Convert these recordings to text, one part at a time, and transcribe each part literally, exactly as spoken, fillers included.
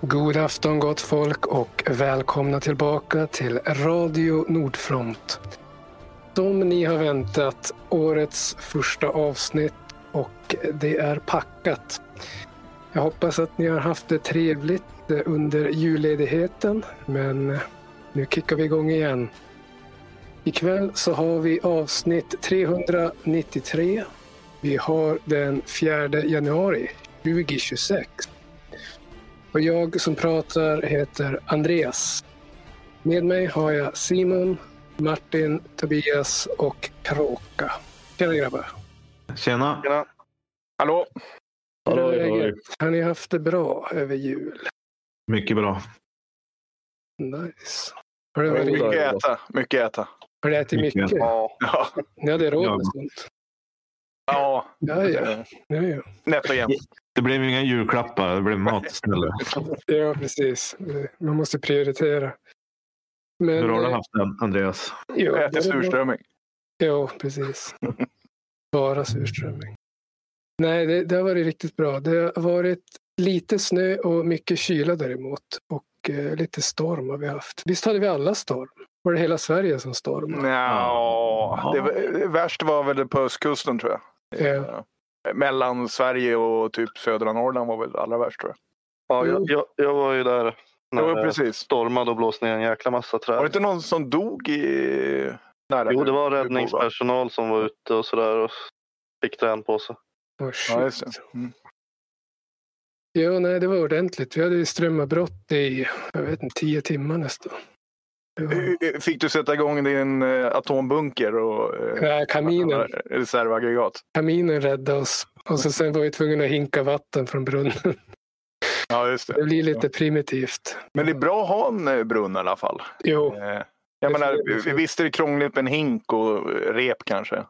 God afton gott folk och välkomna tillbaka till Radio Nordfront. Som ni har väntat, årets första avsnitt och det är packat. Jag hoppas att ni har haft det trevligt under julledigheten, men nu kickar vi igång igen. Ikväll så har vi avsnitt trehundranittiotre. Vi har den fjärde januari tjugohundratjugosex. Och jag som pratar heter Andreas. Med mig har jag Simon, Martin, Tobias och Karoka. Tjena grabbar. Tjena. Tjena. Hallå. Hallå, hallå. Har ni haft det bra över jul? Mycket bra. Nice. Har det varit... Mycket äta. Mycket äta. Har det ätit mycket? mycket? Ja. Ja. Ni hade råd med sånt. Ja. Ja, ja. ja, ja. Nätt och jämnt. Det blev inga julklappar, det blev mat istället. Ja, precis. Man måste prioritera. Men, hur har du haft den, Andreas? Jo, jag äter surströmming. Ja, precis. Bara surströmming. Nej, det, det har varit riktigt bra. Det har varit lite snö och mycket kyla däremot. Och eh, lite storm har vi haft. Visst hade vi alla storm? Var det hela Sverige som stormade? Ja, det, det värsta var väl på östkusten tror jag. Ja. Mellan Sverige och typ södra Norrland var väl allra värst tror jag. Ja, jag, jag, jag var ju där när ja, det precis. stormade och blåste ner en jäkla massa träd. Var det inte någon som dog i... Nära jo, det var räddningspersonal som var ute och sådär och fick trän på sig. Oh, ja, just det. Mm. Ja, nej, det var ordentligt. Vi hade ju strömavbrott i, jag vet inte, tio timmar nästan. Var... Fick du sätta igång din atombunker och ja, kaminen. reservaggregat? Kaminen räddade oss. Och så sen var vi tvungna att hinka vatten från brunnen. Ja, just det. Det blir lite primitivt. Men det är bra att ha en brunn i alla fall. Jo. Jag menar, vi visste det är krångligt med en hink och rep kanske.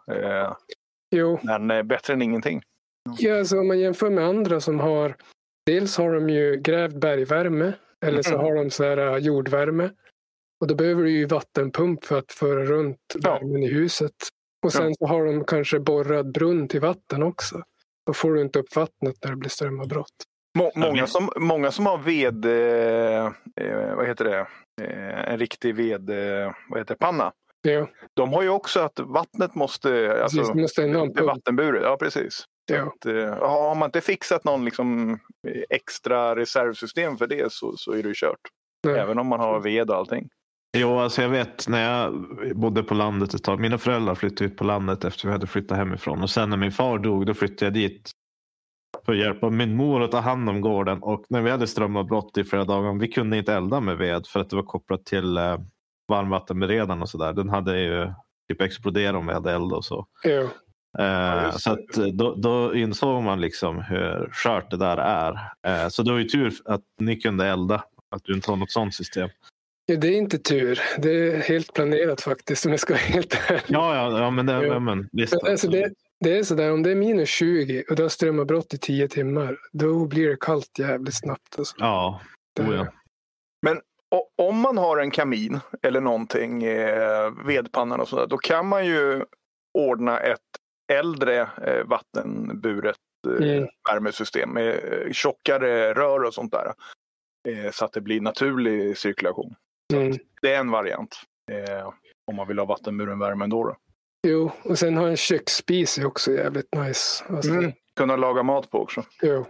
Jo. Men bättre än ingenting. Ja, alltså om man jämför med andra som har... Dels har de ju grävt bergvärme. Eller så har de så här jordvärme. Och då behöver du ju vattenpump för att föra runt värmen ja. i huset. Och sen ja. så har de kanske borrad brunn till vatten också. Då får du inte upp vattnet när det blir strömavbrott. Må- många, som, många som har ved, eh, vad heter det, eh, en riktig ved, eh, vad heter det, panna. Ja. De har ju också att vattnet måste, alltså, precis, måste en vattenburet, ja precis. Ja. Att, eh, har man inte fixat någon liksom, extra reservsystem för det så, så är det ju kört. Nej. Även om man har ved och allting. Jo, alltså jag vet när jag bodde på landet ett tag. Mina föräldrar flyttade ut på landet efter vi hade flyttat hemifrån. Och sen när min far dog, då flyttade jag dit för att hjälpa min mor att ta hand om gården. Och när vi hade strömavbrott i flera dagar, vi kunde inte elda med ved för att det var kopplat till eh, varmvattenberedaren och sådär. Den hade ju typ exploderat om vi hade eld och så. Ja. Eh, så att då, då insåg man liksom hur skört det där är. Eh, så det var ju tur att ni kunde elda, att du inte har något sånt system. Ja, det är inte tur. Det är helt planerat faktiskt, om jag ska vara helt ärlig. Ja, ja, ja, men det, ja. Men, visst, men alltså det, det är sådär, om det är minus tjugo och du har strömavbrott i tio timmar, då blir det kallt jävligt snabbt. Alltså. Ja, oh, ja. Men om man har en kamin eller någonting, eh, vedpannan och sådär, då kan man ju ordna ett äldre eh, vattenburet eh, mm. värmesystem med eh, tjockare rör och sånt där. Eh, så att det blir naturlig cirkulation. Mm. Det är en variant. Eh, om man vill ha vattenburen värme ändå då. Jo, och sen har en köksspis är också jävligt nice. Alltså, mm. Kunna laga mat på också. Jo,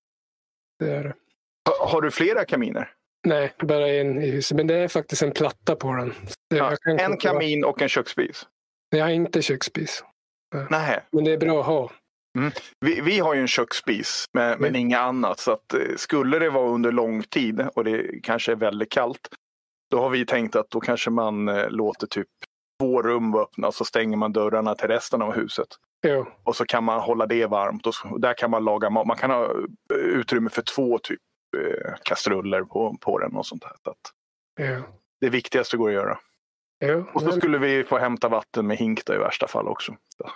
det är det. Ha, har du flera kaminer? Nej, bara en i huset. Men det är faktiskt en platta på den. Ja, en kamin och en köksspis? Jag har inte köksspis. Nej. Men det är bra att ha. Mm. Vi, vi har ju en köksspis men, men mm. inga annat. Så att, skulle det vara under lång tid och det kanske är väldigt kallt, då har vi tänkt att då kanske man eh, låter typ två rum öppna och så stänger man dörrarna till resten av huset. Jo. Och så kan man hålla det varmt och där kan man laga mat. Man kan ha utrymme för två typ eh, kastruller på, på den och sånt här. Så att jo. Det viktigaste går att göra. Jo. Och så skulle vi få hämta vatten med hink då, i värsta fall också.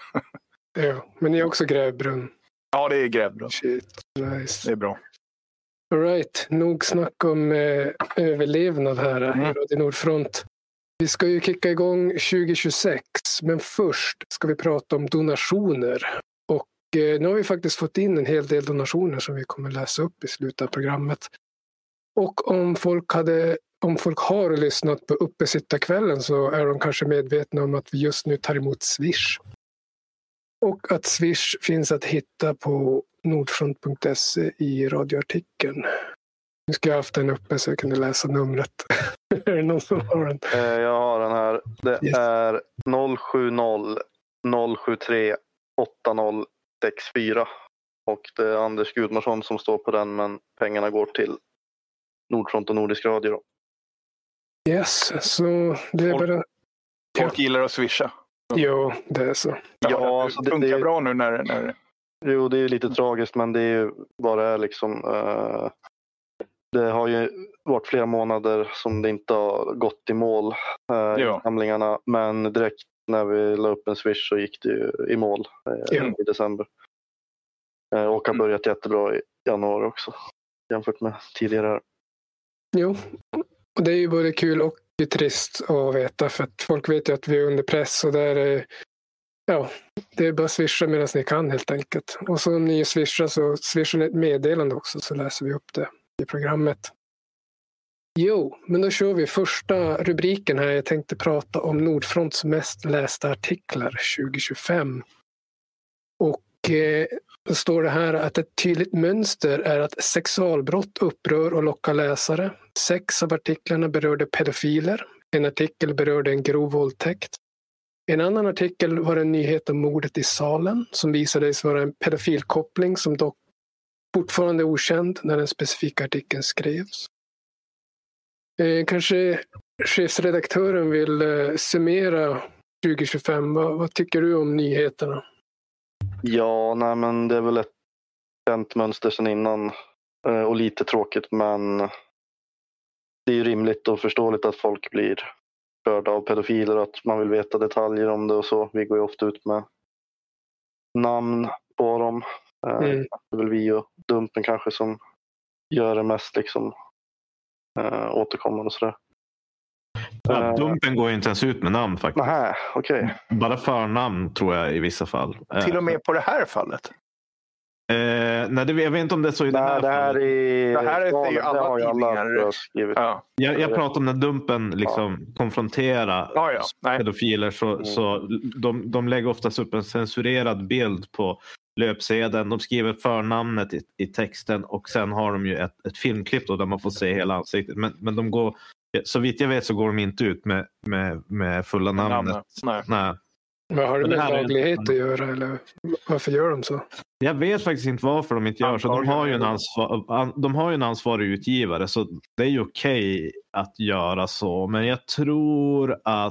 Ja, men ni är också grävbrunn. Ja, det är grävbrunn. Shit, nice. Det är bra. All right, nog snack om eh, överlevnad här mm. i Nordfront. Vi ska ju kicka igång tjugohundratjugosex, men först ska vi prata om donationer. Och eh, nu har vi faktiskt fått in en hel del donationer som vi kommer läsa upp i slutet av programmet. Och om folk, hade, om folk har lyssnat på Uppesittarkvällen så är de kanske medvetna om att vi just nu tar emot Swish. Och att Swish finns att hitta på nordfront punkt se i radioartikeln. Nu ska jag ha haft den uppe så jag kunde läsa numret. Är det någon som har den? Jag har den här. Det Yes. är noll sju noll noll sju tre åtta noll sex fyra. Och det är Anders Gudmarsson som står på den, men pengarna går till Nordfront och Nordisk Radio då. Yes, så det är Folk- bara... Folk gillar att swisha. Jo, det är så. Ja, alltså det det- funkar det- bra nu när, när Jo, det är ju lite tragiskt, men det är ju vad det är liksom. Uh, det har ju varit flera månader som det inte har gått i mål, uh, Ja. i samlingarna. Men direkt när vi la upp en Swish så gick det ju i mål uh, Ja. i december. Uh, och har Mm. börjat jättebra i januari också, jämfört med tidigare. Jo, och det är ju både kul och trist att veta för att folk vet ju att vi är under press och där är, ja, det är bara swisha medan ni kan helt enkelt. Och så om ni swishar så swishar ni ett meddelande också så läser vi upp det i programmet. Jo, men då kör vi första rubriken här. Jag tänkte prata om Nordfronts mest lästa artiklar tjugo tjugofem. Och eh, då står det här att ett tydligt mönster är att sexualbrott upprör och lockar läsare. Sex av artiklarna berörde pedofiler. En artikel berörde en grov våldtäkt. En annan artikel var en nyhet om mordet i Salem som visades vara en pedofilkoppling som dock fortfarande är okänd när den specifika artikeln skrevs. Eh, kanske chefsredaktören vill eh, summera tjugo tjugofem. Vad, vad tycker du om nyheterna? Ja, nej, men det är väl ett känt mönster sedan innan uh, och lite tråkigt, men det är ju rimligt och förståeligt att folk blir förda av pedofiler, att man vill veta detaljer om det och så. Vi går ju ofta ut med namn på dem. Eh, Mm. Det är väl vi och Dumpen kanske som gör det mest liksom eh, återkommande och sådär. Ja, Eh, Dumpen går ju inte ens ut med namn faktiskt. Nähä, okej. Bara förnamn tror jag i vissa fall. Eh, till och med på det här fallet. Eh, nej, det, jag vet inte om det är så i det Nej, här det här fallet. är, Det här är- ja, det är ju alla det har ju alla tidningar. skrivit. Ja, Jag, jag pratar om när Dumpen liksom konfronterar ja. ja. Nej. pedofiler så, Mm. så de, de lägger oftast upp en censurerad bild på löpsedeln. De skriver förnamnet i, i texten och sen har de ju ett, ett filmklipp då där man får se hela ansiktet. Men, men de går, så vitt jag vet så går de inte ut med, med, med fulla namnet. Namnet. Nej. Nej. Vad har det Men det med här är- laglighet att göra eller varför gör de så? Jag vet faktiskt inte varför de inte gör så. De har ju en, Antagligen. ansvar, an- de har ju en ansvarig utgivare så det är ju okej att göra så. Men jag tror att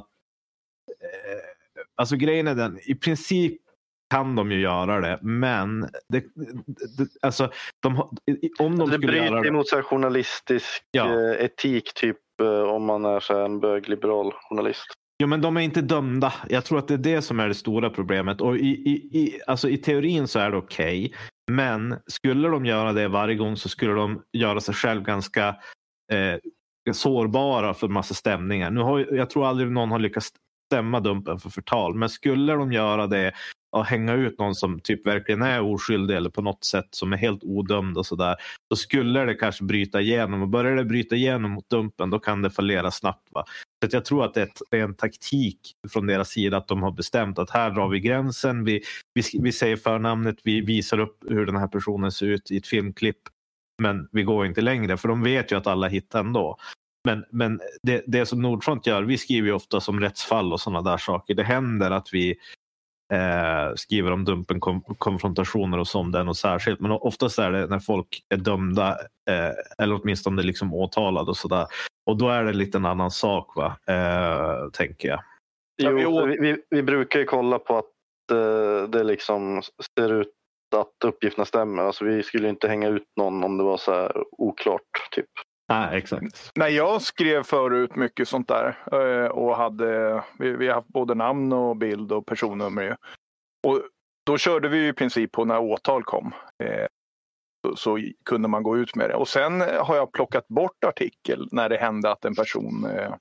eh, alltså grejen är den, i princip kan de ju göra det, men det, det, alltså de, har- i- om de Det skulle göra bryter det. emot så här journalistisk Ja. eh, etik typ eh, om man är så här en bögliberal journalist. Jo, men de är inte dömda. Jag tror att det är det som är det stora problemet. Och i, i, i, alltså i teorin så är det okej. Men skulle de göra det varje gång så skulle de göra sig själv ganska eh, sårbara för massa stämningar. Nu har, jag tror aldrig någon har lyckats stämma Dumpen för förtal. Men skulle de göra det och hänga ut någon som typ verkligen är oskyldig eller på något sätt som är helt odömd och sådär, då skulle det kanske bryta igenom. Och börjar det bryta igenom mot Dumpen, då kan det fallera snabbt, va? Så att jag tror att det är, ett, det är en taktik från deras sida att de har bestämt att här drar vi gränsen. Vi, vi, vi säger förnamnet, vi visar upp hur den här personen ser ut i ett filmklipp. Men vi går inte längre, för de vet ju att alla hittar ändå. Men, men det, det som Nordfront gör, vi skriver ju ofta som rättsfall och sådana där saker. Det händer att vi eh, skriver om Dumpen kom, konfrontationer och som den och särskilt. Men oftast är det när folk är dömda eh, eller åtminstone liksom åtalade och sådär. Och då är det lite en annan sak, va? Eh, tänker jag. Ja, vi Jo, åt- vi, vi, vi brukar ju kolla på att eh, det liksom ser ut att uppgifterna stämmer. Alltså vi skulle inte hänga ut någon om det var så här oklart typ. Nej, exakt. När jag skrev förut mycket sånt där eh, och hade, vi, vi har haft både namn och bild och personnummer ju. Och då körde vi i princip på när åtal kom. Eh, så, så kunde man gå ut med det. Och sen har jag plockat bort artikel när det hände att en person eh,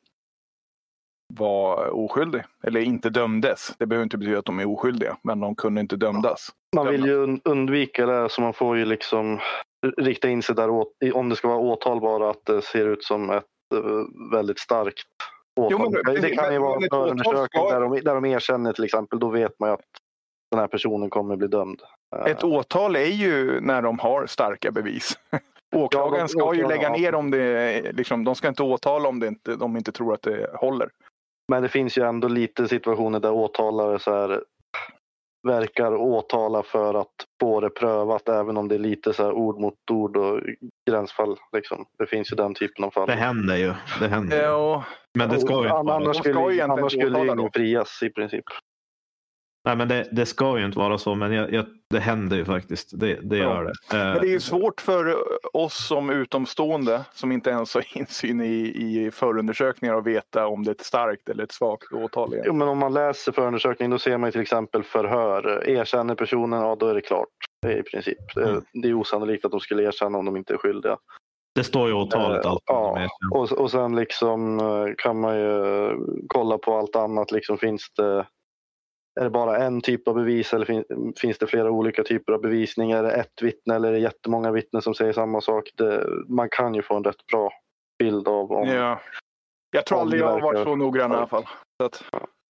var oskyldig. Eller inte dömdes. Det behöver inte betyda att de är oskyldiga. Men de kunde inte dömdas. Man vill ju un- undvika det, så man får ju liksom rikta in sig där åt, om det ska vara åtal bara att det ser ut som ett väldigt starkt åtal. Jo, men, det, det kan ju men, vara en förundersökning ska... där, de, där de erkänner till exempel, då vet man ju att den här personen kommer bli dömd. Ett åtal är ju när de har starka bevis. Åklagaren ja, ska ju lägga ner om det, liksom, de ska inte åtala om det inte, de inte tror att det håller. Men det finns ju ändå lite situationer där åtalare så här verkar åtala för att få det prövat, även om det är lite så här ord mot ord och gränsfall. Liksom. Det finns ju den typen av fall. Det händer ju. Det händer ju. Ja. Men det ska ju inte vara. Annars skulle, annars skulle ingen frias i princip. Nej, men det, det ska ju inte vara så, men jag, jag, det händer ju faktiskt. Det, det ja. gör det. Men det är ju svårt för oss som utomstående, som inte ens har insyn i, i förundersökningar, att veta om det är ett starkt eller ett svagt åtal. Jo, men om man läser förundersökningen, då ser man ju till exempel förhör. Erkänner personen, ja då är det klart. Det är i princip. Mm. Det är osannolikt att de skulle erkänna om de inte är skyldiga. Det står ju åtalet. Allt ja, och, och sen liksom kan man ju kolla på allt annat. Liksom finns det... Är det bara en typ av bevis eller fin- finns det flera olika typer av bevisningar? Är det ett vittne eller är det jättemånga vittnen som säger samma sak? Det, man kan ju få en rätt bra bild av om... Ja. Jag tror aldrig jag har varit så noggrann i alla fall. Så att...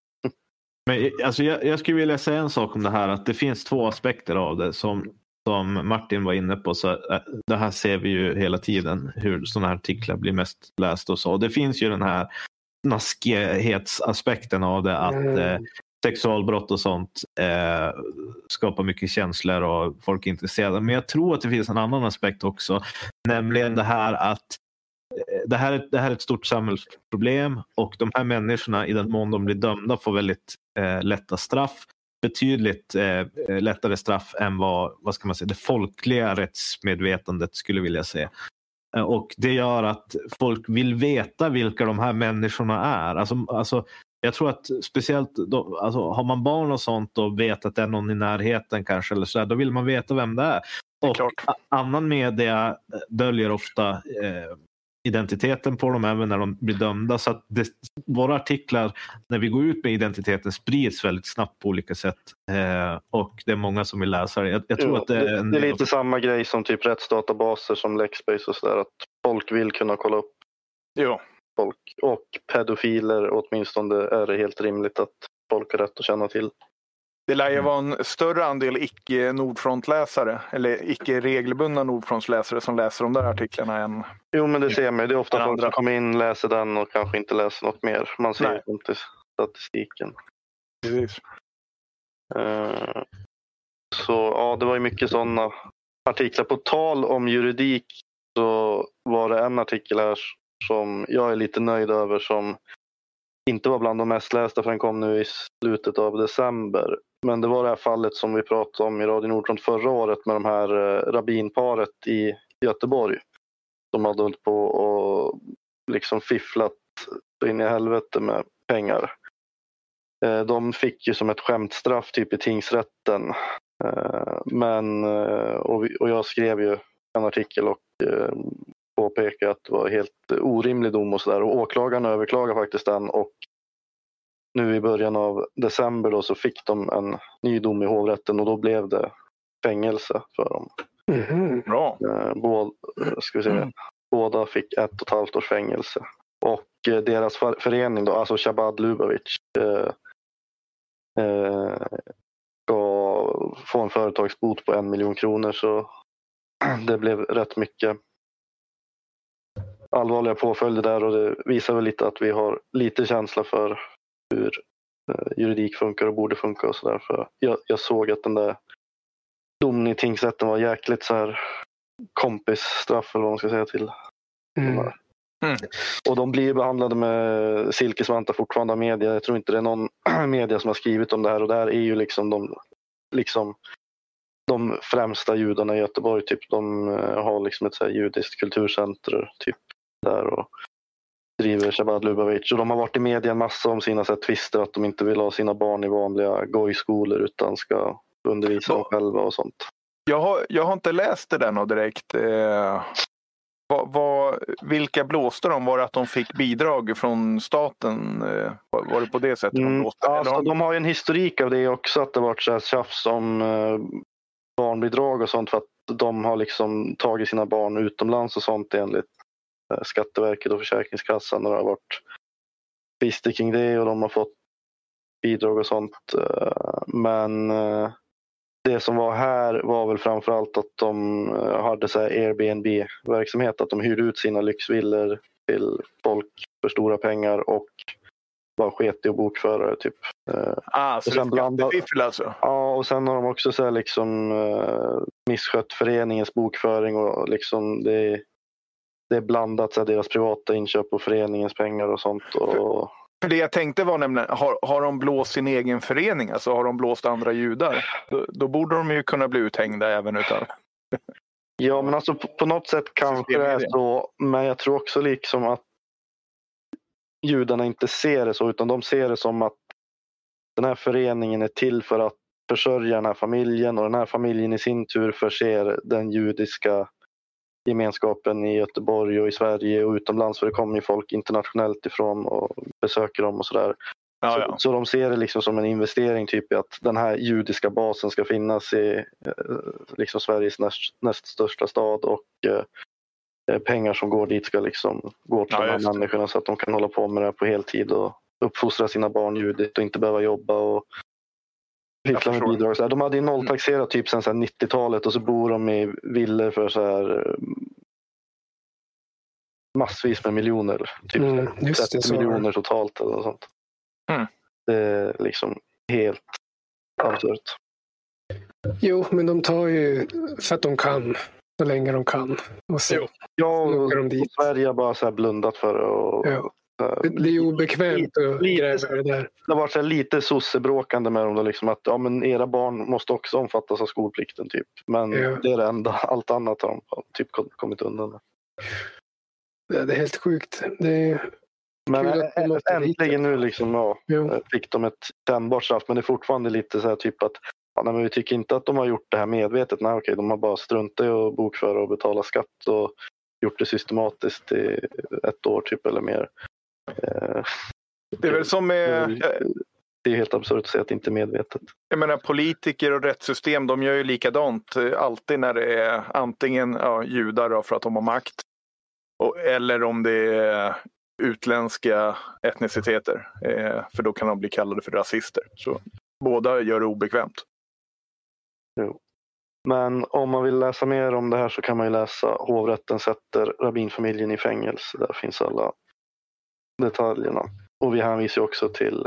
Men, alltså, jag, jag skulle vilja säga en sak om det här. Att det finns två aspekter av det som, som Martin var inne på. Så, äh, det här ser vi ju hela tiden. Hur sådana här artiklar blir mest läst och så. Det finns ju den här naskighetsaspekten av det. Att... Mm. Eh, sexualbrott och sånt eh, skapar mycket känslor och folk är intresserade. Men jag tror att det finns en annan aspekt också. Nämligen det här att eh, det, här, det här är ett stort samhällsproblem och de här människorna, i den mån de blir dömda, får väldigt eh, lätta straff. Betydligt eh, lättare straff än vad, vad ska man säga, det folkliga rättsmedvetandet skulle vilja säga. Eh, och det gör att folk vill veta vilka de här människorna är. Alltså, alltså jag tror att speciellt då, alltså, har man barn och sånt och vet att det är någon i närheten kanske eller så där, då vill man veta vem det är. Och det är annan media döljer ofta eh, identiteten på dem även när de blir dömda, så att det, våra artiklar när vi går ut med identiteten sprids väldigt snabbt på olika sätt eh, och det är många som vill läsa det. Jag, jag tror jo, att det, är en det är lite samma grej som typ rättsdatabaser som Lexbase och sådär, att folk vill kunna kolla upp. Jo. Folk och pedofiler, åtminstone är det helt rimligt att folk har rätt att känna till. Det lär ju vara en större andel icke-Nordfrontläsare eller icke-regelbundna Nordfrontsläsare som läser de där artiklarna än... Jo, men det ser man. Det är ofta folk som kommer in, läser den och kanske inte läser något mer. Man ser ju inte statistiken. Precis. Uh, så ja, det var ju mycket sådana artiklar. På tal om juridik så var det en artikel här som jag är lite nöjd över, som inte var bland de mest lästa för den kom nu i slutet av december. Men det var det här fallet som vi pratade om i Radio Nordfront förra året med de här rabbinparet i Göteborg. De hade hållit på och liksom fifflat in i helvete med pengar. De fick ju som ett skämtstraff typ i tingsrätten. Men, och, vi, och jag skrev ju en artikel och påpekade att det var helt orimlig dom och sådär. Och åklagaren överklagade faktiskt den, och nu i början av december då så fick de en ny dom i hovrätten och då blev det fängelse för dem. Mm, bra. Båda, ska vi se, mm. båda fick ett och ett halvt års fängelse. Och deras förening då, alltså Chabad Lubavitch, eh, eh, ska få en företagsbot på en miljon kronor, så det blev rätt mycket allvarliga påföljder där, och det visar väl lite att vi har lite känsla för hur eh, juridik funkar och borde funka och sådär. För jag, jag såg att den där domen i tingsrätten var jäkligt så här kompisstraff eller vad man ska säga till. Mm. Mm. Och de blir behandlade med silkesvantar fortfarande av media. Jag tror inte det är någon media som har skrivit om det här, och det här är ju liksom de, liksom de främsta judarna i Göteborg. Typ. De har liksom ett så här judiskt kulturcenter typ där och driver Chabad Lubavitch. Och de har varit i media en massa om sina så här tvister, att de inte vill ha sina barn i vanliga gojskolor utan ska undervisa dem själva och sånt. Jag har, jag har inte läst det där något direkt. Eh, vad, vad, vilka blåste de? Var det att de fick bidrag från staten? Eh, var det på det sättet de blåste? Mm, alltså, de har ju en historik av det också, att det varit så här tjafs om eh, barnbidrag och sånt, för att de har liksom tagit sina barn utomlands och sånt enligt Skatteverket och Försäkringskassan, och det har varit tvister kring det och de har fått bidrag och sånt. Men det som var här var väl framförallt att de hade så här Airbnb-verksamhet, att de hyrde ut sina lyxvillor till folk för stora pengar och var sket i och bokförare typ. Ah, så det är skattefiffel alltså? Ja, och sen har de också så här liksom misskött föreningens bokföring och liksom det, det är blandat så här, deras privata inköp och föreningens pengar och sånt. Och... För det jag tänkte var nämligen, har, har de blåst sin egen förening? Alltså har de blåst andra judar? Då, då borde de ju kunna bli uthängda även utan... Ja, men alltså på, på något sätt kanske det är så, men jag tror också liksom att judarna inte ser det så, utan de ser det som att den här föreningen är till för att försörja den här familjen, och den här familjen i sin tur förser den judiska gemenskapen i Göteborg och i Sverige och utomlands, för det kommer ju folk internationellt ifrån och besöker dem och sådär. Ja, ja. Så, så de ser det liksom som en investering typ i att den här judiska basen ska finnas i liksom Sveriges näst, näst största stad, och eh, pengar som går dit ska liksom gå till ja, de här människorna så att de kan hålla på med det på heltid och uppfostra sina barn judiskt och inte behöva jobba och fiffla med bidrag. Så här, de hade ju nolltaxerat typ sen så här nittiotalet, och så bor de i villor för så här massvis med miljoner. Typ mm, trettio miljoner totalt eller något sånt. Mm. Det är liksom helt absurt. Jo, men de tar ju för att de kan, så länge de kan. Och så ja, och, de dit. Och Sverige har bara så här blundat för det. Och, ja. Det är obekvämt att gräva det där. Det har varit så här lite sossebråkande med dem då, liksom att ja, men era barn måste också omfattas av skolplikten typ. Men ja. Det är det enda, allt annat har de typ kommit undan med. Ja, det är helt sjukt. Det är men ä- äntligen nu liksom, ja, ja. fick de ett kännbart straff, men det är fortfarande lite så här typ att ja, nej, men vi tycker inte att de har gjort det här medvetet. Nej, okej, de har bara struntat i att bokföra och betala skatt och gjort det systematiskt i ett år typ eller mer. Det är väl som med... Det är helt absurt att säga att det inte är medvetet. Jag menar, politiker och rättssystem, de gör ju likadant alltid när det är antingen ja, judar då, för att de har makt, och, eller om det är utländska etniciteter, eh, för då kan de bli kallade för rasister. Så båda gör det obekvämt. Jo. Men om man vill läsa mer om det här så kan man ju läsa Hovrätten sätter rabbinfamiljen i fängelse. Där finns alla detaljerna. Och vi hänvisar också till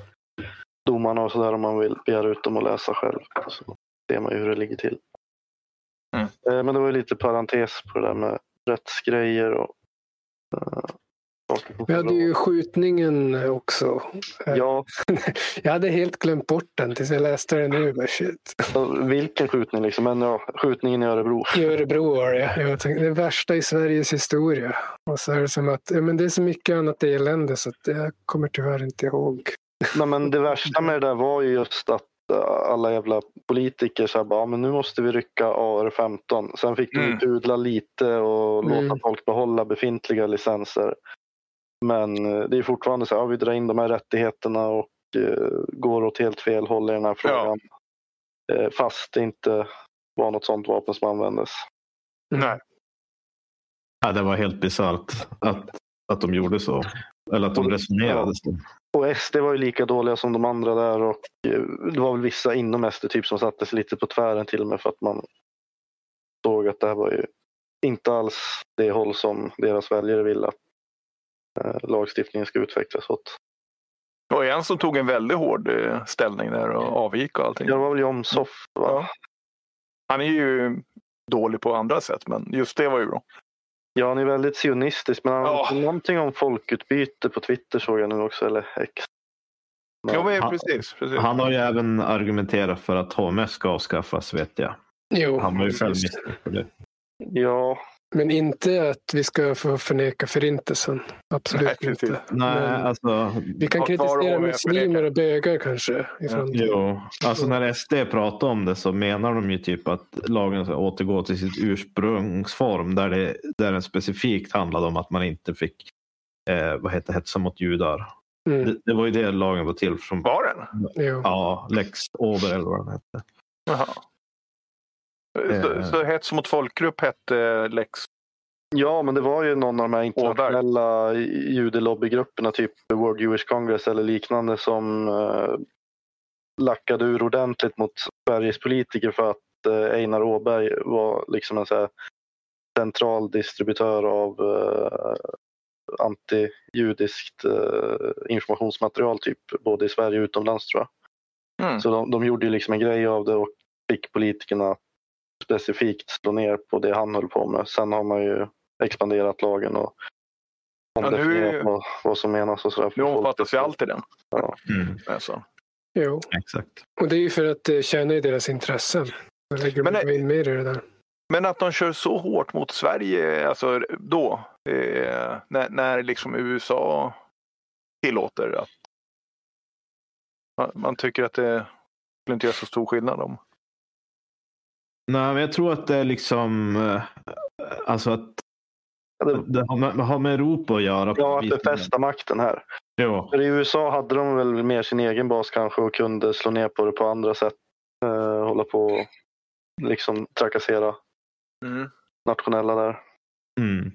domarna och sådär om man vill begära ut dem och läsa själv. Så ser man ju hur det ligger till. Mm. Men det var ju lite parentes på det där med rättsgrejer och uh, vi hade ju skjutningen också. Ja. Jag hade helt glömt bort den tills jag läste den nu. Men shit. Vilken skjutning liksom? Men ja, skjutningen i Örebro. I Örebro var det. Jag tänkte, det värsta i Sveriges historia. Och så är det som att ja, men det är så mycket annat elände så att jag kommer tyvärr inte ihåg. Nej, men det värsta med det där var ju just att alla jävla politiker sa bara, men nu måste vi rycka A R femton. Sen fick de mm. pudla lite och mm. låta folk behålla befintliga licenser. Men det är fortfarande så att ja, vi drar in de här rättigheterna och uh, går åt helt fel håll i den här frågan. Ja. Uh, fast det inte var något sånt vapen som användes. Nej. Ja, det var helt bisarrt att, att de gjorde så. Eller att de resonerade så. Och S D var ju lika dåliga som de andra där, och uh, det var väl vissa inom S D typ som sattes lite på tvären till och med för att man såg att det här var ju inte alls det håll som deras väljare ville att lagstiftningen ska utvecklas åt. Det var en som tog en väldigt hård ställning där och avgick och allting. Det var väl Jom Soff, va? Ja. Han är ju dålig på andra sätt, men just det var ju bra. Ja, han är väldigt sionistisk, men han har ja. någonting om folkutbyte på Twitter såg jag nu också, eller X. Men... Ja, men precis, precis. Han har ju även argumenterat för att H M S ska avskaffas, vet jag. Jo, han var ju själv misstänkt för det. Ja. Men inte att vi ska få förneka förintelsen. Absolut Nej, inte. Nej, alltså, vi kan kritisera muslimer och bögar kanske i framtiden. Jo, alltså när S D pratar om det så menar de ju typ att lagen ska återgå till sitt ursprungsform där det där den specifikt handlade om att man inte fick eh, vad heter hetsa mot judar. Mm. Det, det var ju det lagen var till från. Var den? Jo. Ja, Lex Ober eller vad den hette. Jaha. Så, så hets mot folkgrupp hette Lex. Ja, men det var ju någon av de här internationella judelobbygrupperna, typ World Jewish Congress eller liknande, som uh, lackade ur ordentligt mot Sveriges politiker för att uh, Einar Åberg var liksom en så här central distributör av uh, anti-judiskt uh, informationsmaterial typ, både i Sverige och utomlands, tror jag. Mm. Så de, de gjorde ju liksom en grej av det och fick politikerna specifikt slå ner på det han höll på med. Sen har man ju expanderat lagen och ja, nu, vad, vad som menas och sådär. Nu omfattas ju allt i den. Ja. Mm. Alltså. Jo, exakt. Och det är ju för att det tjänar i deras intressen. Så lägger men, de in med det där. Men att de kör så hårt mot Sverige, alltså då, eh, när, när liksom U S A tillåter att man, man tycker att det skulle inte göra så stor skillnad om. Nej, men jag tror att det är liksom alltså att det har med, har med Europa att göra. Ja, att befästa makten här. Ja. För i U S A hade de väl mer sin egen bas kanske och kunde slå ner på det på andra sätt. Eh, hålla på och liksom trakassera mm. nationella där. Mm.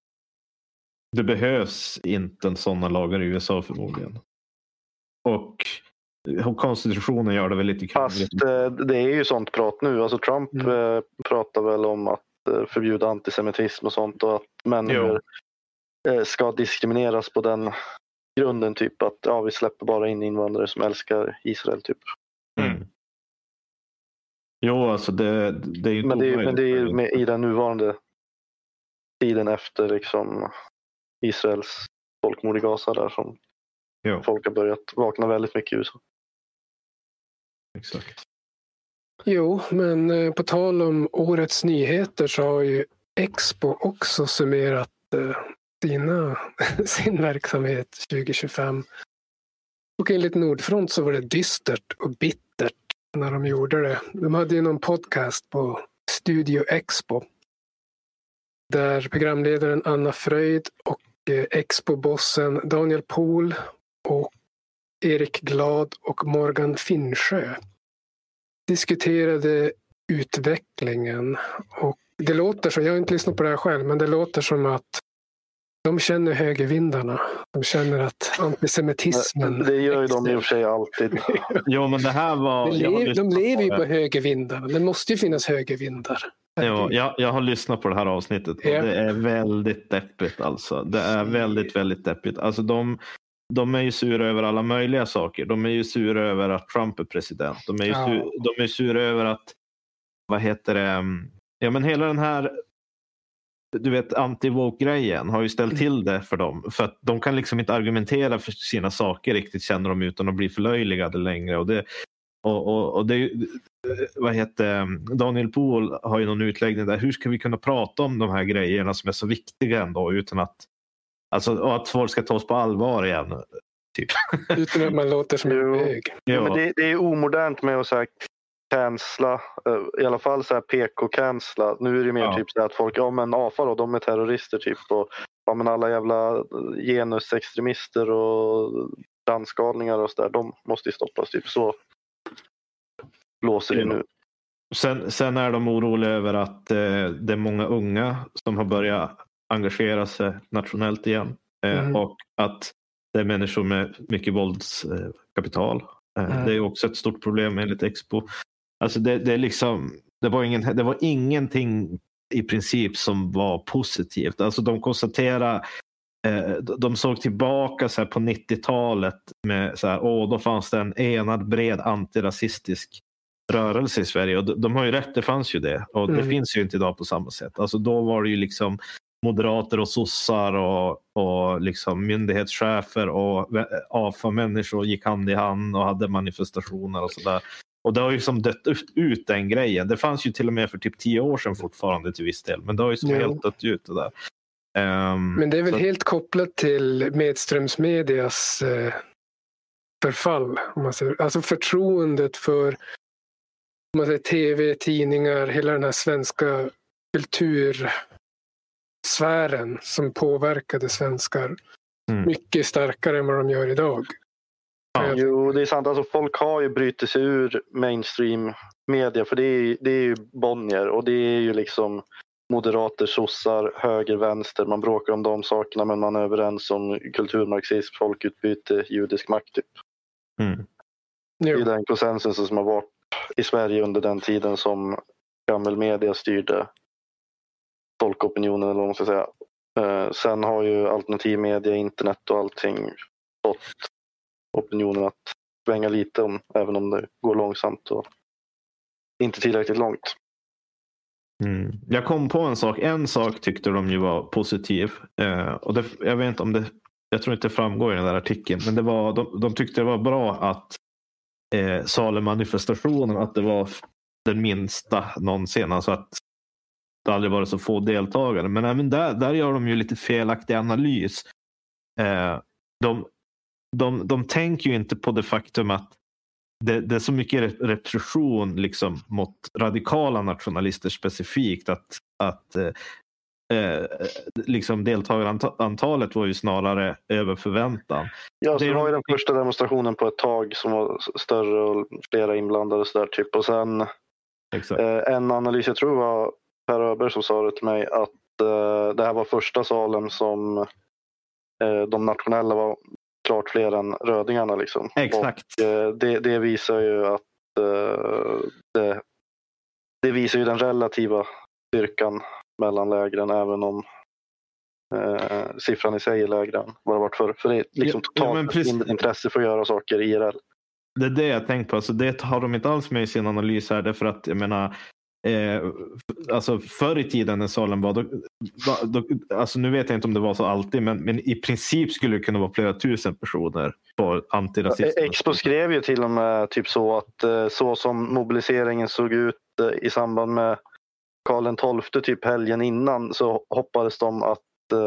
Det behövs inte en sådana lagar i U S A förmodligen. Och konstitutionen gör det väl lite kul. Fast eh, det är ju sånt prat nu. Alltså Trump mm. eh, pratar väl om att eh, förbjuda antisemitism och sånt och att människor eh, ska diskrimineras på den grunden, typ att ja, vi släpper bara in invandrare som älskar Israel typ. Mm. Jo, alltså det, det är ju men det är, men det är med, i den nuvarande tiden efter liksom Israels folkmord i Gaza där som jo. Folk har börjat vakna väldigt mycket i U S A. Exakt. Jo, men eh, på tal om årets nyheter så har ju Expo också summerat eh, sina, sin verksamhet tjugo tjugofem. Och enligt Nordfront så var det dystert och bittert när de gjorde det. De hade ju någon podcast på Studio Expo där programledaren Anna Fröjd och eh, Expo-bossen Daniel Pohl och Erik Glad och Morgan Finnsjö diskuterade utvecklingen. Och det låter som, jag har inte lyssnat på det här själv, men det låter som att de känner högervindarna. De känner att antisemitismen... Det gör ju de i och för sig alltid. Jo, men det här var... De, lev, de lever ju på högervindarna. Det måste ju finnas högervindar. Ja, jag, jag har lyssnat på det här avsnittet och ja. Det är väldigt deppigt alltså. Det är väldigt, väldigt deppigt. Alltså de... De är ju sura över alla möjliga saker. De är ju sura över att Trump är president. De är ju sura, ja. de är sura över att, vad heter det, ja men hela den här, du vet, anti-woke-grejen har ju ställt till det för dem. För att de kan liksom inte argumentera för sina saker riktigt, känner de, utan att bli förlöjligade längre. Och det, och, och, och det vad heter Daniel Pohl har ju någon utläggning där. Hur ska vi kunna prata om de här grejerna som är så viktiga ändå utan att Alltså att folk ska tas på allvar igen. Typ. Utan att man låter som en väg. Ja, men det, det är omodernt med att så här cancella, i alla fall så här P K-cancella. Nu är det mer ja. typ så här att folk, ja men A F A då, de är terrorister typ. Och ja men alla jävla genusextremister och transgalningar och så där, de måste ju stoppas typ. Så blåser det ja. nu. Sen, sen är de oroliga över att eh, det är många unga som har börjat engagera sig nationellt igen. Eh, mm. Och att det är människor med mycket våldskapital. Eh, mm. Det är också ett stort problem enligt Expo. Alltså det, det är liksom, det var, ingen, det var ingenting i princip som var positivt. Alltså de konstaterar, eh, de såg tillbaka så här på nittiotalet med så här, åh då fanns det en enad bred antirasistisk rörelse i Sverige. Och de, de har ju rätt, det fanns ju det. Och mm. det finns ju inte idag på samma sätt. Alltså då var det ju liksom moderater och sossar och, och liksom myndighetschefer och A F A-människor gick hand i hand och hade manifestationer och sådär. Och det har ju som dött ut den grejen. Det fanns ju till och med för typ tio år sedan fortfarande till viss del. Men det har ju som jo. helt dött ut det där. Um, men det är väl så... helt kopplat till medströmsmedias eh, förfall. Om man säger. Alltså förtroendet för om man säger, tv, tidningar, hela den här svenska kultur sfären som påverkade svenskar mm. mycket starkare än vad de gör idag. Ja. Jo, det är sant. Alltså, folk har ju brutit sig ur mainstream media, för det är, det är ju Bonnier och det är ju liksom moderater, sossar, höger, vänster. Man bråkar om de sakerna, men man är överens om kulturmarxism, folkutbyte, judisk makt typ. Mm. Det är den konsensus som har varit i Sverige under den tiden som gammal media styrde folkopinionen, eller vad man ska säga. Eh, sen har ju alternativ media, internet och allting fått opinionen att svänga lite, om, även om det går långsamt och inte tillräckligt långt. Mm. Jag kom på en sak. En sak tyckte de ju var positiv. Eh, och det, jag vet inte om det, jag tror inte det framgår i den där artikeln, men det var, de, de tyckte det var bra att eh, Salem-manifestationen, att det var den minsta någonsin. Alltså att det aldrig varit så få deltagare. Men även där, där gör de ju lite felaktig analys. Eh, de, de, de tänker ju inte på det faktum att det, det är så mycket repression liksom, mot radikala nationalister specifikt, att, att eh, liksom deltagarantalet var ju snarare över förväntan. Ja, så det var ju den första demonstrationen på ett tag som var större och flera inblandade och så där typ. Och sen eh, en analys, jag tror var Per Öberg som sa det till mig, att eh, det här var första Salem som eh, de nationella var klart fler än rödingarna liksom. Exakt. Och eh, det, det visar ju att eh, det, det visar ju den relativa styrkan mellan lägren, även om eh, siffran i sig är lägre än vad det varit för. För det är liksom ja, totalt ja, intresse för att göra saker i I R L. Det är det jag tänkt på. Alltså, det har de inte alls med i sin analys här, därför att jag menar Eh, alltså förr i tiden när Salem var då, då, alltså nu vet jag inte om det var så alltid, men, men i princip skulle det kunna vara flera tusen personer på antirasism. Expo skrev ju till och med typ så att eh, så som mobiliseringen såg ut eh, i samband med Karl den tolfte typ helgen innan, så hoppades de att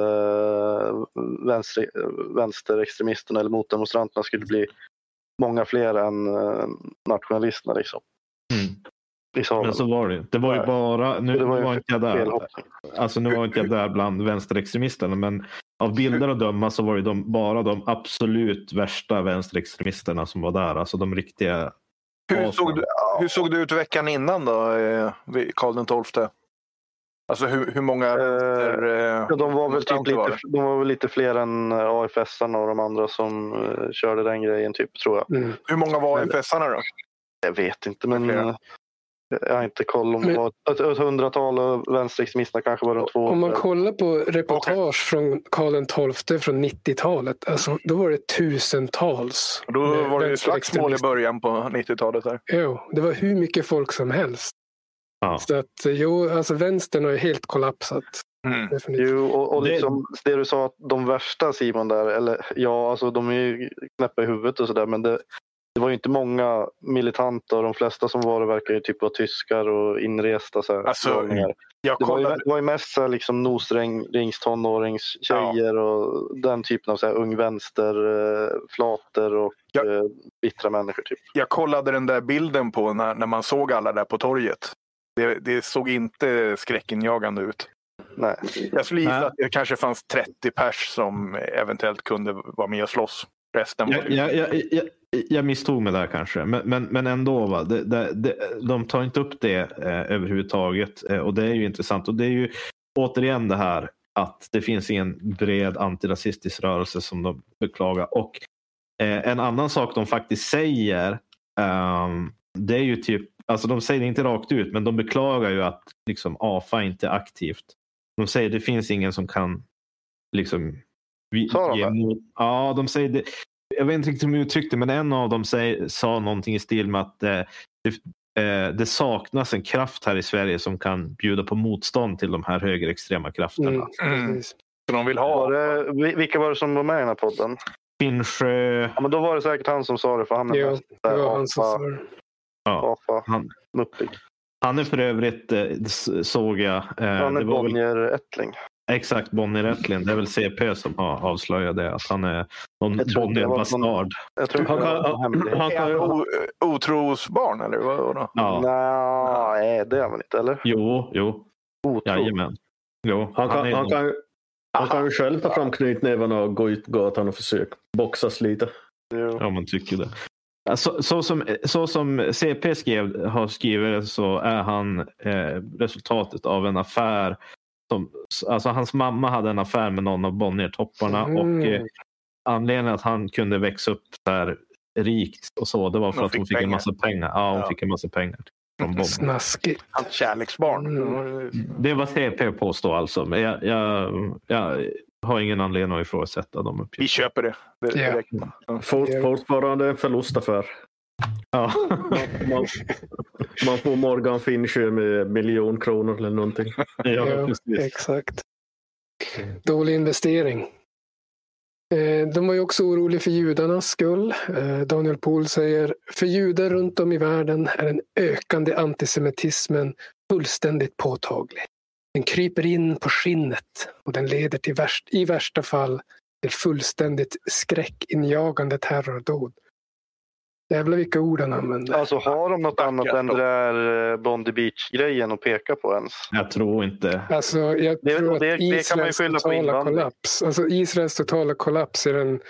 eh, vänster, vänsterextremisterna eller motdemonstranterna skulle bli många fler än eh, nationalisterna liksom. Mm. Men så var det. Det var ju bara, nu, det var, nu var inte jag där. Alltså nu var inte jag där bland vänsterextremisterna, men av bilder att döma så var det de, bara de absolut värsta vänsterextremisterna som var där. Alltså de riktiga. Hur såg, du, hur såg det ut veckan innan då, Karl den tolfte? Alltså hur, hur många vänster, eh, ja, de var väl typ lite, de var väl lite fler än A F S-arna och de andra som uh, körde den grejen typ, tror jag. Mm. Hur många var A F S-arna då? Jag vet inte, men uh, jag har inte koll om det var ett, ett hundratal och vänsterextremisterna kanske var runt två. Om man kollar på reportage okay. från Karl den tolfte från nittiotalet, alltså, då var det tusentals. Då var det ju slagsmål i början på nittiotalet där. Jo, det var hur mycket folk som helst. Ja. Så att, jo, alltså vänstern har ju helt kollapsat. Mm. Jo, och, och liksom det... det du sa, att de värsta Simon där, eller ja, alltså de är ju knäppa i huvudet och sådär, men det Det var ju inte många militanter, och de flesta som var det verkar ju typ vara tyskar och inresta så här. Alltså, jag det, var ju, det var ju mest så här, liksom nosrings tonåringstjejer ja. och den typen av så här ung vänster eh, flater och jag, eh, bittra människor typ. Jag kollade den där bilden på när, när man såg alla där på torget. Det, det såg inte skräckinjagande ut. Nej. Jag skulle gissa att det kanske fanns trettio pers som eventuellt kunde vara med och slåss. Resten var jag, jag, jag, jag, jag misstog mig där kanske, men, men, men ändå va, det, det, det, de tar inte upp det eh, överhuvudtaget, eh, och det är ju intressant, och det är ju återigen det här att det finns en bred antirasistisk rörelse som de beklagar, och eh, en annan sak de faktiskt säger eh, det är ju typ, alltså de säger det inte rakt ut, men de beklagar ju att liksom A F A inte är aktivt. De säger det finns ingen som kan liksom vi, ge, ja, de säger det. Jag vet inte riktigt hur de uttryckte, men en av dem säger, sa någonting i stil med att eh, det, eh, det saknas en kraft här i Sverige som kan bjuda på motstånd till de här högerextrema krafterna. Mm. Mm. Så de vill ha. Var det, vilka var det som var med i den här podden? Finnsjö. Ja, men då var det säkert han som sa det, för han är jo, mest, det var han som sa det. Ja, han, han är för övrigt, eh, såg jag. Eh, han är Bonnier-ättling. Exakt, Bonnier-ättling. Det är väl C P som har avslöjat det, att han är någon Bonnier-bastard. Jag tror han kan, han kan o, otrosbarn, eller vad då? Ja. Nej, det är han inte, eller? Jo, jo. Otro. Jajamän. Jo, han, kan, han, han, kan, han kan ju själv ta fram knytnävarna och gå ut gatan och försöka boxas lite. Ja, man tycker det. Så, så, som, så som C P skrev, har skrivit så är han eh, resultatet av en affär. Som, alltså hans mamma hade en affär med någon av Bonnier-topparna mm. och eh, anledningen att han kunde växa upp där rikt och så, det var för de att hon fick pengar. en massa pengar. Ja, hon ja. fick en massa pengar. Snaskigt. Hans kärleksbarn. Mm. Det var C P påstå alltså, men jag, jag, jag har ingen anledning att ifrågasätta dem uppgifter. Vi köper det. det, det yeah. ja. Fort, fortfarande en förlustaffär. Ja. man, man får Morgan Fincher med miljon kronor eller någonting. Ja, ja exakt. Dålig investering. De var ju också oroliga för judarnas skull. Daniel Pohl säger, för judar runt om i världen är den ökande antisemitismen fullständigt påtaglig. Den kryper in på skinnet och den leder till värst, i värsta fall till fullständigt skräckinjagande terrordåd. Jävlar vilka ord han använder. Alltså har de något Backa, annat än det där Bondi Beach-grejen att peka på ens? Jag tror inte. Alltså jag det, tror det, att det Israels totala kollaps. Alltså Israels totala kollaps är den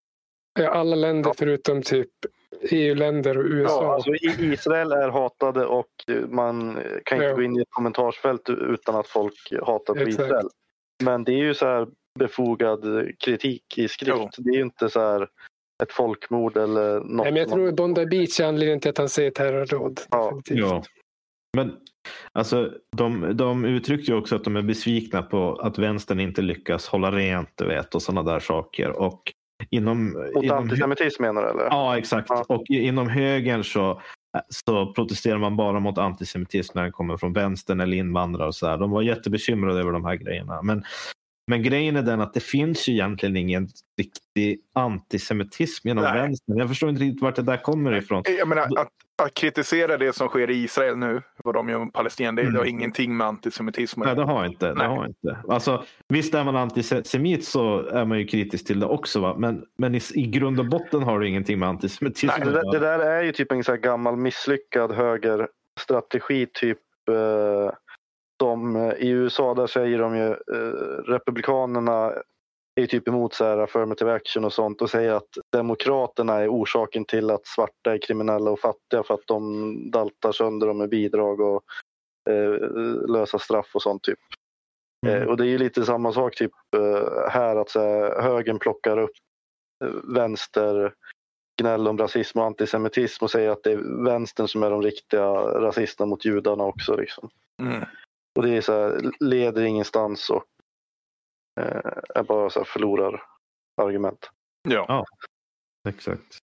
alla länder ja. förutom typ E U-länder och U S A. Ja, alltså Israel är hatade och man kan inte ja. gå in i ett kommentarsfält utan att folk hatar på Exakt. Israel. Men det är ju så här befogad kritik i skrift. Jo. Det är ju inte så här ett folkmord eller något. Nej, men jag tror att Bondi Beach är anledningen till att han säger terrordåd. Ja. ja. Men alltså, de, de uttryckte ju också att de är besvikna på att vänstern inte lyckas hålla rent, vet, och sådana där saker. Och inom, Mot inom antisemitism menar du, eller? Ja, exakt. Ja. Och inom högern så, så protesterar man bara mot antisemitism när den kommer från vänstern eller invandrare och så där. De var jättebekymrade över de här grejerna. Men Men grejen är den att det finns ju egentligen ingen riktig antisemitism genom Nej. vänstern. Jag förstår inte riktigt vart det där kommer ifrån. Jag menar, att, att kritisera det som sker i Israel nu, vad de gör med Palestina, det, mm. det har ingenting med antisemitism. Nej, det har inte. Det har inte. Alltså, visst är man antisemit så är man ju kritisk till det också. Va? Men, men i, i grund och botten har det ingenting med antisemitism. Nej, det, det där är ju typ en så här gammal misslyckad högerstrategi typ... Eh... Som i U S A där säger de ju eh, republikanerna är typ emot så här affirmative action och sånt och säger att demokraterna är orsaken till att svarta är kriminella och fattiga för att de daltar sönder dem med bidrag och eh, lösa straff och sånt typ. Mm. Eh, och det är ju lite samma sak typ eh, här att så här, högern plockar upp eh, vänster gnäll om rasism och antisemitism och säger att det är vänstern som är de riktiga rasisterna mot judarna också liksom. Mm. Och det är så här, leder ingenstans och eh, är bara så här förlorar argument. Ja, ja exakt.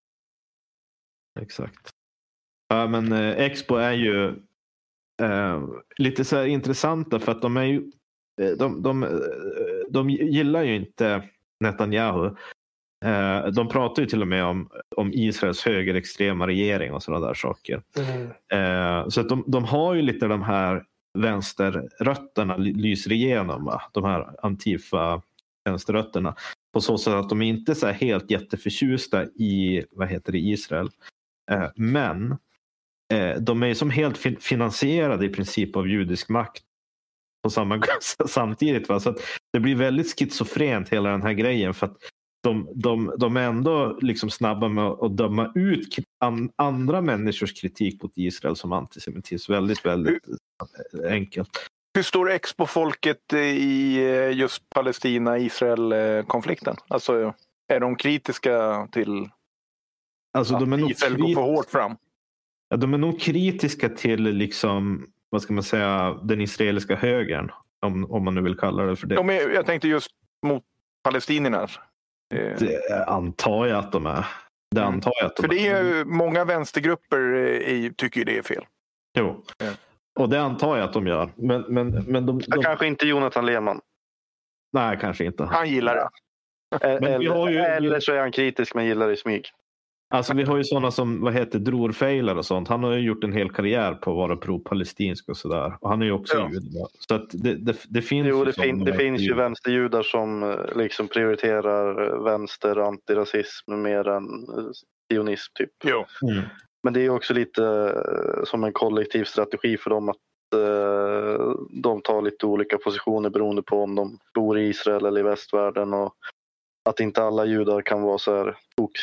Exakt. Ja, men eh, Expo är ju eh, lite så här intressanta för att de är ju de, de, de gillar ju inte Netanyahu. Eh, de pratar ju till och med om, om Israels högerextrema regering och sådana där saker. Mm. Eh, så att de, de har ju lite de här vänsterrötterna lyser igenom, va? De här antifa vänsterrötterna på så sätt att de är inte så här helt jätteförtjusta i vad heter det, Israel eh, men eh, de är som helt fin- finansierade i princip av judisk makt på samma samtidigt, va? Så att det blir väldigt schizofrent hela den här grejen för att de, de, de är ändå liksom snabba med att döma ut an, andra människors kritik mot Israel som antisemitism. Väldigt, väldigt hur, enkelt. Hur står Expo-folket i just Palestina-Israel-konflikten? Alltså, är de kritiska till alltså, att de är nog Israel krit... går för hårt fram? Ja, de är nog kritiska till liksom, vad ska man säga, den israeliska högern. Om, om man nu vill kalla det för det. De är, jag tänkte just mot palestinierna. Det antar jag att de är. Det antar jag att de För det är ju många vänstergrupper i, tycker det är fel. Jo. Ja. Och det antar jag att de gör. Men, men, men de, de... Kanske inte Jonathan Lehmann. Nej, kanske inte. Han gillar det. Men vi har ju... Eller så är han kritisk men gillar det i smyg. Alltså vi har ju sådana som, vad heter, Dror Feiler och sånt. Han har ju gjort en hel karriär på att vara pro-palestinsk och sådär. Och han är ju också ja. jude. Så att det, det, det finns jo, ju det, fin, det finns ju vänsterjudar som liksom prioriterar vänster antirasism mer än sionism typ. Jo. Mm. Men det är också lite som en kollektiv strategi för dem att uh, de tar lite olika positioner beroende på om de bor i Israel eller i västvärlden och att inte alla judar kan vara så här tok,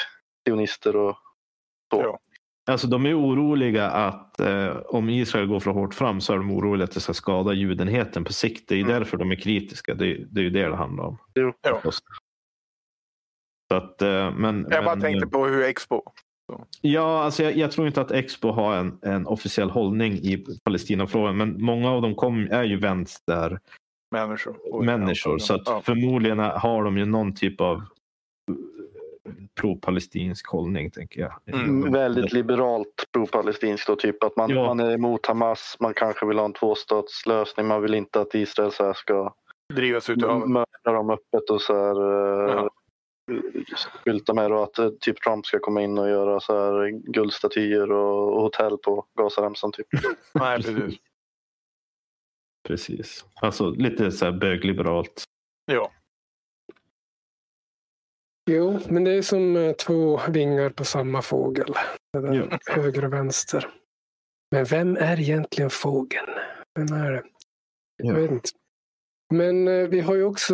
sionister och så. Ja. Alltså de är oroliga att eh, om Israel går för hårt fram så är de oroliga att det ska skada judenheten på sikt. Det är ju Mm. därför de är kritiska. Det är, det är ju det det handlar om. Jo. Ja. Så att, eh, men, Jag bara men, tänkte på hur Expo. Ja, alltså jag, jag tror inte att Expo har en, en officiell hållning i Palestinafrågan. Men många av dem kom, är ju vänster Människor. människor. Så att Ja. förmodligen har de ju någon typ av pro-palestinsk hållning, tänker jag. Mm. Väldigt liberalt pro-palestinskt då, typ att man, Ja. man är emot Hamas, man kanske vill ha en tvåstatslösning, man vill inte att Israel så här ska Drivas ut i havet. mörda dem öppet och så här Ja. skylta med då att eh, typ Trump ska komma in och göra så här guldstatyer och, och hotell på Gazaremsan typ. Nej, precis. Precis. Alltså lite så här bögliberalt. Ja. Jo, men det är som eh, två vingar på samma fågel. Det där, Ja. höger och vänster. Men vem är egentligen fågeln? Vem är det? Jag Ja. vet inte. Men eh, vi har ju också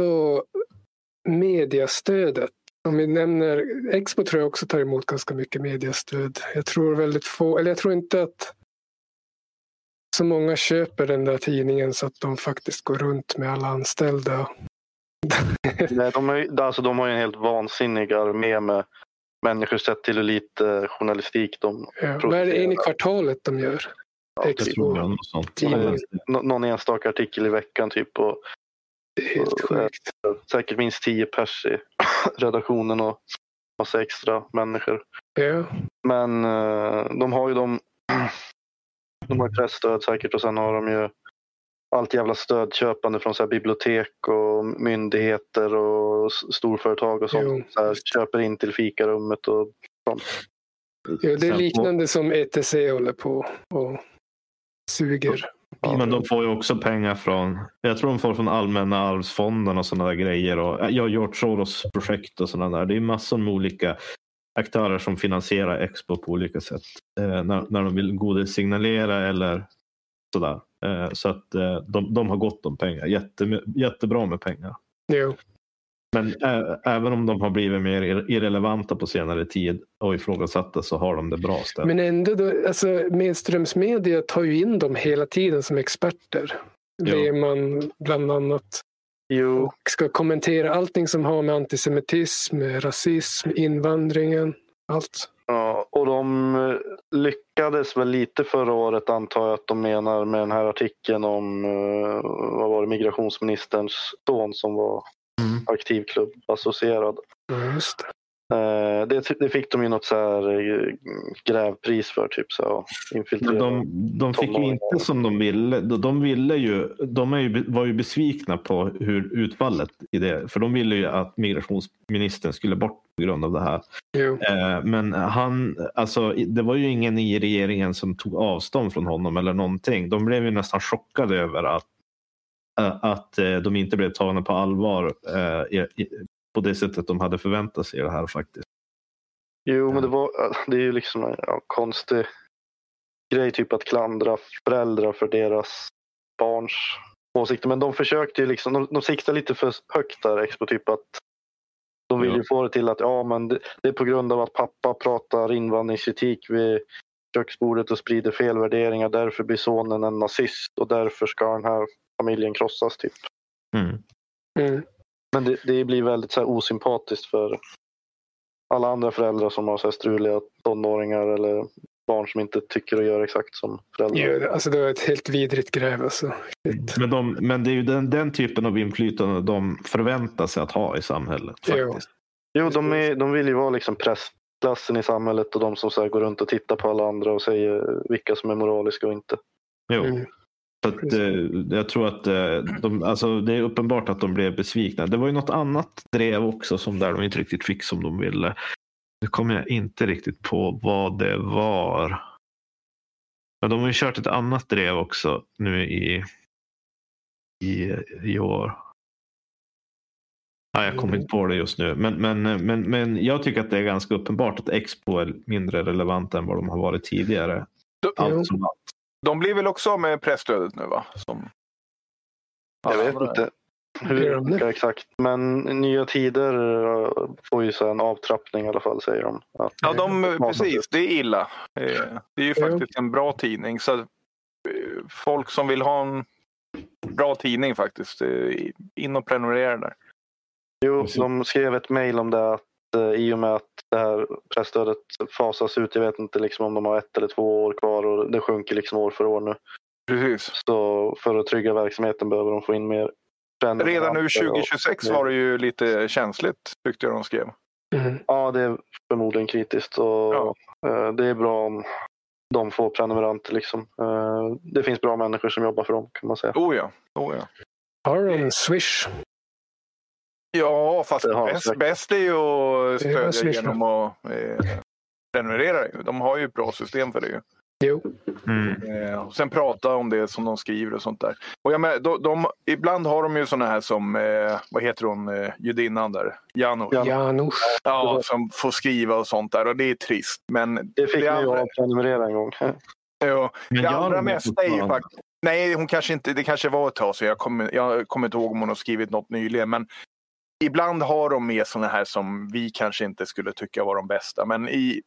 mediastödet. Om vi nämner Expo tror jag också tar emot ganska mycket mediastöd. Jag tror väldigt få, eller jag tror inte att så många köper den där tidningen så att de faktiskt går runt med alla anställda. Nej, de, är, alltså, de har ju en helt vansinnig armé med människor sett till hur lite journalistik de Ja, vad är det en i kvartalet de gör? Ja, Jag Expo. tror jag något sånt. Tidning. Nå- någon enstaka artikel i veckan typ och Det är helt sjukt. säkert minst tio pers i redaktionen och massa extra människor. Ja, Men eh, de har ju de de har ju pressstöd säkert och sen har de ju allt jävla stödköpande från så här bibliotek och myndigheter och s- storföretag och sånt. Jo. Så här, köper in till fikarummet och sånt. ja, det är Sen liknande som E T C håller på och suger. Ja, men de får ju också pengar från, jag tror de får från allmänna arvsfonden och sådana där grejer. Och jag har gjort Soros projekt och sådana där. Det är massor med olika aktörer som finansierar Expo på olika sätt. Eh, när, när de vill godisignalera eller sådär. Eh, så att eh, de, de har gott om pengar. Jätte, jättebra med pengar. Jo. Men ä, även om de har blivit mer ir- irrelevanta på senare tid och ifrågasatta så har de det bra ställt. Men ändå, då, alltså medströmsmedia tar ju in dem hela tiden som experter. Ja. Lehman bland annat. Jo, Och ska kommentera allting som har med antisemitism, rasism, invandringen, allt. ja, och de eh, lyckades väl lite förra året antar jag att de menar med den här artikeln om eh, vad var det, migrationsministerns son som var Mm. aktivklubbassocierad. Ja, just det. Eh, det, det fick de ju något så här eh, grävpris för typ så här, Men infiltrera. de, de fick ju inte som de ville. De, de ville ju, de är ju, var ju besvikna på hur utfallet i det. För de ville ju att migrationsministern skulle bort på grund av det här. Jo. Eh, men han, alltså, det var ju ingen i regeringen som tog avstånd från honom eller någonting. De blev ju nästan chockade över att, äh, att eh, de inte blev tagna på allvar eh, i, i, på det sättet de hade förväntat sig det här faktiskt. Jo, men det, var, det är ju liksom en ja, konstig grej typ att klandra föräldrar för deras barns åsikter. Men de försökte ju liksom, de, de siktade lite för högt där, Expo, typ att de vill ju Ja. få det till att ja, men det, det är på grund av att pappa pratar invandringskritik vid köksbordet och sprider fel värderingar. Därför blir sonen en nazist och därför ska den här familjen krossas typ. Mm. Mm. Men det, det blir väldigt så här osympatiskt för alla andra föräldrar som har så här struliga tonåringar eller barn som inte tycker och gör exakt som föräldrar. Jo, det- alltså det var ett helt vidrigt gräv. Alltså. Shit. Men, de, men det är ju den, den typen av inflytande de förväntar sig att ha i samhället Jo. faktiskt. Jo, de, är, de vill ju vara liksom pressklassen i samhället och de som så här går runt och tittar på alla andra och säger vilka som är moraliska och inte. Jo. Mm. Så att, eh, jag tror att eh, de, alltså, det är uppenbart att de blev besvikna. Det var ju något annat drev också som där de inte riktigt fick som de ville. Nu kommer jag inte riktigt på vad det var. Men de har ju kört ett annat drev också nu i, i, i år. Ja, jag kommer inte på det just nu. Men, men, men, men jag tycker att det är ganska uppenbart att Expo är mindre relevant än vad de har varit tidigare. De, Allt som allt. de blir väl också med pressstödet nu va? Som Jag alla vet andra. inte. hur mycket exakt. Men Nya Tider får ju så en avtrappning i alla fall, säger de. Att, ja, de, precis. Det är illa. Det är ju faktiskt en bra tidning. Så folk som vill ha en bra tidning faktiskt, in och prenumerera där. Jo, de skrev ett mejl om det, att i och med att det här pressstödet fasas ut, jag vet inte liksom om de har ett eller två år kvar och det sjunker liksom år för år nu. Precis. Så för att trygga verksamheten behöver de få in mer. Redan nu tjugo tjugosex och, var det ju lite känsligt, tyckte jag de skrev. Mm. Ja, det är förmodligen kritiskt och ja. uh, det är bra om de får prenumeranter liksom. Uh, det finns bra människor som jobbar för dem, kan man säga. Oh ja, oh ja. Har de Swish? Ja, fast bäst, bäst är ju att stödja genom att eh, prenumerera. De har ju ett bra system för det ju. Jo. Mm. Eh, och sen prata om det som de skriver och sånt där. Och jag med, de, de, ibland har de ju såna här som, eh, vad heter hon, eh, judinnan där? Janusz. Janusz. Ja, som får skriva och sånt där. Och det är trist. Men det fick det ju att prenumerera en gång. Ja, det allra mesta är ju faktiskt... Nej, hon kanske inte, det kanske var ett tag så jag kommer, jag kommer inte ihåg om hon har skrivit något nyligen. Men ibland har de med såna här som vi kanske inte skulle tycka var de bästa. Men i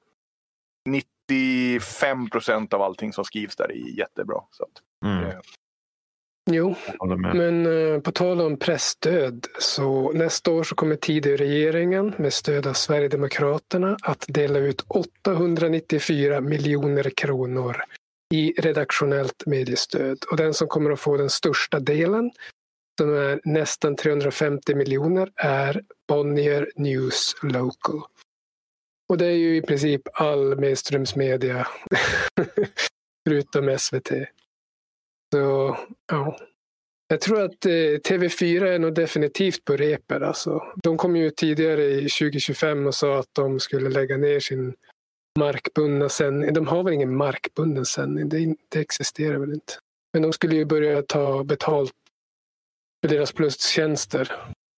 nittiofem procent av allting som skrivs där är jättebra. Så att, mm. eh. Jo, men uh, på tal om pressstöd, så nästa år så kommer Tidöregeringen med stöd av Sverigedemokraterna att dela ut åttahundranittiofyra miljoner kronor i redaktionellt mediestöd. Och den som kommer att få den största delen, som är nästan trehundrafemtio miljoner, är Bonnier News Local. Och det är ju i princip all mainstreamsmedia förutom S V T. Så ja, jag tror att eh, T V fyra är nog definitivt på repet. Alltså. De kom ju tidigare i tjugo tjugofem och sa att de skulle lägga ner sin markbundna sändning. De har väl ingen markbunden sändning, det, det existerar väl inte. Men de skulle ju börja ta betalt för deras plustjänster.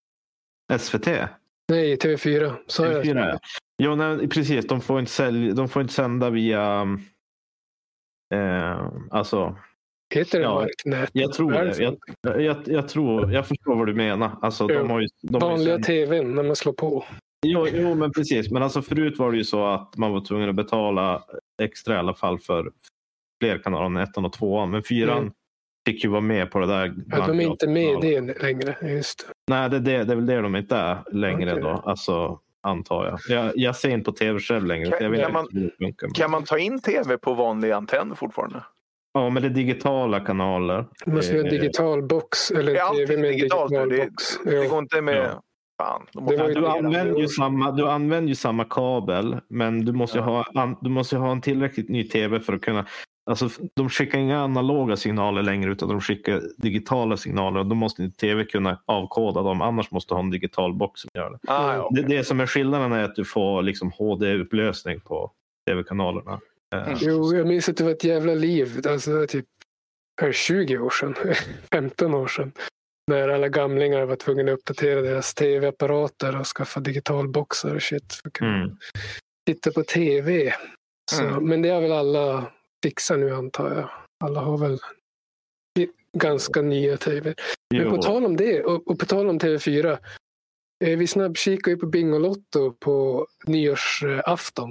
S V T? Nej, T V fyra. Så T V fyra, ja. Jo, nej, precis. De får inte, sälja, de får inte sända via... Eh, alltså... Heter det ja, marknät? Jag tror det. Jag, jag, jag, tror, jag förstår vad du menar. Alltså, de har ju, de vanliga har ju tvn när man slår på. Jo, jo, men precis. Men alltså förut var det ju så att man var tvungen att betala extra i alla fall för fler kanaler än ettan och tvåan. Men fyran mm. fick ju vara med på det där. Ja, de är inte med i det längre. Just. Nej, det, det, det är väl det de inte är längre okay. Då. Alltså, antar jag. jag. Jag ser inte på tv själv längre. Kan, jag vet kan, man, funkar, kan man ta in tv på vanlig antenn fortfarande? Ja, men det är digitala kanaler. Man måste ha en digital box. Eller det är tv med digitalt. Digital det, box. det, det går inte med... Ja. Fan, ja, du, använder ju samma, du använder ju samma kabel, men du måste, ja. ha, du måste ha en tillräckligt ny tv för att kunna... Alltså, de skickar inga analoga signaler längre, utan de skickar digitala signaler, och då måste din tv kunna avkoda dem, annars måste du ha en digital box som gör det. Ah, ja, okay. det, det som är skillnaden är att du får liksom H D-upplösning på tv-kanalerna. Mm. Jo, jag minns att det var ett jävla liv, alltså typ tjugo år sedan, femton år sedan. När alla gamlingar var tvungna att uppdatera deras tv-apparater och skaffa digitalboxar och shit för att kunna mm. titta på tv. Så, mm. Men det har väl alla fixat nu, antar jag. Alla har väl ganska nya tv. Men jo. På tal om det och, och på tal om T V fyra. Eh, vi snabbkikade ju på Bingolotto på nyårsafton.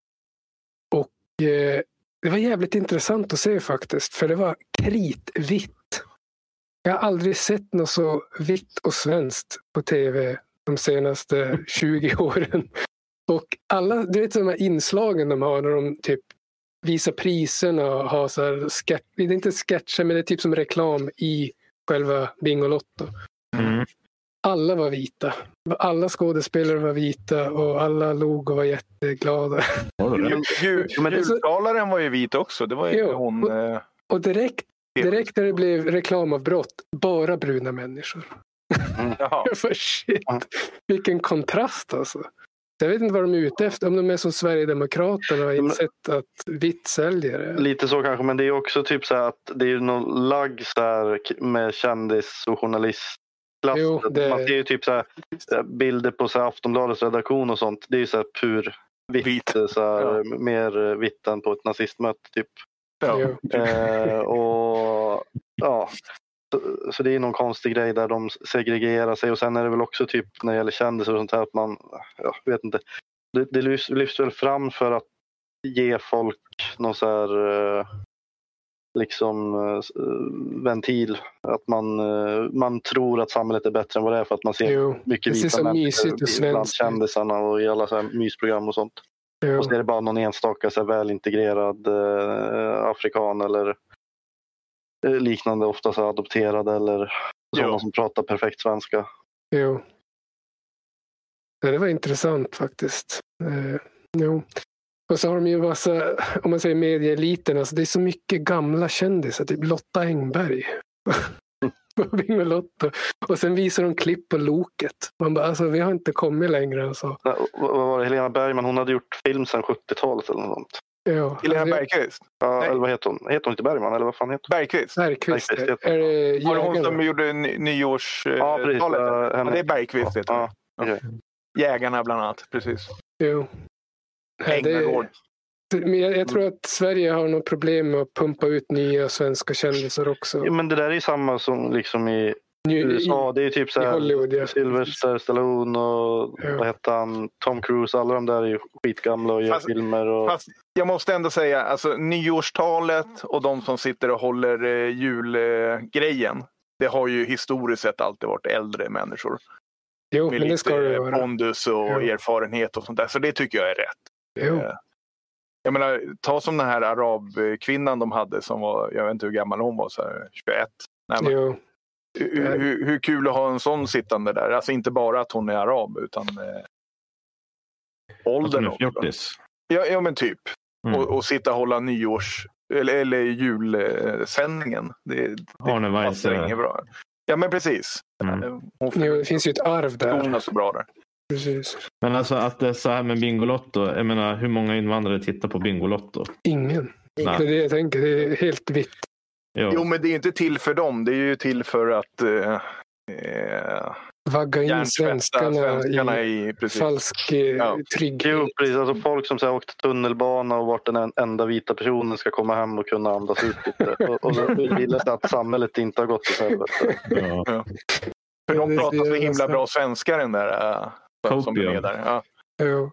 Och eh, det var jävligt intressant att se faktiskt. För det var kritvitt. Jag har aldrig sett något så vitt och svenskt på tv de senaste tjugo åren. Och alla, du vet de här inslagen de har när de typ visar priserna och har så här sketch, det är inte sketcher men det är typ som reklam i själva Bingolotto. Mm. Alla var vita. Alla skådespelare var vita och alla log och var jätteglada. Julgalaren var ju vit också. Det var ju jo, hon... Och, och direkt Direkt när det blev reklamavbrott, bara bruna människor. Mm. För shit. Vilken kontrast alltså. Jag vet inte vad de är ute efter. Om de är som Sverigedemokraterna och insett att vitt säljer det. Lite så kanske, men det är också typ så här att det är någon lagg så här med kändis och journalist. Jo, det... Man ser ju typ så här bilder på så här Aftonbladets redaktion och sånt. Det är ju så här pur vitt. Vit. Så här, ja. Mer vitt än på ett nazistmöte typ. Ja. Eh, och ja, Så, så det är någon konstig grej där de segregerar sig. Och sen är det väl också typ när det gäller kändisar och sånt här att man, jag vet inte, det, det lyfts, lyfts väl fram för att ge folk någon så här uh, liksom uh, ventil. Att man, uh, man tror att samhället är bättre än vad det är för att man ser jo, mycket vita människor bland kändisarna och i alla så här mysprogram och sånt. Jo. Och så är det bara någon enstaka så här välintegrerad uh, afrikan eller uh, liknande, ofta så adopterad eller sådana som pratar perfekt svenska. Jo. Ja, det var intressant faktiskt. Uh, jo. Och så har de ju massa, om man säger medieeliten, alltså det är så mycket gamla kändisar, typ Lotta Engberg. och Lotta. Och sen visar de klipp på Loket. Man bara, alltså vi har inte kommit längre. Alltså. Ja, vad var det? Helena Bergman, hon hade gjort film sedan sjuttiotalet eller något sånt. Ja, Helena alltså, Bergqvist? Ja, eller vad heter hon? Heter hon inte Bergman eller vad fan heter hon? Bergqvist? Bergqvist. Bergqvist Är det Var det hon Jägarna? som gjorde ny- nyårstalet? Ja, precis. Ja, henne. det är Bergqvist. Ja, Ja, ja, okej. Jägarna bland annat, precis. Jo. Nej, det, Änglagård. men jag, jag tror att Sverige har något problem med att pumpa ut nya svenska kändisar också. Ja, men det där är ju samma som liksom i Ny, U S A. Det är ju typ så i här Hollywood, ja. Sylvester Stallone och Ja. vad heter han? Tom Cruise. Alla de där är ju skitgamla och gör Fast- filmer. Och... Fast jag måste ändå säga, alltså nyårstalet och de som sitter och håller eh, julgrejen, det har ju historiskt sett alltid varit äldre människor. Jo, Med men det ska det lite vara. pondus och Ja. erfarenhet och sånt där. Så det tycker jag är rätt. Jo. Eh, Jag menar, ta som den här arabkvinnan de hade som var, jag vet inte hur gammal hon var, så här, tjugoett. Nej, men, Jo. hur, hur, hur kul att ha en sån sittande där? Alltså inte bara att hon är arab, utan eh, åldern också. fjortis. Ja, ja, men typ. Mm. Och, och sitta och hålla nyårs eller, eller julsändningen. Det, det Arne passar Weise. inget bra. Ja, men precis. Mm. Hon Jo, det finns ju ett arv där. är så bra där. Precis. Men alltså att det är så här med Bingolotto. Jag menar, hur många invandrare tittar på Bingolotto? Ingen. Nej. Det är det jag tänker. Det är helt vitt. Jo. Jo, men det är inte till för dem. Det är ju till för att eh, eh, Vagga in hjärntvätta svenskarna, svenskarna i i precis. falsk eh, Ja. trygghet. Jo, precis. Alltså folk som så här, åkt tunnelbana och varit den en- enda vita personen ska komma hem och kunna andas ut lite. Och, och så vill jag att samhället inte har gått åt helvete. Ja. För de Det- pratar så det- himla bra svenska, den där äh, som Copium. är där. Ja. Jo.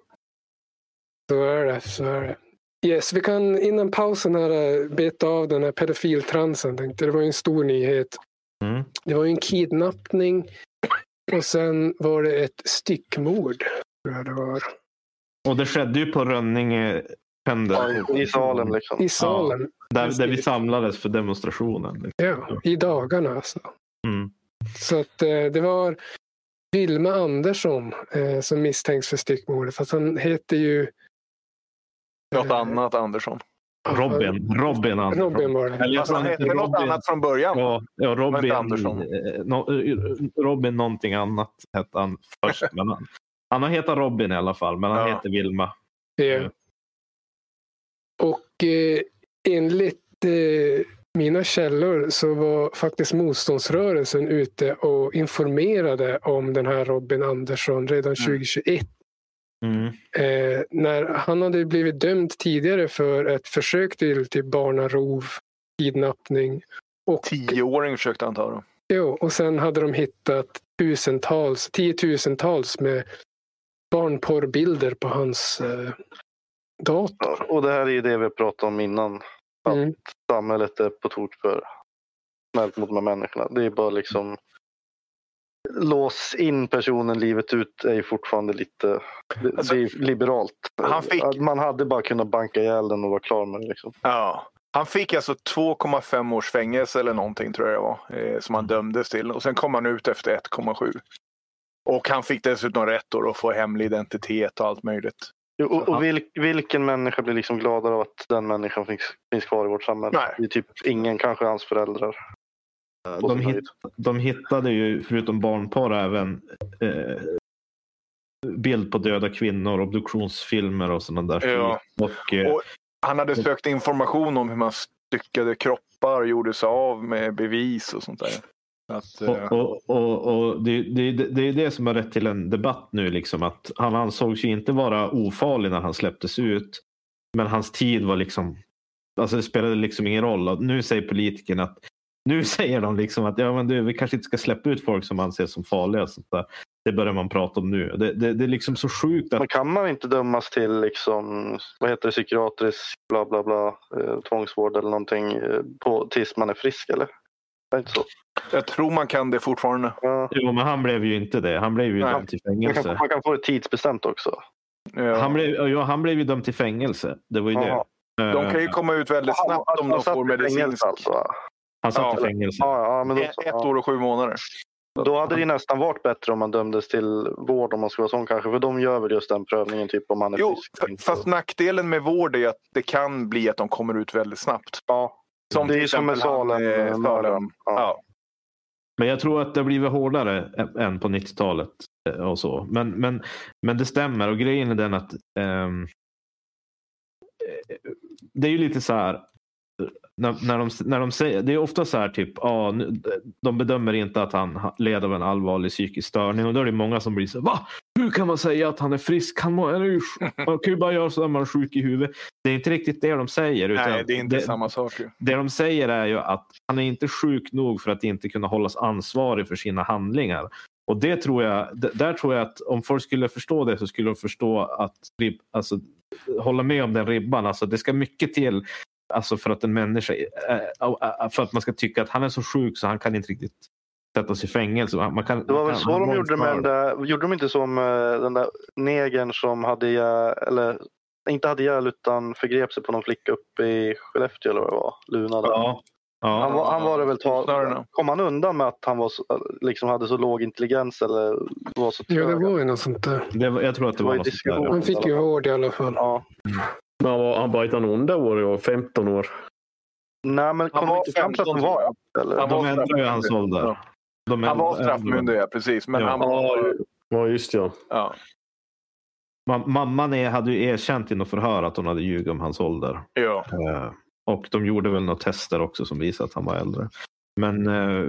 Så är det. Så är det. Yes, vi kan innan pausen här beta av den här pedofiltransen. Tänkte. Det var ju en stor nyhet. Mm. Det var ju en kidnappning och sen var det ett styckmord. Tror jag det var. Och det skedde ju på Rönninge pendel. Ja, i salen liksom. I salen. Där, där vi samlades för demonstrationen. Ja, i dagarna alltså. Mm. Så att eh, det var Vilma Andersson eh, som misstänks för styckmordet. Fast han heter ju... Något eh, annat Andersson. Robin. Robin Andersson. Robin var det. Eller jag Alltså, tror han han hette heter väl något Robin. annat från början? Ja, ja Var Robin, inte Andersson? eh, no, Robin någonting annat hette han först. Men han, han har hetat Robin i alla fall, men han Ja. heter Vilma. Ja. Och eh, enligt eh, mina källor så var faktiskt motståndsrörelsen ute och informerade om den här Robin Andersson redan tjugohundratjugoett. Mm. Eh, när han hade blivit dömd tidigare för ett försök till typ barnarov, kidnappning. Och, Tioåring försökte han ta dem. jo, och sen hade de hittat tusentals, tiotusentals med barnporrbilder på hans eh, dator. Ja, och det här är ju det vi pratade om innan. Att Mm. samhället är på tok för snällt mot de här människorna. Det är bara liksom lås in personen livet ut är ju fortfarande lite det, Alltså, det är liberalt. han fick- Man hade bara kunnat banka ihjäl den och vara klar med det liksom. Ja. Han fick alltså två komma fem års fängelse eller någonting tror jag det var. Eh, som han dömdes till. Och sen kom han ut efter ett komma sju. Och han fick dessutom rätt då att få hemlig identitet och allt möjligt. Jo, Och, och vil, vilken människa blir liksom gladare av att den människan finns, finns kvar i vårt samhälle? Nej. Det är typ ingen, kanske hans föräldrar. De, hit, de hittade ju förutom barnporr även eh, bild på döda kvinnor, obduktionsfilmer och sådana där. Ja. Och, eh, Och han hade sökt information om hur man styckade kroppar, gjorde sig av med bevis och sånt där. Att, eh, Och, och, och, och det, det, det är det som har rätt till en debatt nu. Liksom, att han ansågs ju inte vara ofarlig när han släpptes ut. Men hans tid var liksom... Alltså det spelade liksom ingen roll. Och nu säger politikerna att Nu säger de liksom att ja, men du, vi kanske inte ska släppa ut folk som anses som farliga. Sånt där. Det börjar man prata om nu. Det, det, det är liksom så sjukt att... Men kan man inte dömas till liksom, vad heter det, psykiatrisk bla bla bla, eh, tvångsvård eller någonting eh, på, tills man är frisk, eller? Det är inte så. Jag tror man kan det fortfarande. Ja. Jo, men han blev ju inte det. Han blev ju Nej. dömd till Man, fängelse. kan, man kan få det tidsbestämt också. Ja. Han blev, ja, han blev ju dömd till fängelse. Det var ju Jaha. det. De kan ju komma ut väldigt snabbt om de satt får i fängelse medicinsk... alltså. Han satt Ja. i fängelse. Ja, ja, men då, Ett ja. år och sju månader. Då hade det nästan varit bättre om man dömdes till vård, om man skulle vara sån kanske. För de gör väl just den prövningen typ om man är Jo, frisk. f- fast nackdelen med vård är att det kan bli att de kommer ut väldigt snabbt. Ja, Som det är till som med exempel han, Salem. eh, mördaren. Salem. Ja. Ja. Men jag tror att det har blivit hårdare ä- än på nittiotalet och så. Men, men, men det stämmer, och grejen är den att ehm, det är ju lite så här när, när, de, när de säger, det är ofta så här typ, ah, nu, de bedömer inte att han leder av en allvarlig psykisk störning, och då är det många som blir så, va? Hur kan man säga att han är frisk? Han, må, är ju, man kan ju bara göra så när man är sjuk i huvudet. Det är inte riktigt det de säger. Utan Nej, det är inte det, samma sak. Ju. det de säger är ju att han är inte sjuk nog för att inte kunna hållas ansvarig för sina handlingar. Och det tror jag, där tror jag att om folk skulle förstå det, så skulle de förstå att rib, alltså, hålla med om den ribban. Alltså, det ska mycket till, alltså, för att en människa, för att man ska tycka att han är så sjuk så han kan inte riktigt sättas i fängelse. Man kan, Det var man väl kan, så de man gjorde med den där, gjorde de inte som uh, den där negern som hade ihjäl, eller inte hade ihjäl utan förgrep sig på någon flicka uppe i Skellefteå eller vad det var, Luna där. Ja. Ja. Han var, han var det väl ta, Snarare. kom han undan med att han var så, liksom hade så låg intelligens eller var så Ja, det trög? var ju något sånt där. Det var, jag tror att det, Det var, var ju något sånt där. diskussion. Han fick ju vård i alla fall. Ja. Men han var, han var inte en onda år, jag var femton år. Nej, men kom var inte fram till att han femton, var eller? Han De var ändrar ju hans ålder. Ja. De Han var ändrar- straffmyndig, ja, precis. Men Ja. han Ja, var... ja just ja. Ja. Mam- Mamman är, hade ju erkänt i något förhör att hon hade ljugit om hans ålder. Ja. Eh, och de gjorde väl några tester också som visade att han var äldre. Men eh,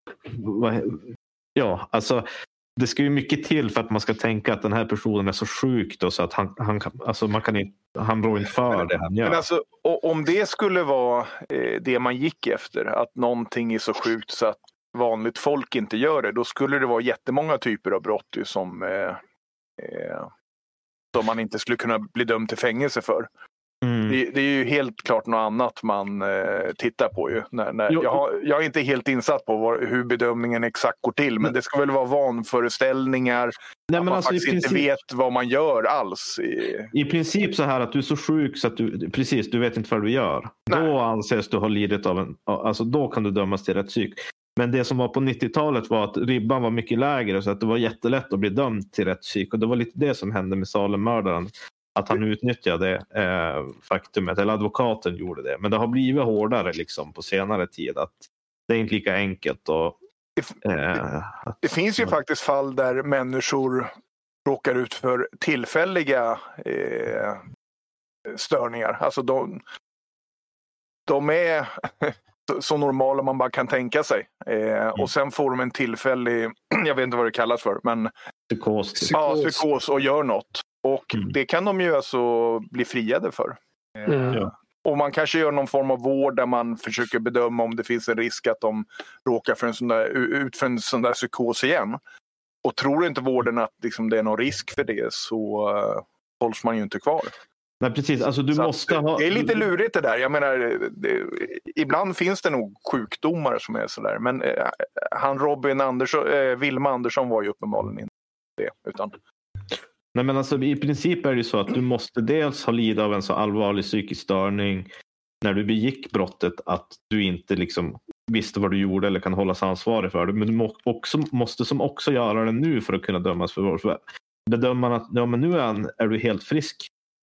vad, ja, alltså det ska ju mycket till för att man ska tänka att den här personen är så sjuk då, så att han, han, kan, alltså man kan inte, han rår inte för det han gör. Men alltså, o- om det skulle vara eh, det man gick efter, att någonting är så sjukt så att vanligt folk inte gör det, då skulle det vara jättemånga typer av brott ju som, eh, eh, som man inte skulle kunna bli dömd till fängelse för. Mm. Det, det är ju helt klart något annat man eh, tittar på ju. När, när, Jo. jag, har, jag är inte helt insatt på var, hur bedömningen exakt går till, men det ska väl vara vanföreställningar. Nej, att men man alltså, i faktiskt inte princip, vet vad man gör alls. I, i princip så här att du är så sjuk så att du, precis, du vet inte vad du gör. Nej. Då anses du ha lidit av en, alltså då kan du dömas till rättspsyk. Men det som var på nittiotalet var att ribban var mycket lägre, så att det var jättelätt att bli dömd till rättspsyk. Och det var lite det som hände med Salem-mördaren. Att han utnyttjade eh, faktumet, eller advokaten gjorde det. Men det har blivit hårdare liksom på senare tid. Att det är inte lika enkelt. Och, eh, att, Det finns ju faktiskt fall där människor råkar ut för tillfälliga eh, störningar. Alltså de, de är så normala man bara kan tänka sig. Eh, Mm. Och sen får de en tillfällig, jag vet inte vad det kallas för, men psykos. typ. ja, Psykos. psykos och gör något. Och Mm. det kan de ju alltså bli friade för. Eh, Mm. Ja. Och man kanske gör någon form av vård där man försöker bedöma om det finns en risk att de råkar för en sån där, ut för en sån där psykos igen. Och tror inte vården att liksom, det är någon risk för det, så uh, hålls man ju inte kvar. Nej, precis. Alltså, du Så måste att, ha... det är lite lurigt det där. Jag menar, det, ibland finns det nog sjukdomar som är sådär. Men uh, han Robin Andersson, uh, Vilma Andersson var ju uppenbarligen inte det. Utan... Nej, men alltså, i princip är det ju så att du måste dels ha lidit av en så allvarlig psykisk störning när du begick brottet att du inte liksom visste vad du gjorde eller kan hållas ansvarig för det. Men du må också, måste som också göra det nu för att kunna dömas för våld. För bedömer man att ja, men nu är, han, är du helt frisk,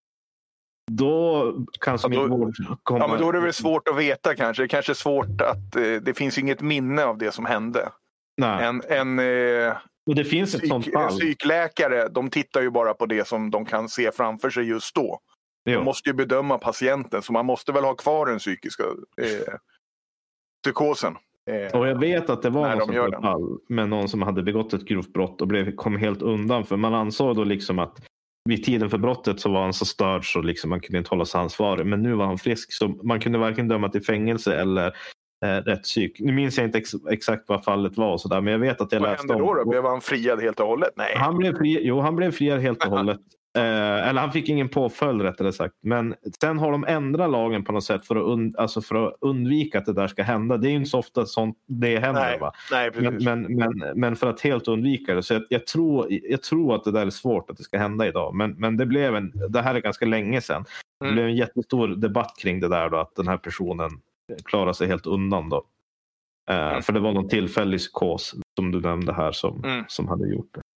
då kan som Ja, då- inte vård komma. Ja, men då är det väl svårt att veta kanske. Det kanske är svårt att uh, det finns inget minne av det som hände. Nej. En, en uh, Och det finns ett sånt Psyk, fall. psykläkare, de tittar ju bara på det som de kan se framför sig just då. Jo. De måste ju bedöma patienten, så man måste väl ha kvar den psykiska eh, psykosen. Eh, Och jag vet att det var När något de sånt gör där den. fall med någon som hade begått ett grovt brott och blev, kom helt undan. För man ansåg då liksom att vid tiden för brottet så var han så störd så liksom man kunde inte hålla sig ansvarig. Men nu var han frisk, så man kunde varken döma till fängelse eller eh, rätt psyk. Nu minns jag inte ex- exakt vad fallet var och sådär, men jag vet att jag Vad läste hände då, om... då? Blev han friad helt och hållet? Nej. Han blev fri, jo, han blev friad helt och hållet. Eh, eller han fick ingen påföljd rättare sagt. Men sen har de ändrat lagen på något sätt för att, und, alltså för att undvika att det där ska hända. Det är ju inte så ofta sånt det händer. Nej, Va? nej, men, men, men, men för att helt undvika det. Så jag, jag, tror, jag tror att det där är svårt att det ska hända idag. Men, men det blev en, det här är ganska länge sedan. Det Mm. blev en jättestor debatt kring det där då, att den här personen klarar sig helt undan då. Eh, Mm. För det var någon tillfällig psykos som du nämnde här som, Mm. som hade gjort det.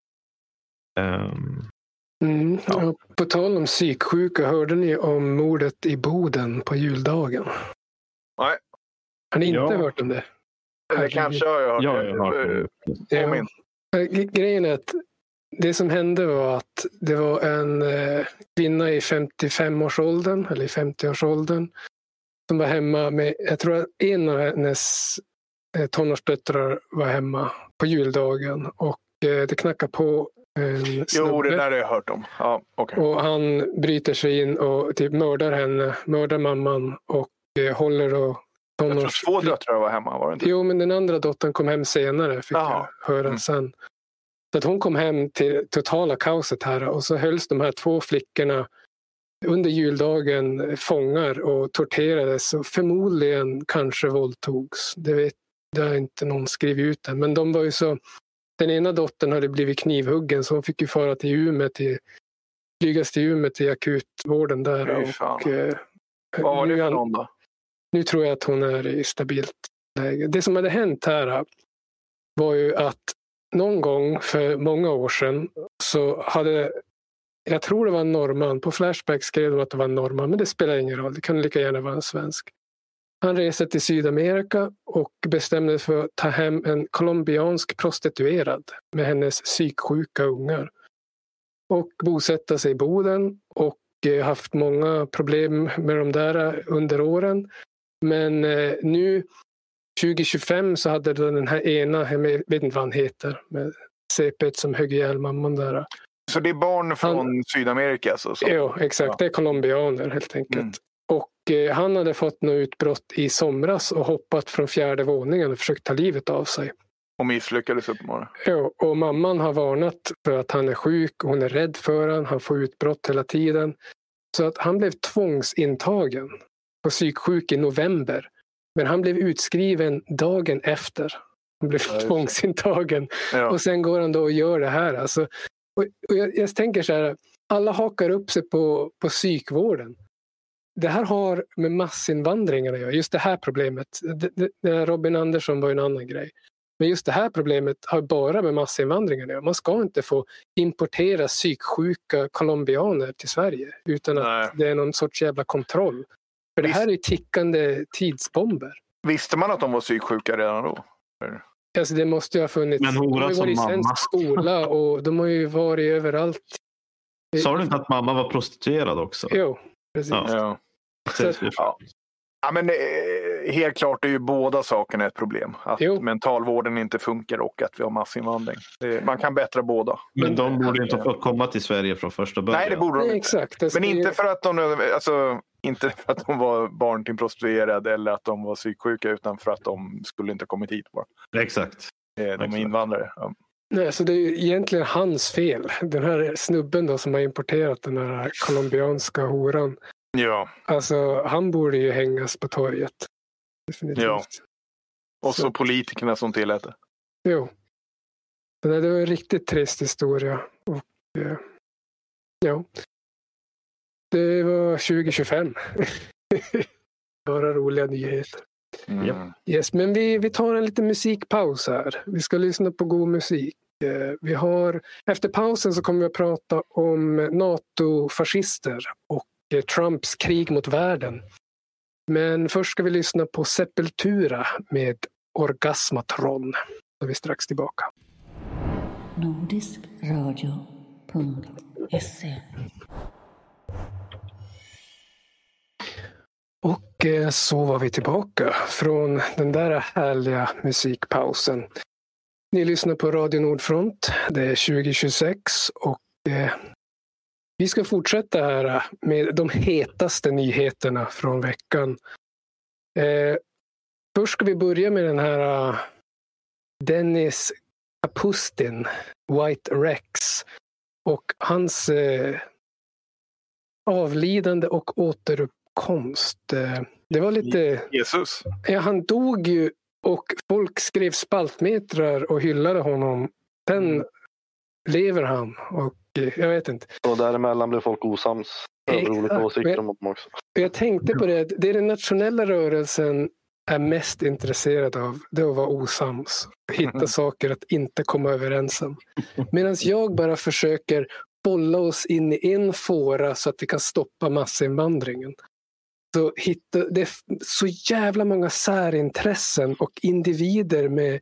Um, Mm. Ja. Ja, på tal om psyksjuka, hörde ni om mordet i Boden på juldagen? Nej. Har ni inte Ja. hört om det? Det kanske har jag hört. ja, jag har hört det. Ja. Påminn. Grejen är att det som hände var att det var en eh, kvinna i femtiofem-årsåldern eller i femtio-årsåldern som var hemma med, jag tror att en av hennes eh, tonårsdöttrar var hemma på juldagen och eh, det knackade på en Jo, snubbe. det där har jag hört om. Ja, okej. Och han bryter sig in och typ mördar henne, mördar mamman och eh, håller då Jag tror tonårs... två döttrar var hemma, var det inte? Jo, men den andra dottern kom hem senare, fick Jaha. jag höra Mm. sen. Så att hon kom hem till totala kaoset här och så hölls de här två flickorna under juldagen fångar och torterades och förmodligen kanske våldtogs. Det vet det har inte någon skrivit ut än. Men de var ju så... Den ena dottern hade blivit knivhuggen så hon fick ju fara till Umeå till flygas till Umeå till akutvården där. Fy fan. Och, eh, Vad var det nu, för någon då? nu tror jag att hon är i stabilt läge. Det som hade hänt här var ju att någon gång för många år sedan så hade, jag tror det var en norrman, på Flashback skrev de att det var en norrman, men det spelar ingen roll, det kan lika gärna vara en svensk. Han reste till Sydamerika och bestämde sig för att ta hem en colombiansk prostituerad med hennes psyksjuka ungar. Och bosätta sig i Boden och haft många problem med de där under åren. Men eh, nu tjugo tjugofem så hade den här ena, jag vet inte vad han heter, med C P som högg ihjäl mamman där. Så det är barn från han, Sydamerika? Alltså, så. Ja, exakt. Ja. Det är colombianer helt enkelt. Mm. Och eh, han hade fått något utbrott i somras och hoppat från fjärde våningen och försökt ta livet av sig. Och misslyckades uppenbarligen. Ja, och mamman har varnat för att han är sjuk och hon är rädd för han. Han får utbrott hela tiden. Så att han blev tvångsintagen på psyksjuk i november. Men han blev utskriven dagen efter. Han blev ja, tvångsintagen. Ja. Och sen går han då och gör det här. Alltså, och, och jag, jag tänker så här, alla hakar upp sig på, på psykvården. Det här har med massinvandringen att göra. Just det här problemet. Det, det, det Robin Andersson var en annan grej. Men just det här problemet har bara med massinvandringen att göra. Man ska inte få importera psyksjuka colombianer till Sverige utan att Nej. det är någon sorts jävla kontroll. För Visst, det här är tickande tidsbomber. Visste man att de var psyksjuka redan då? Alltså det måste ju ha funnits. Men de har ju varit i mamma. svensk skola och de har ju varit överallt. Sa du inte att mamma var prostituerad också? Jo, precis. Ja. Ja. Så, ja. Ja, men eh, helt klart är ju båda sakerna ett problem. Att jo. mentalvården inte funkar och att vi har massinvandring. Det, man kan bättra båda. Men de borde inte få komma till Sverige från första början. Nej, det borde de inte. Exakt. Alltså, men inte för att de alltså, inte för att de var barn till prostituerade eller att de var psyksjuka utan för att de skulle inte kommit hit bara. Exakt. De är Exakt. invandrare. Ja. Nej, så det är ju egentligen hans fel. Den här snubben då som har importerat den här colombianska horan. Ja. Alltså, han borde ju hängas på torget. Definitivt. Ja. Och så, så politikerna som tillät det. Jo. Det var en riktigt trist historia. Och, eh, ja. Det var tjugo tjugofem. Bara roliga nyheter. Mm. Yes, men vi, vi tar en liten musikpaus här. Vi ska lyssna på god musik. Eh, vi har, efter pausen så kommer vi att prata om NATO-fascister och Trumps krig mot världen. Men först ska vi lyssna på Sepultura med Orgasmatron. Då är vi strax tillbaka. nordisk radio punkt se Och så var vi tillbaka från den där härliga musikpausen. Ni lyssnar på Radio Nordfront. Det är tjugo tjugosex och eh, vi ska fortsätta här med de hetaste nyheterna från veckan. Eh, först ska vi börja med den här uh, Dennis Kapustin, White Rex, och hans uh, avlidande och återuppkomst. Uh, det var lite... Jesus. Ja, han dog ju och folk skrev spaltmetrar och hyllade honom. Sen mm. lever han och uh, jag vet inte. Och däremellan blev folk osams. Över olika åsikter om honom också. Jag tänkte på det. Det är den nationella rörelsen är mest intresserad av, det är att vara osams. Hitta mm. saker att inte komma överens om. Medan jag bara försöker bolla oss in i en fåra så att vi kan stoppa massinvandringen. Så hitta, det är så jävla många särintressen och individer med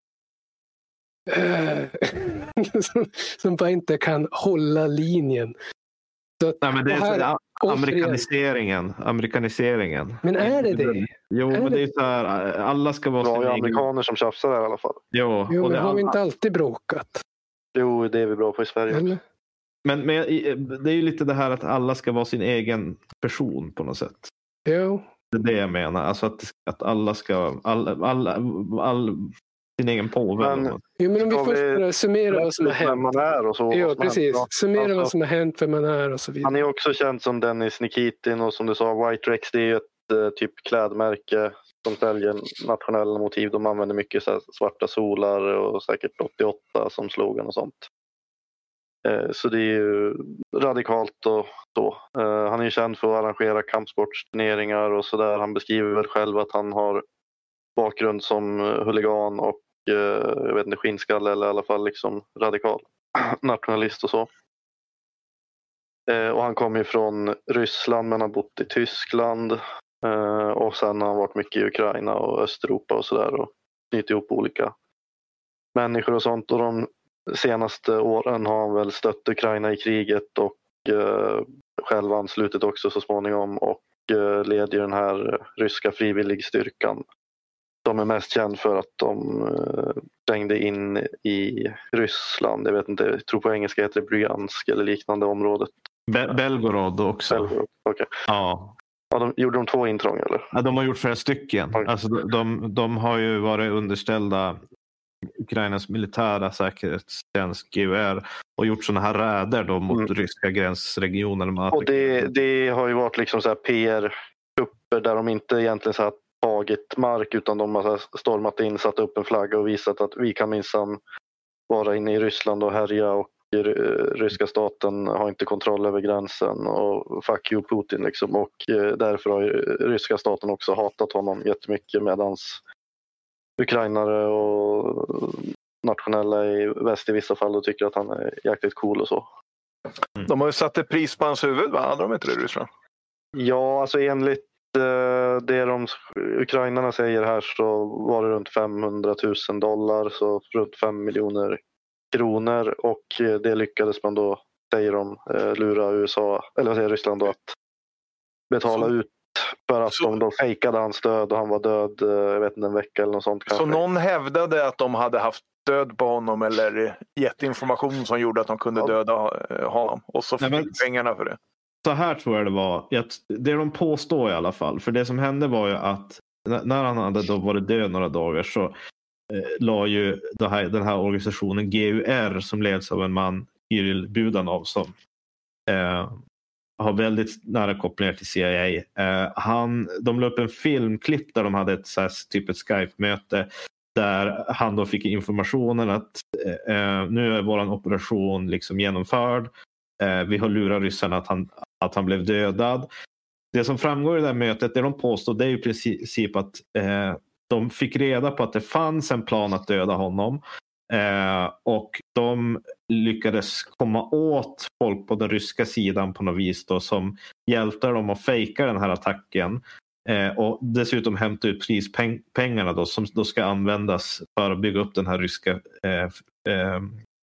äh, som, som bara inte kan hålla linjen. Så att, Nej, men det är här, så, amerikaniseringen, amerikaniseringen. Men är det det? Jo, är men det det? är så här, alla ska vara... Det var ju amerikaner som tjafsar här i alla fall. Jo, jo och men det har vi alla... inte alltid bråkat? Jo, det är vi bra på i Sverige. Eller? Men, men det är ju lite det här att alla ska vara sin egen person på något sätt. Jo. Det är det jag menar. Alltså att, att alla ska... All, all, all, all, sin egen påve. Men, jo, men om vi först vi summerar vad som har hänt. Man är och så, ja, precis. Hänt, summera alltså, vad som har hänt, vem man är och så vidare. Han är också känd som Dennis Nikitin och som du sa, White Rex, det är ju ett uh, typ klädmärke som säljer nationella motiv. De använder mycket så här, svarta solar och säkert åttioåtta som slogan och sånt. Uh, så det är ju radikalt och så. Uh, han är ju känd för att arrangera kampsportsturneringar och sådär. Han beskriver väl själv att han har bakgrund som huligan och jag vet inte, skinnskalle eller i alla fall liksom radikal nationalist och så. Eh, och han kom ju från Ryssland men har bott i Tyskland. Eh, och sen har han varit mycket i Ukraina och Östeuropa och sådär och knutit ihop olika människor och sånt. Och de senaste åren har han väl stött Ukraina i kriget och eh, själv anslutit också så småningom och eh, leder den här ryska frivilligstyrkan. De är mest känd för att de stängde in i Ryssland. Jag vet inte, jag tror på engelska heter det Bryansk eller liknande området. Be- Belgorod också. Belgorod, okay. Ja. Ja, de, gjorde de två intrång eller? Ja, de har gjort flera stycken. Okay. Alltså, de, de, de har ju varit underställda Ukrainas militära säkerhetstjänst G U R och gjort sådana här räder då mot mm. ryska gränsregioner. Och det, det har ju varit liksom så här P R-kupper där de inte egentligen så här tagit mark utan de har stormat in, satt upp en flagga och visat att vi kan minsann vara inne i Ryssland och härja och ryska staten har inte kontroll över gränsen och fuck you Putin liksom. Och därför har ryska staten också hatat honom jättemycket medans ukrainare och nationella i väst i vissa fall och tycker att han är jäkligt cool och så. Mm. De har ju satt ett pris på hans huvud, va? Hade de inte det i Ryssland? Ja, alltså enligt det de ukrainarna säger här så var det runt femhundratusen dollar, så runt fem miljoner kronor, och det lyckades man då, säger de, lura U S A, eller vad säger Ryssland då, att betala så, ut för att så, de då fejkade hans död och han var död, jag vet inte, en vecka eller något sånt kanske. Så någon hävdade att de hade haft död på honom eller gett information som gjorde att de kunde döda honom och så fick Nej, men... pengarna för det. Så här tror jag det var. Det de påstår i alla fall. För det som hände var ju att när han hade då varit död några dagar så eh, la ju det här, den här organisationen G U R som leds av en man, Kirill Budanov, som eh, har väldigt nära kopplingar till C I A. Eh, han, de la upp en filmklipp där de hade ett, så här, typ ett Skype-möte där han då fick informationen att eh, nu är våran operation liksom genomförd. Eh, vi har lurat ryssarna att han, att han blev dödad. Det som framgår i det här mötet, det de påstår, det är ju i princip att eh, de fick reda på att det fanns en plan att döda honom. Eh, och de lyckades komma åt folk på den ryska sidan på något vis då, som hjälpte dem att fejka den här attacken. Eh, och dessutom hämta ut prispengarna då, som då ska användas för att bygga upp den här ryska eh, eh,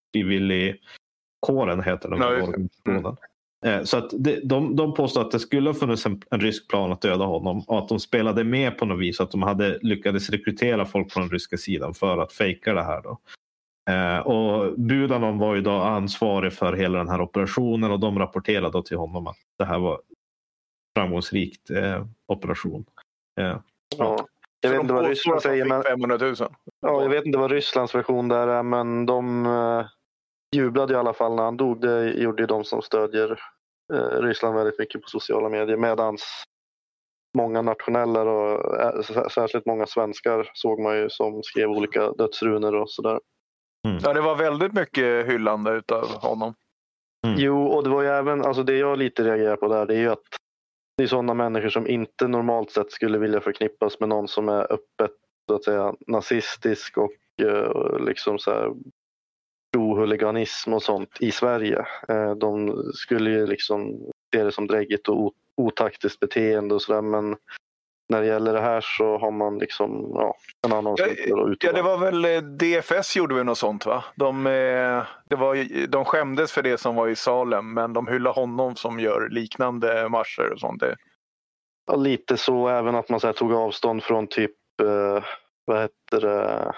frivilligkåren, heter den här organisationen. Eh, så att det, de, de påstår att det skulle ha funnits en, en rysk plan att döda honom och att de spelade med på något vis, att de hade lyckats rekrytera folk på den ryska sidan för att fejka det här då. Eh, och Budanov var ju då ansvarig för hela den här operationen och de rapporterade då till honom att det här var framgångsrikt eh, operation. Eh, ja. Jag vet inte vad Ryssland säger, men femhundratusen. Ja, jag vet inte vad Rysslands version där är, men de uh, jublade i alla fall när han dog. Det gjorde ju de som stödjer uh, Ryssland väldigt mycket på sociala medier, medans många nationella och uh, särskilt många svenskar såg man ju som skrev olika dödsrunor och sådär. Mm. Ja, det var väldigt mycket hyllande utav honom. Mm. Jo, och det var ju även, alltså det jag lite reagerar på där, det är ju att det är sådana människor som inte normalt sett skulle vilja förknippas med någon som är öppet, så att säga, nazistisk och uh, liksom så här pro-huliganism och sånt i Sverige. Uh, de skulle ju liksom se det som dräggigt och otaktiskt beteende och sådär, men när det gäller det här så har man liksom ja, en annan ja, ja, det var väl D F S gjorde väl något sånt, va? De, det var, de skämdes för det som var i Salem, men de hyllar honom som gör liknande marscher och sånt. Ja, lite så, även att man så här, tog avstånd från typ eh, vad heter det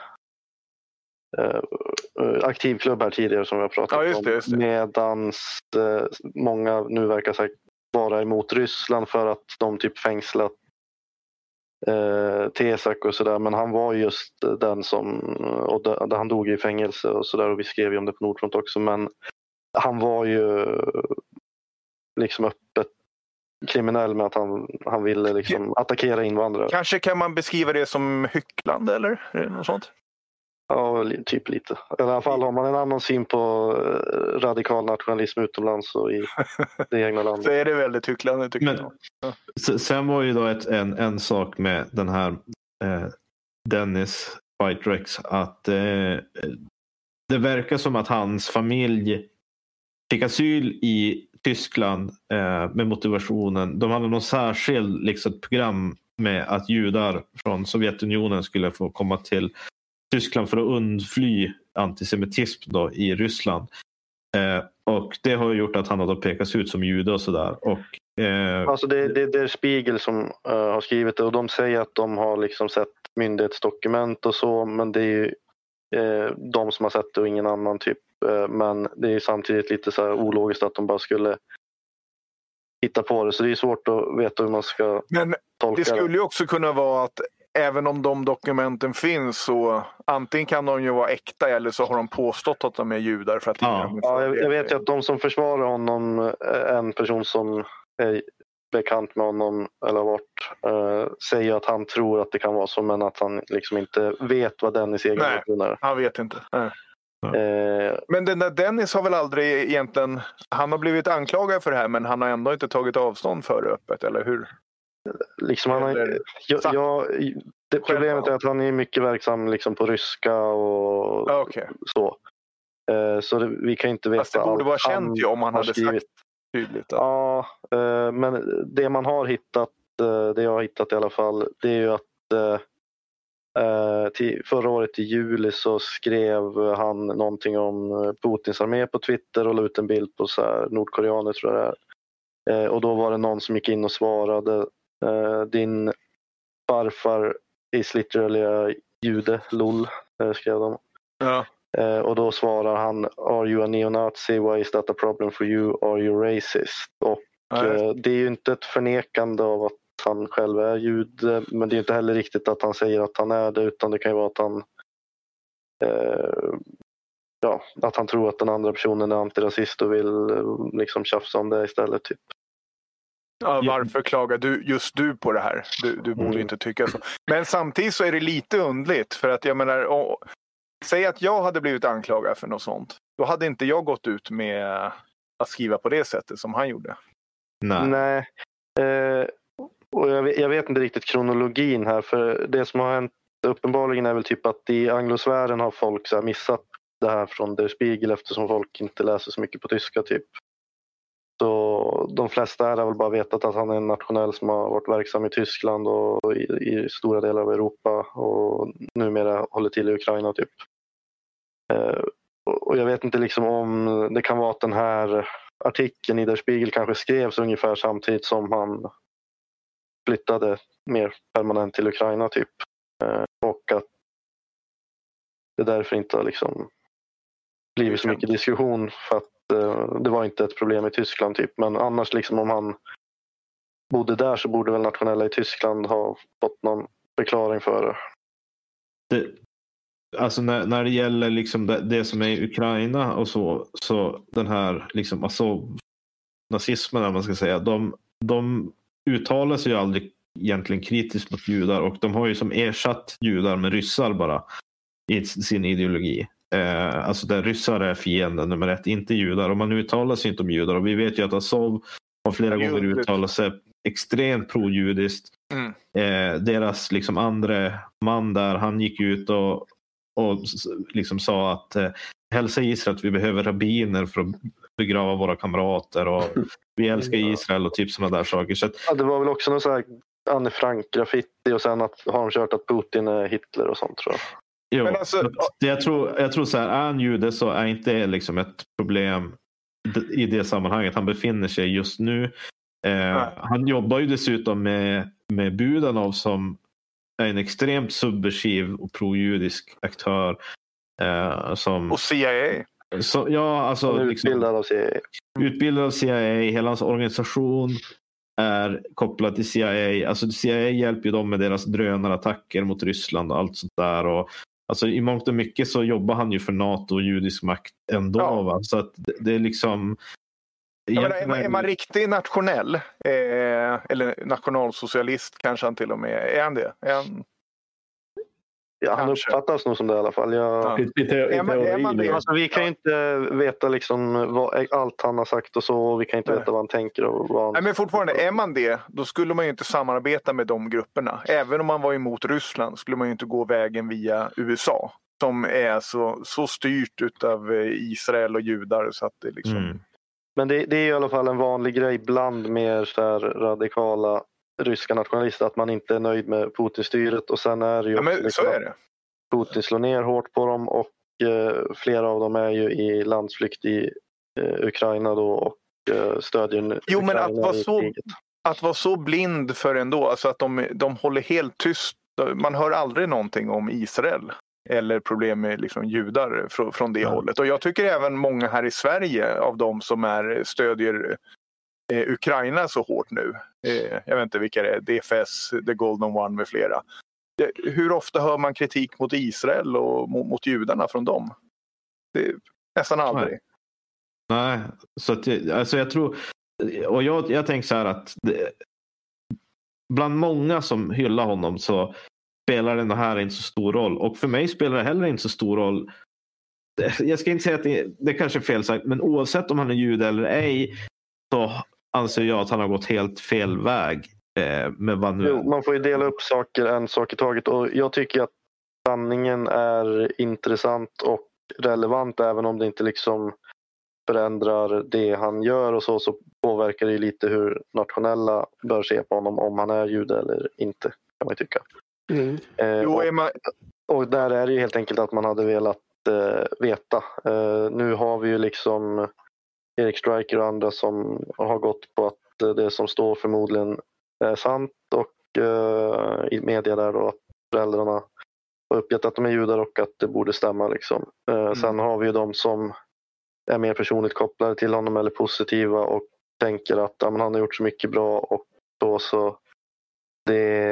eh, aktivklubb här tidigare som vi har pratat ja, just det, just det. om. Medans eh, många nu verkar så här, vara emot Ryssland för att de typ fängslat Eh, Tesak och sådär, men han var just den som och där han dog i fängelse och sådär, och vi skrev ju om det på Nordfront också, men han var ju liksom öppet kriminell med att han, han ville liksom attackera invandrare. Kanske kan man beskriva det som hycklande eller något sånt? Ja, typ lite. I alla fall har man en annan syn på radikal nationalism utomlands och i det egna landet. Så är det väldigt hycklande, tycker Men, jag. Ja. Sen var ju då ett, en, en sak med den här eh, Dennis Whiterex att eh, det verkar som att hans familj fick asyl i Tyskland eh, med motivationen. De hade någon särskild liksom, program med att judar från Sovjetunionen skulle få komma till Tyskland för att undfly antisemitism då i Ryssland. Eh, och det har gjort att han har då pekats ut som jude och sådär. Och, eh, alltså det, det, det är Spiegel som uh, har skrivit det, och de säger att de har liksom sett myndighetsdokument och så, men det är ju eh, de som har sett det och ingen annan typ. Eh, men det är samtidigt lite så här ologiskt att de bara skulle hitta på det, så det är svårt att veta hur man ska men tolka det. Det skulle ju också kunna vara att även om de dokumenten finns så antingen kan de ju vara äkta eller så har de påstått att de är judar. För att ja. Ja, jag, jag vet ju att de som försvarar honom, en person som är bekant med honom eller varit, uh, säger att han tror att det kan vara så, men att han liksom inte vet vad Dennis egen version är. Han vet inte. Nej. Uh, men den där Dennis har väl aldrig egentligen, han har blivit anklagad för det här, men han har ändå inte tagit avstånd för det öppet, eller hur? Liksom han har, jag, jag, det problemet är att han är mycket verksam liksom på ryska och okay. så. Uh, så det, vi kan inte veta. Fast det borde vara känt ju om han hade skrivit. Sagt tydligt. Att... Ja, uh, men det man har hittat, uh, det jag har hittat i alla fall, det är ju att uh, uh, till, förra året i juli så skrev han någonting om Putins armé på Twitter och la ut en bild på så här nordkoreaner, tror jag det är. Uh, och då var det någon som gick in och svarade: Uh, din farfar is literally a jude, lol, uh, skrev de. Ja. Uh, och då svarar han: are you a neonazi? Why is that a problem for you? Are you racist? Och uh, det är ju inte ett förnekande av att han själv är jude, men det är inte heller riktigt att han säger att han är det, utan det kan ju vara att han uh, ja, att han tror att den andra personen är antirasist och vill uh, liksom tjafsa om det istället typ. Ja, varför klagar du, just du på det här? Du, du borde mm. inte tycka så. Men samtidigt så är det lite undligt. För att jag menar, åh, säg att jag hade blivit anklagad för något sånt. Då hade inte jag gått ut med att skriva på det sättet som han gjorde. Nej. Nej. Eh, och jag vet, jag vet inte riktigt kronologin här. För det som har hänt uppenbarligen är väl typ att i anglosfären har folk så här missat det här från Der Spiegel, eftersom folk inte läser så mycket på tyska typ. Så de flesta här har väl bara vetat att han är en nationell som har varit verksam i Tyskland och i, i stora delar av Europa och numera håller till i Ukraina typ. Eh, och jag vet inte liksom om det kan vara att den här artikeln i Der Spiegel kanske skrevs ungefär samtidigt som han flyttade mer permanent till Ukraina typ. Eh, och att det därför inte har liksom blivit så mycket diskussion, för att det var inte ett problem i Tyskland typ. Men annars liksom om han bodde där så borde väl nationella i Tyskland ha fått någon förklaring för det. det alltså när, när det gäller liksom det, det som är i Ukraina och så, så den här liksom, alltså, nazismen, om man ska säga, de, de uttalar sig ju aldrig egentligen kritiskt mot judar, och de har ju som ersatt judar med ryssar bara i sin ideologi. Eh, alltså där ryssar är fienden nummer ett, inte judar, och man uttalar sig inte om judar, och vi vet ju att Azov har flera ja, gånger uttalat sig extremt pro-judiskt. Mm. Eh, deras liksom andra man där, han gick ut och, och liksom sa att eh, hälsa Israel att vi behöver rabbiner för att begrava våra kamrater, och vi älskar Israel och typ sådana där saker. Så att, ja, det var väl också någon sån här Anne Frank-graffiti, och sen att har de kört att Putin är Hitler och sånt, tror jag. jo, Men alltså, det jag tror, jag tror så här, är han jude så är inte liksom ett problem i det sammanhanget han befinner sig just nu. Eh, han jobbar ju dessutom med, med Budanov, som är en extremt subversiv och pro-judisk aktör. Eh, som, och C I A. så, ja, alltså, Han är liksom, utbildad av C I A. utbildad av C I A. Hela hans organisation är kopplad till C I A. Alltså C I A hjälper ju dem med deras drönarattacker mot Ryssland och allt sånt där. Och, alltså, i mångt och mycket så jobbar han ju för NATO och judisk makt ändå. Ja. Va? Så att det, det är liksom... Jag menar, är, man, är man riktigt nationell eh, eller nationalsocialist kanske han till och med är han det? Är han... Ja, han Kanske. uppfattas nog som det i alla fall. Jag... Ja. I, i, te- i Är man- är man teorin, det? Alltså, vi kan ju inte veta liksom vad, allt han har sagt och så. Och vi kan inte Nej. veta vad han tänker och vad han... Nej, men fortfarande, är man det, då skulle man ju inte samarbeta med de grupperna. Även om man var emot Ryssland skulle man ju inte gå vägen via U S A. Som är så, så styrt utav Israel och judar så att det liksom... Mm. Men det, det är i alla fall en vanlig grej bland mer så här radikala ryska nationalister, att man inte är nöjd med Putin-styret, och sen är det ju Ja, också men liksom så är att det. Putin slår ner hårt på dem, och eh, flera av dem är ju i landsflykt i eh, Ukraina då, och eh, stödjer Jo, men Ukraina att vara i så- kriget. Att vara så blind för ändå, alltså att de, de håller helt tyst. Man hör aldrig någonting om Israel eller problem med liksom judar från, från det Ja. hållet. Och jag tycker även många här i Sverige av de som är, stödjer eh, Ukraina så hårt nu. Eh, jag vet inte vilka det är, D F S, The Golden One med flera. Det, hur ofta hör man kritik mot Israel och mot, mot judarna från dem? Det är nästan aldrig. Nej, så att jag, alltså jag tror, och jag, jag tänker så här att det, bland många som hyllar honom så spelar den här inte så stor roll, och för mig spelar det heller inte så stor roll. Jag ska inte säga att det, det kanske är fel sagt, men oavsett om han är jude eller ej så anser jag att han har gått helt fel väg eh, med vad nu. Jo, man får ju dela upp saker en sak i taget, och jag tycker att sanningen är intressant och relevant, även om det inte liksom förändrar det han gör och så, så påverkar det lite hur nationella bör se på honom, om han är jude eller inte, kan man ju tycka. Mm. Eh, Jo, och, är man, och där är det ju helt enkelt att man hade velat eh, veta. Eh, nu har vi ju liksom Erik Stryker och andra som har gått på att eh, det som står förmodligen är sant, och eh, i media där då att föräldrarna har uppgett att de är judar och att det borde stämma liksom. Eh, Mm. Sen har vi ju de som är mer personligt kopplade till honom eller positiva och tänker att ja, men han har gjort så mycket bra, och då så det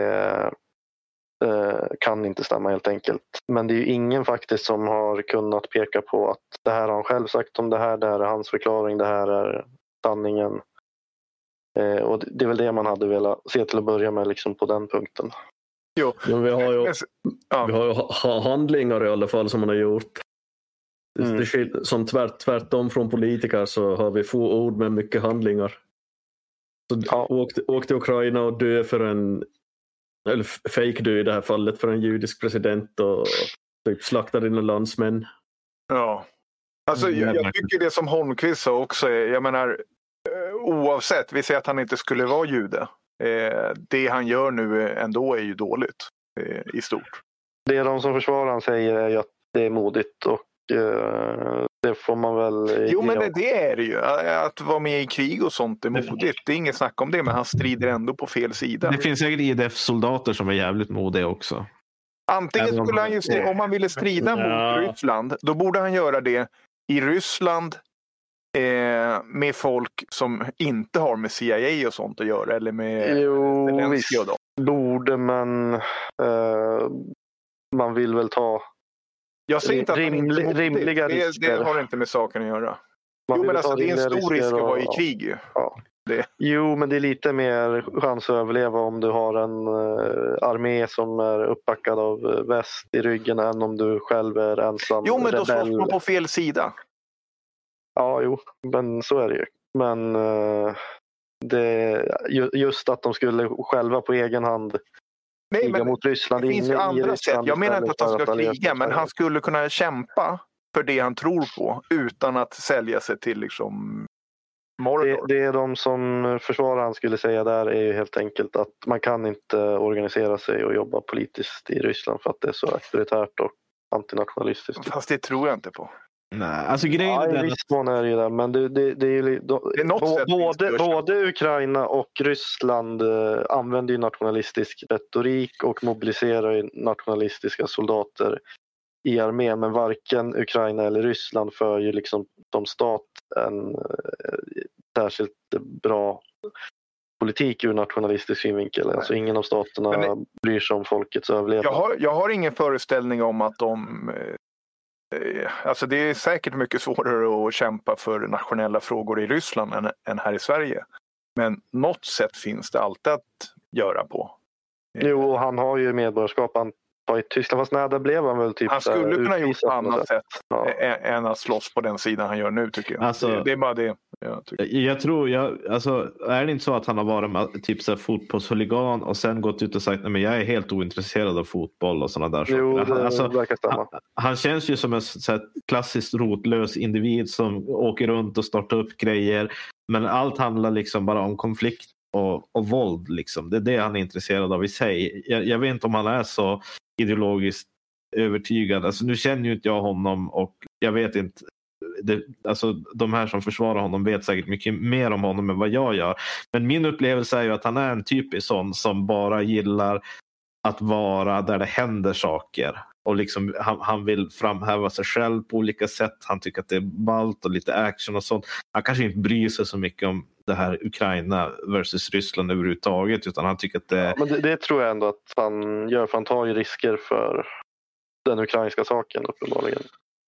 eh, kan inte stämma helt enkelt. Men det är ju ingen faktiskt som har kunnat peka på att det här har han själv sagt om det här, det här är hans förklaring, det här är sanningen. Eh, och det är väl det man hade velat se till att börja med liksom på den punkten. jo. Men vi har ju, Men- ja. vi har ju ha- handlingar i alla fall som man har gjort. Det- Mm. det skil- som tvärt, tvärtom från politiker så har vi få ord med mycket handlingar. Så Ja. åkte, åkte Ukraina och dö för en, eller f- fake dö i det här fallet, för en judisk president, och typ slakta dina landsmän. Ja. Alltså, Mm, jag, jag verkligen. tycker det som Holmqvist sa också är, jag menar, eh, oavsett, vi säger att han inte skulle vara jude. Eh, det han gör nu ändå är ju dåligt eh, i stort. Det de som försvarar han säger är ju att det är modigt, och eh, det får man väl Jo, ge men det, honom. det är det ju. Att vara med i krig och sånt är modigt. Det är inget snack om det, men han strider ändå på fel sida. Det finns säkert I D F-soldater som är jävligt modiga också. Antingen Även om- skulle han ju, stri- om han ville strida Ja. mot Ryssland, då borde han göra det i Ryssland eh, med folk som inte har med C I A och sånt att göra eller med Jo, Zelensky och visst dem? borde, men eh, man vill väl ta Jag säger inte att man inte är rimli- modig. rimliga det, risker. det har inte med saken att göra. Man Jo, vill men ta alltså, det är en rimliga stor risker risk att och- vara i ja. krig ju. Ja. Det. Jo, men det är lite mer chans att överleva om du har en uh, armé som är uppbackad av uh, väst i ryggen än om du själv är ensam Jo, men då slåss rebell. man på fel sida. Ja, jo, men så är det ju. Men uh, det, ju, just att de skulle själva på egen hand Nej, kriga men mot Ryssland. det finns ju inne i andra Ryssland sätt. Jag menar inte att han istället ska för att kriga, men han skulle kunna kämpa för det han tror på utan att sälja sig till liksom Det, Mordor. det är de som försvararen skulle säga där är ju helt enkelt att man kan inte organisera sig och jobba politiskt i Ryssland för att det är så auktoritärt och antinationalistiskt. Fast det tror jag inte på. Nej, alltså grejen Ja, är i den viss mån är det ju det, men det, det, det är ju de, Det är något sätt både, vi ska både Ukraina och Ryssland eh, använder ju nationalistisk retorik och mobiliserar ju nationalistiska soldater i armén, men varken Ukraina eller Ryssland för ju liksom som stat en eh, särskilt bra politik ur nationalistisk synvinkel. Alltså ingen av staterna Men det- bryr sig om folkets överlevnad. Jag har, jag har ingen föreställning om att de... Eh, alltså det är säkert mycket svårare att kämpa för nationella frågor i Ryssland än, än här i Sverige. Men något sätt finns det alltid att göra på. Jo, och han har ju medborgarskap han har i Tyskland, fast nej, där blev han väl typ Han skulle kunna gjort på utvisad annat sätt Ja. ä- än att slåss på den sidan han gör nu, tycker jag. Alltså- det, det är bara det jag tycker. Jag tror, jag, alltså, är det inte så att han har varit med, typ så här, fotbollshuligan och sen gått ut och sagt nej, men jag är helt ointresserad av fotboll och sådana där saker. Jo, Han, det alltså, verkar stämma. han, han känns ju som en så här, klassiskt rotlös individ som åker runt och startar upp grejer. Men allt handlar liksom bara om konflikt och, och våld. Liksom. Det är det han är intresserad av i sig. Jag, jag vet inte om han är så ideologiskt övertygad. Alltså, nu känner ju inte jag honom och jag vet inte. Det, alltså, de här som försvarar honom vet säkert mycket mer om honom än vad jag gör. Men min upplevelse är ju att han är en typisk sån som bara gillar att vara där det händer saker. Och liksom, han, han vill framhäva sig själv på olika sätt. Han tycker att det är ballt och lite action och sånt. Han kanske inte bryr sig så mycket om det här Ukraina versus Ryssland överhuvudtaget. Utan han tycker att det... Ja, men det, det tror jag ändå att han gör, för han tar ju risker för den ukrainska saken uppenbarligen.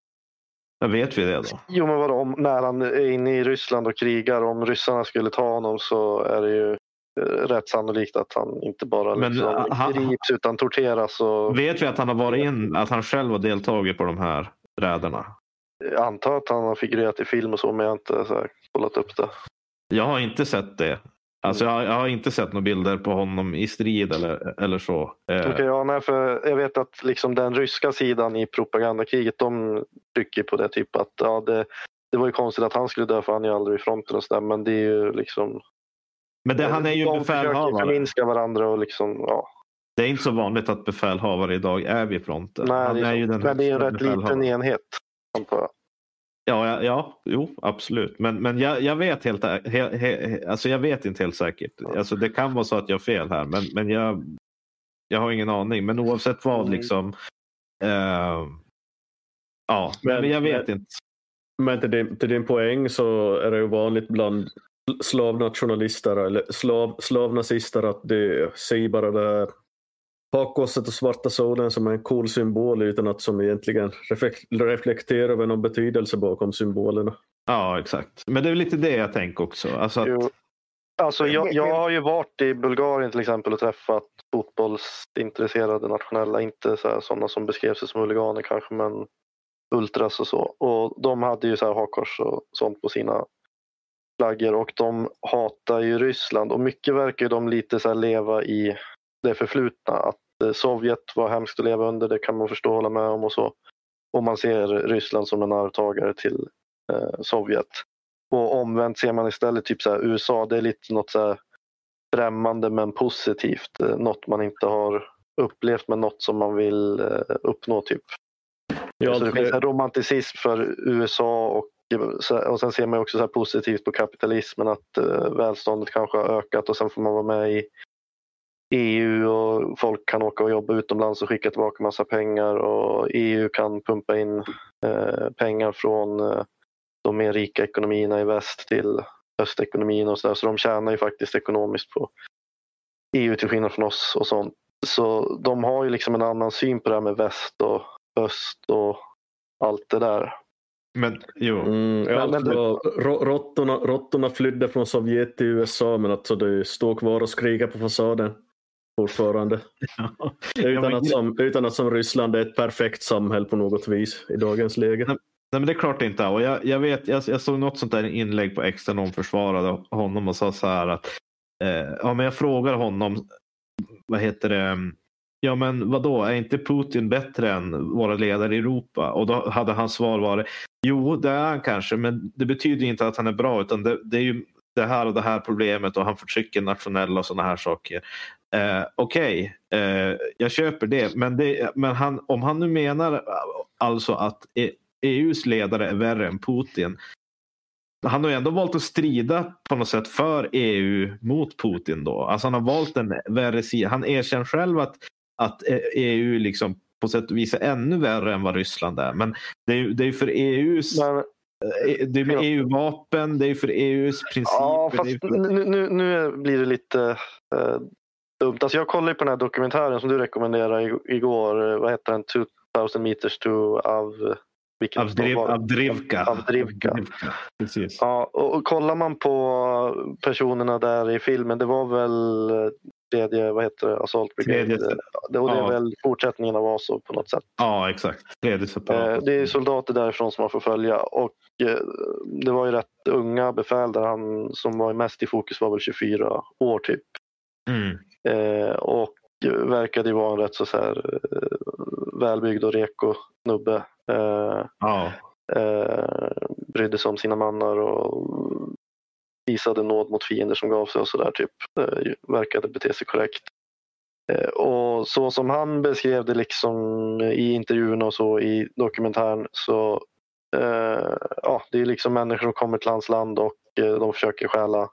Jag vet vi det då? Jo, men vadå, om, när han är inne i Ryssland och krigar, om ryssarna skulle ta honom så är det ju eh, rätt sannolikt att han inte bara Men, liksom uh, han- grips utan torteras. Och Vet vi att han har varit in, att han själv har deltagit på de här räderna? jag antar att han har figurerat i film och så, men jag har inte så här, kollat upp det. Jag har inte sett det. Alltså jag, jag har inte sett några bilder på honom i strid eller, eller så. Eh, Okej, ja, nej, för jag vet att liksom den ryska sidan i propagandakriget, de trycker på det, typ att ja, det, det var ju konstigt att han skulle dö för han är ju aldrig i fronten och sådär, men det är ju liksom... Men det, han är ju de försöker befälhavare. förminska varandra och liksom, ja. Det är inte så vanligt att befälhavare idag är vid fronten. Nej, Han det är, ju så. den Men det är en högsta rätt liten befälhavaren. enhet, antar jag. Ja, ja, ja, jo, absolut. Men, men jag, jag vet helt, he, he, alltså jag vet inte helt säkert. Alltså det kan vara så att jag har fel här, men, men jag, jag har ingen aning. Men oavsett vad, Mm. liksom. Eh, ja, men, men jag vet men, inte. Men till din, till din poäng så är det ju vanligt bland slavnationalister eller slav, slavnazister att de säger bara det här hakkorset och svarta solen som är en cool symbol utan att som egentligen reflekterar över någon betydelse bakom symbolerna. Ja, exakt. Men det är lite det jag tänker också. Alltså att, Jo. Alltså jag, jag har ju varit i Bulgarien till exempel och träffat fotbollsintresserade nationella, inte så här, sådana som beskrev sig som huliganer kanske, men ultras och så. Och de hade ju så här hakkors och sånt på sina flaggor och de hatar ju Ryssland och mycket verkar ju de lite så här leva i det förflutna. Att Sovjet var hemskt att leva under, det kan man förstå, hålla med om och så. Och man ser Ryssland som en arvtagare till eh, Sovjet. Och omvänt ser man istället typ så här, U S A, det är lite något så här främmande men positivt. Något man inte har upplevt men något som man vill eh, uppnå typ. Ja, så det finns en romanticism för U S A och, och sen ser man också så här positivt på kapitalismen, att eh, välståndet kanske har ökat och sen får man vara med i E U och folk kan åka och jobba utomlands och skicka tillbaka massa pengar och E U kan pumpa in eh, pengar från eh, de mer rika ekonomierna i väst till östekonomin och så där. Så de tjänar ju faktiskt ekonomiskt på E U till skillnad från oss och sånt. Så de har ju liksom en annan syn på det här med väst och öst och allt det där. Men jo. Mm, ja, men, men det... råttorna, råttorna flydde från Sovjet till U S A, men alltså det står kvar och skriker på fasaden fortfarande. Ja. Utan, ja, men... att som, utan att som Ryssland är ett perfekt samhälle på något vis i dagens läge. Nej, nej men det är klart inte. Och jag, jag vet, jag, jag såg något sånt där inlägg på Extra, någon försvarade honom och sa så här att eh, ja men jag frågar honom, vad heter det, ja men vadå, är inte Putin bättre än våra ledare i Europa? Och då hade hans svar varit, jo det är han kanske, men det betyder inte att han är bra, utan det, det är ju det här och det här problemet och han förtrycker nationella och sådana här saker. Eh, Okej, okay. eh, jag köper det, men, det, men han, om han nu menar alltså att E U:s ledare är värre än Putin, han har ju ändå valt att strida på något sätt för E U mot Putin då. Alltså han har valt en värre sida. Han erkänner själv att, att E U liksom på sätt och vis är ännu värre än vad Ryssland är. Men det är ju det är för E U:s... Men, det är med E U-vapen, det är för E U:s principer. Ja, fast för... nu, nu, nu blir det lite uh, dumt. Alltså jag kollade på den här dokumentären som du rekommenderade igår. Vad heter den? tusen meters to av... Avdriv, Avdrivka. Avdrivka. Avdrivka. Precis. Ja, och, och kollar man på personerna där i filmen, det var väl tredje, vad heter det, Assault Brigade. Tredje, det, och det är ja. väl fortsättningen av A S O på något sätt. Ja, exakt. Tredje separat. Det är soldater därifrån som man får följa, och det var ju rätt unga befäl där. Han som var mest i fokus var väl tjugofyra år typ. Mm. Eh, och verkade ju vara en rätt så, så här välbyggd och reko snubbe. Eh, ja. eh, brydde sig om sina mannar och visade nåd mot fiender som gav sig och sådär typ. Eh, verkade bete sig korrekt. Eh, och så som han beskrev det liksom i intervjuerna och så i dokumentären, så eh, ja, det är liksom människor som kommer till hans land och eh, de försöker stjäla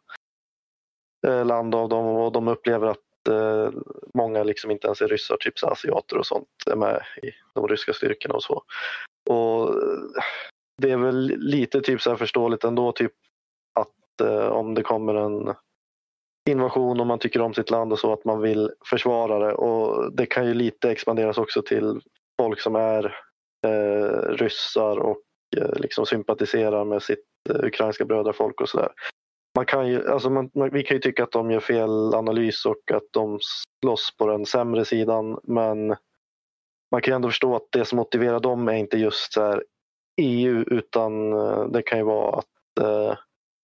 eh, land av dem, och de upplever att eh, många liksom inte ens är ryssar, typ så asiater och sånt är med i de ryska styrkorna och så. Och det är väl lite typ så här förståeligt ändå, typ att eh, om det kommer en invasion och man tycker om sitt land och så, att man vill försvara det. Och det kan ju lite expanderas också till folk som är eh, ryssar och eh, liksom sympatiserar med sitt eh, ukrainska brödrafolk och sådär. Man kan ju, alltså man, man, vi kan ju tycka att de gör fel analys och att de slåss på den sämre sidan, men man kan ju ändå förstå att det som motiverar dem är inte just så här E U, utan eh, det kan ju vara att eh,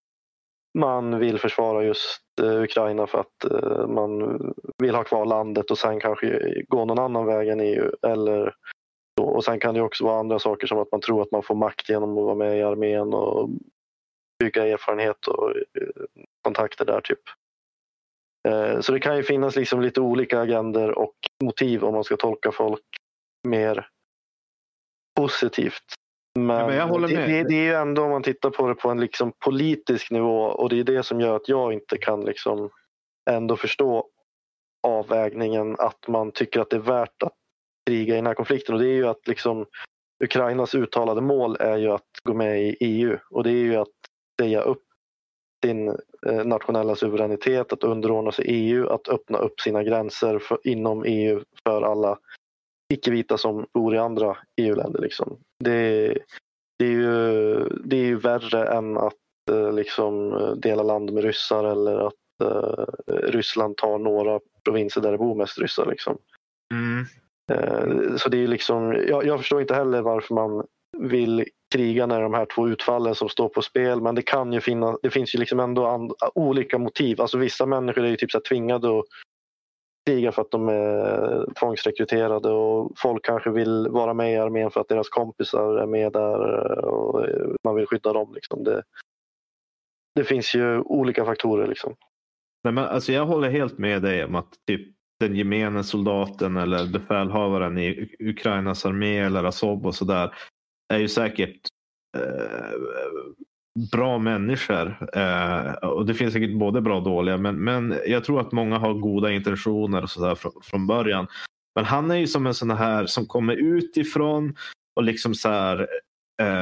man vill försvara just eh, Ukraina för att eh, man vill ha kvar landet och sen kanske gå någon annan väg än E U. Eller så. Och sen kan det också vara andra saker, som att man tror att man får makt genom att vara med i armén och bygga erfarenhet och eh, kontakter där typ. Eh, så det kan ju finnas liksom lite olika agender och motiv om man ska tolka folk mer positivt. Men, ja, men jag håller med. Det, det är ju ändå, om man tittar på det på en liksom politisk nivå, och det är det som gör att jag inte kan liksom ändå förstå avvägningen att man tycker att det är värt att kriga i den här konflikten. Och det är ju att liksom Ukrainas uttalade mål är ju att gå med i E U, och det är ju att säga upp sin eh, nationella suveränitet, att underordna sig E U, att öppna upp sina gränser för, inom E U för alla icke-vita som bor i andra E U-länder. Liksom. Det, det, är ju, det är ju värre än att eh, liksom dela land med ryssar, eller att eh, Ryssland tar några provinser där det bor mest ryssar. Liksom. Mm. Eh, så det är liksom, jag, jag förstår inte heller varför man vill kriga när de här två utfallen som står på spel, men det kan ju finnas, det finns ju liksom ändå and, olika motiv. Alltså vissa människor är ju typ så här tvingade att kriga för att de är tvångsrekryterade, och folk kanske vill vara med i armén för att deras kompisar är med där och man vill skydda dem. Liksom. Det, det finns ju olika faktorer. Liksom. Nej, men alltså jag håller helt med dig om att typ den gemene soldaten eller befälhavaren i Ukrainas armé eller Azov och sådär är ju säkert eh, bra människor, eh, och det finns säkert både bra och dåliga, men, men jag tror att många har goda intentioner och sådär från, från början. Men han är ju som en sån här som kommer utifrån och liksom så här, eh,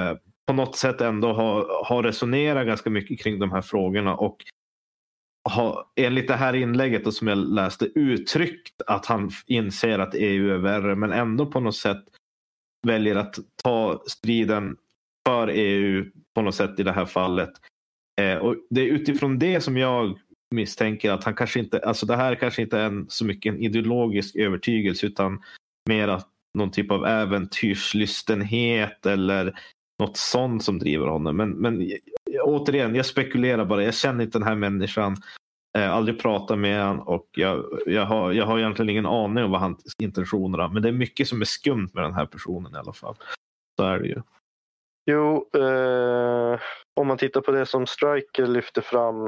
på något sätt ändå har, har resonerat ganska mycket kring de här frågorna och har enligt det här inlägget då, som jag läste, uttryckt att han inser att E U är värre, men ändå på något sätt väljer att ta striden för E U på något sätt i det här fallet. Eh, och det är utifrån det som jag misstänker att han kanske inte, alltså det här kanske inte är en, så mycket en ideologisk övertygelse utan mer att någon typ av äventyrslystenhet eller något sånt som driver honom. Men, men återigen, jag spekulerar bara. Jag känner inte den här människan. Eh, aldrig pratat med han och jag, jag, har, jag har egentligen ingen aning om vad hans intentioner är. Men det är mycket som är skumt med den här personen i alla fall. Så är det ju. Jo, eh, om man tittar på det som Stryker lyfte fram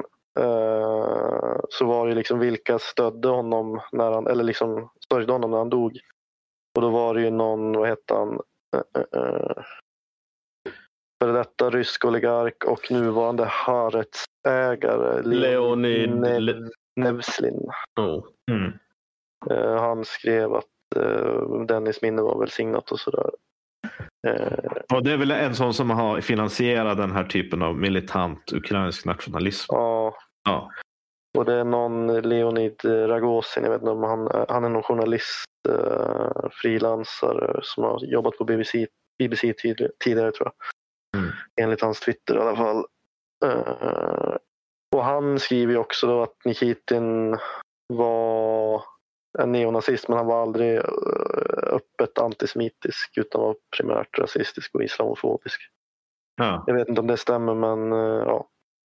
eh, så var det liksom vilka stödde honom när han, eller liksom stödde honom när han dog. Och då var det ju någon, vad heter han, eh, eh, för detta rysk oligark och nuvarande Haaretz-ägare Leonid ne- Nevslin. Oh. Mm. Uh, han skrev att uh, Dennis minne var välsignat och sådär. Uh, och det är väl en sån som har finansierat den här typen av militant ukrainsk nationalism. Ja. Ja. Och det är någon Leonid Ragozin, jag vet inte om han, han är någon journalist, uh, frilansare som har jobbat på B B C, B B C tid, tidigare tror jag. Mm. Enligt hans Twitter i alla fall. Uh, och han skriver ju också då att Nikitin var en neonazist, men han var aldrig uh, öppet antisemitisk utan var primärt rasistisk och islamofobisk. Ja. Jag vet inte om det stämmer, men uh, ja.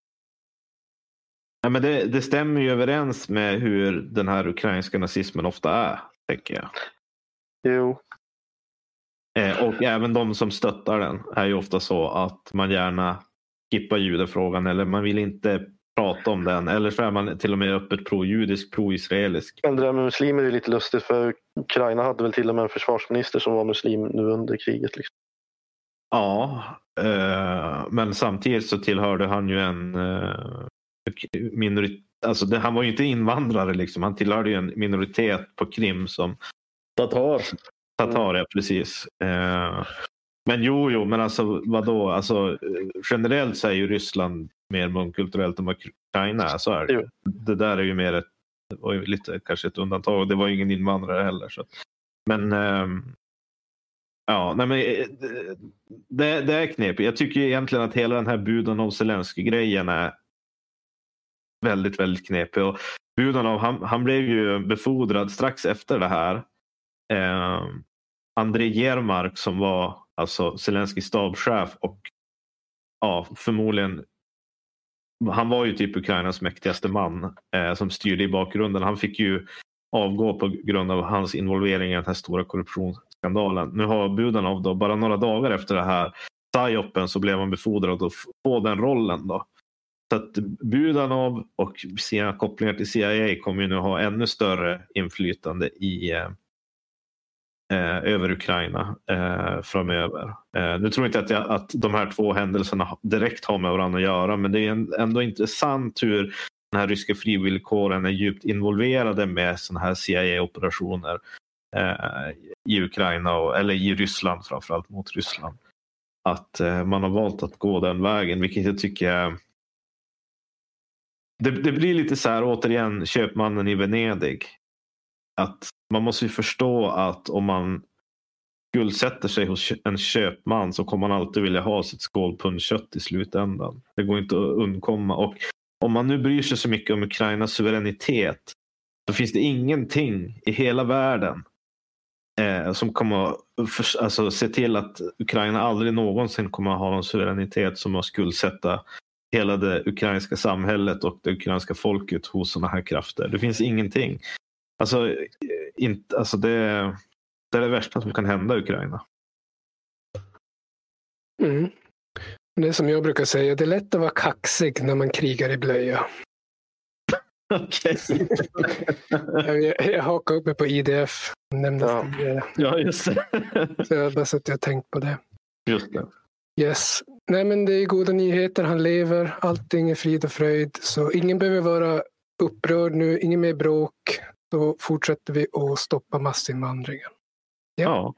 Ja, men det, det stämmer ju överens med hur den här ukrainska nazismen ofta är, tänker jag. Jo. Eh, och även de som stöttar den är ju ofta så att man gärna skippar judefrågan eller man vill inte prata om den. Eller så är man till och med öppet pro-judisk, pro-israelisk. Men det där med muslimer är lite lustigt för Ukraina hade väl till och med en försvarsminister som var muslim nu under kriget. Liksom. Ja, eh, men samtidigt så tillhörde han ju en eh, minoritet. Alltså det, han var ju inte invandrare liksom. Han tillhörde ju en minoritet på Krim som Tatar. Tatar, ja, precis. Eh, men jo, jo, men alltså vadå? Alltså, generellt så är ju Ryssland mer mångkulturellt än vad Ukraina är, så är det. Jo. Det där är ju mer ett, det var ju lite kanske ett undantag och det var ju ingen invandrare heller. Så. Men eh, ja, nej men det, det är knepigt. Jag tycker egentligen att hela den här Budanov Zelensky-grejen är väldigt, väldigt knepig. Och Budanov, han, han blev ju befordrad strax efter det här. Eh, Andrei Yermark som var alltså Zelenskys stabschef och ja, förmodligen han var ju typ Ukrainas mäktigaste man eh, som styrde i bakgrunden. Han fick ju avgå på grund av hans involvering i den här stora korruptionsskandalen. Nu har Budanov då bara några dagar efter det här psyopen så blev han befordrad att få den rollen då. Så att Budanov och sina kopplingar till C I A kommer ju nu ha ännu större inflytande i eh, Eh, över Ukraina eh, framöver. Eh, nu tror jag inte att, jag, att de här två händelserna direkt har med varandra att göra, men det är en, ändå intressant hur den här ryska frivilligkåren är djupt involverade med såna här C I A-operationer eh, i Ukraina och, eller i Ryssland, framförallt mot Ryssland. Att eh, man har valt att gå den vägen, vilket jag tycker det, det blir lite så här återigen köpmannen i Venedig. Att man måste ju förstå att om man skuldsätter sig hos en köpman så kommer man alltid vilja ha sitt skålpund kött i slutändan. Det går inte att undkomma. Och om man nu bryr sig så mycket om Ukrainas suveränitet så finns det ingenting i hela världen eh, som kommer för, alltså, se till att Ukraina aldrig någonsin kommer att ha någon suveränitet som att skuldsätta hela det ukrainska samhället och det ukrainska folket hos sådana här krafter. Det finns ingenting. Alltså, inte, alltså det, det är det värsta som kan hända i Ukraina. Mm. Det är som jag brukar säga, det är lätt att vara kaxig när man krigar i blöja. Okej. jag, jag hakar upp mig på I D F. Nämndes ja. tidigare. Ja, just det. Så jag har bara sett att jag tänkt på det. Just det. Yes. Nej, men det är goda nyheter. Han lever. Allting är frid och fröjd. Så ingen behöver vara upprörd nu. Ingen mer bråk. Då fortsätter vi att stoppa massinvandringen. Ja.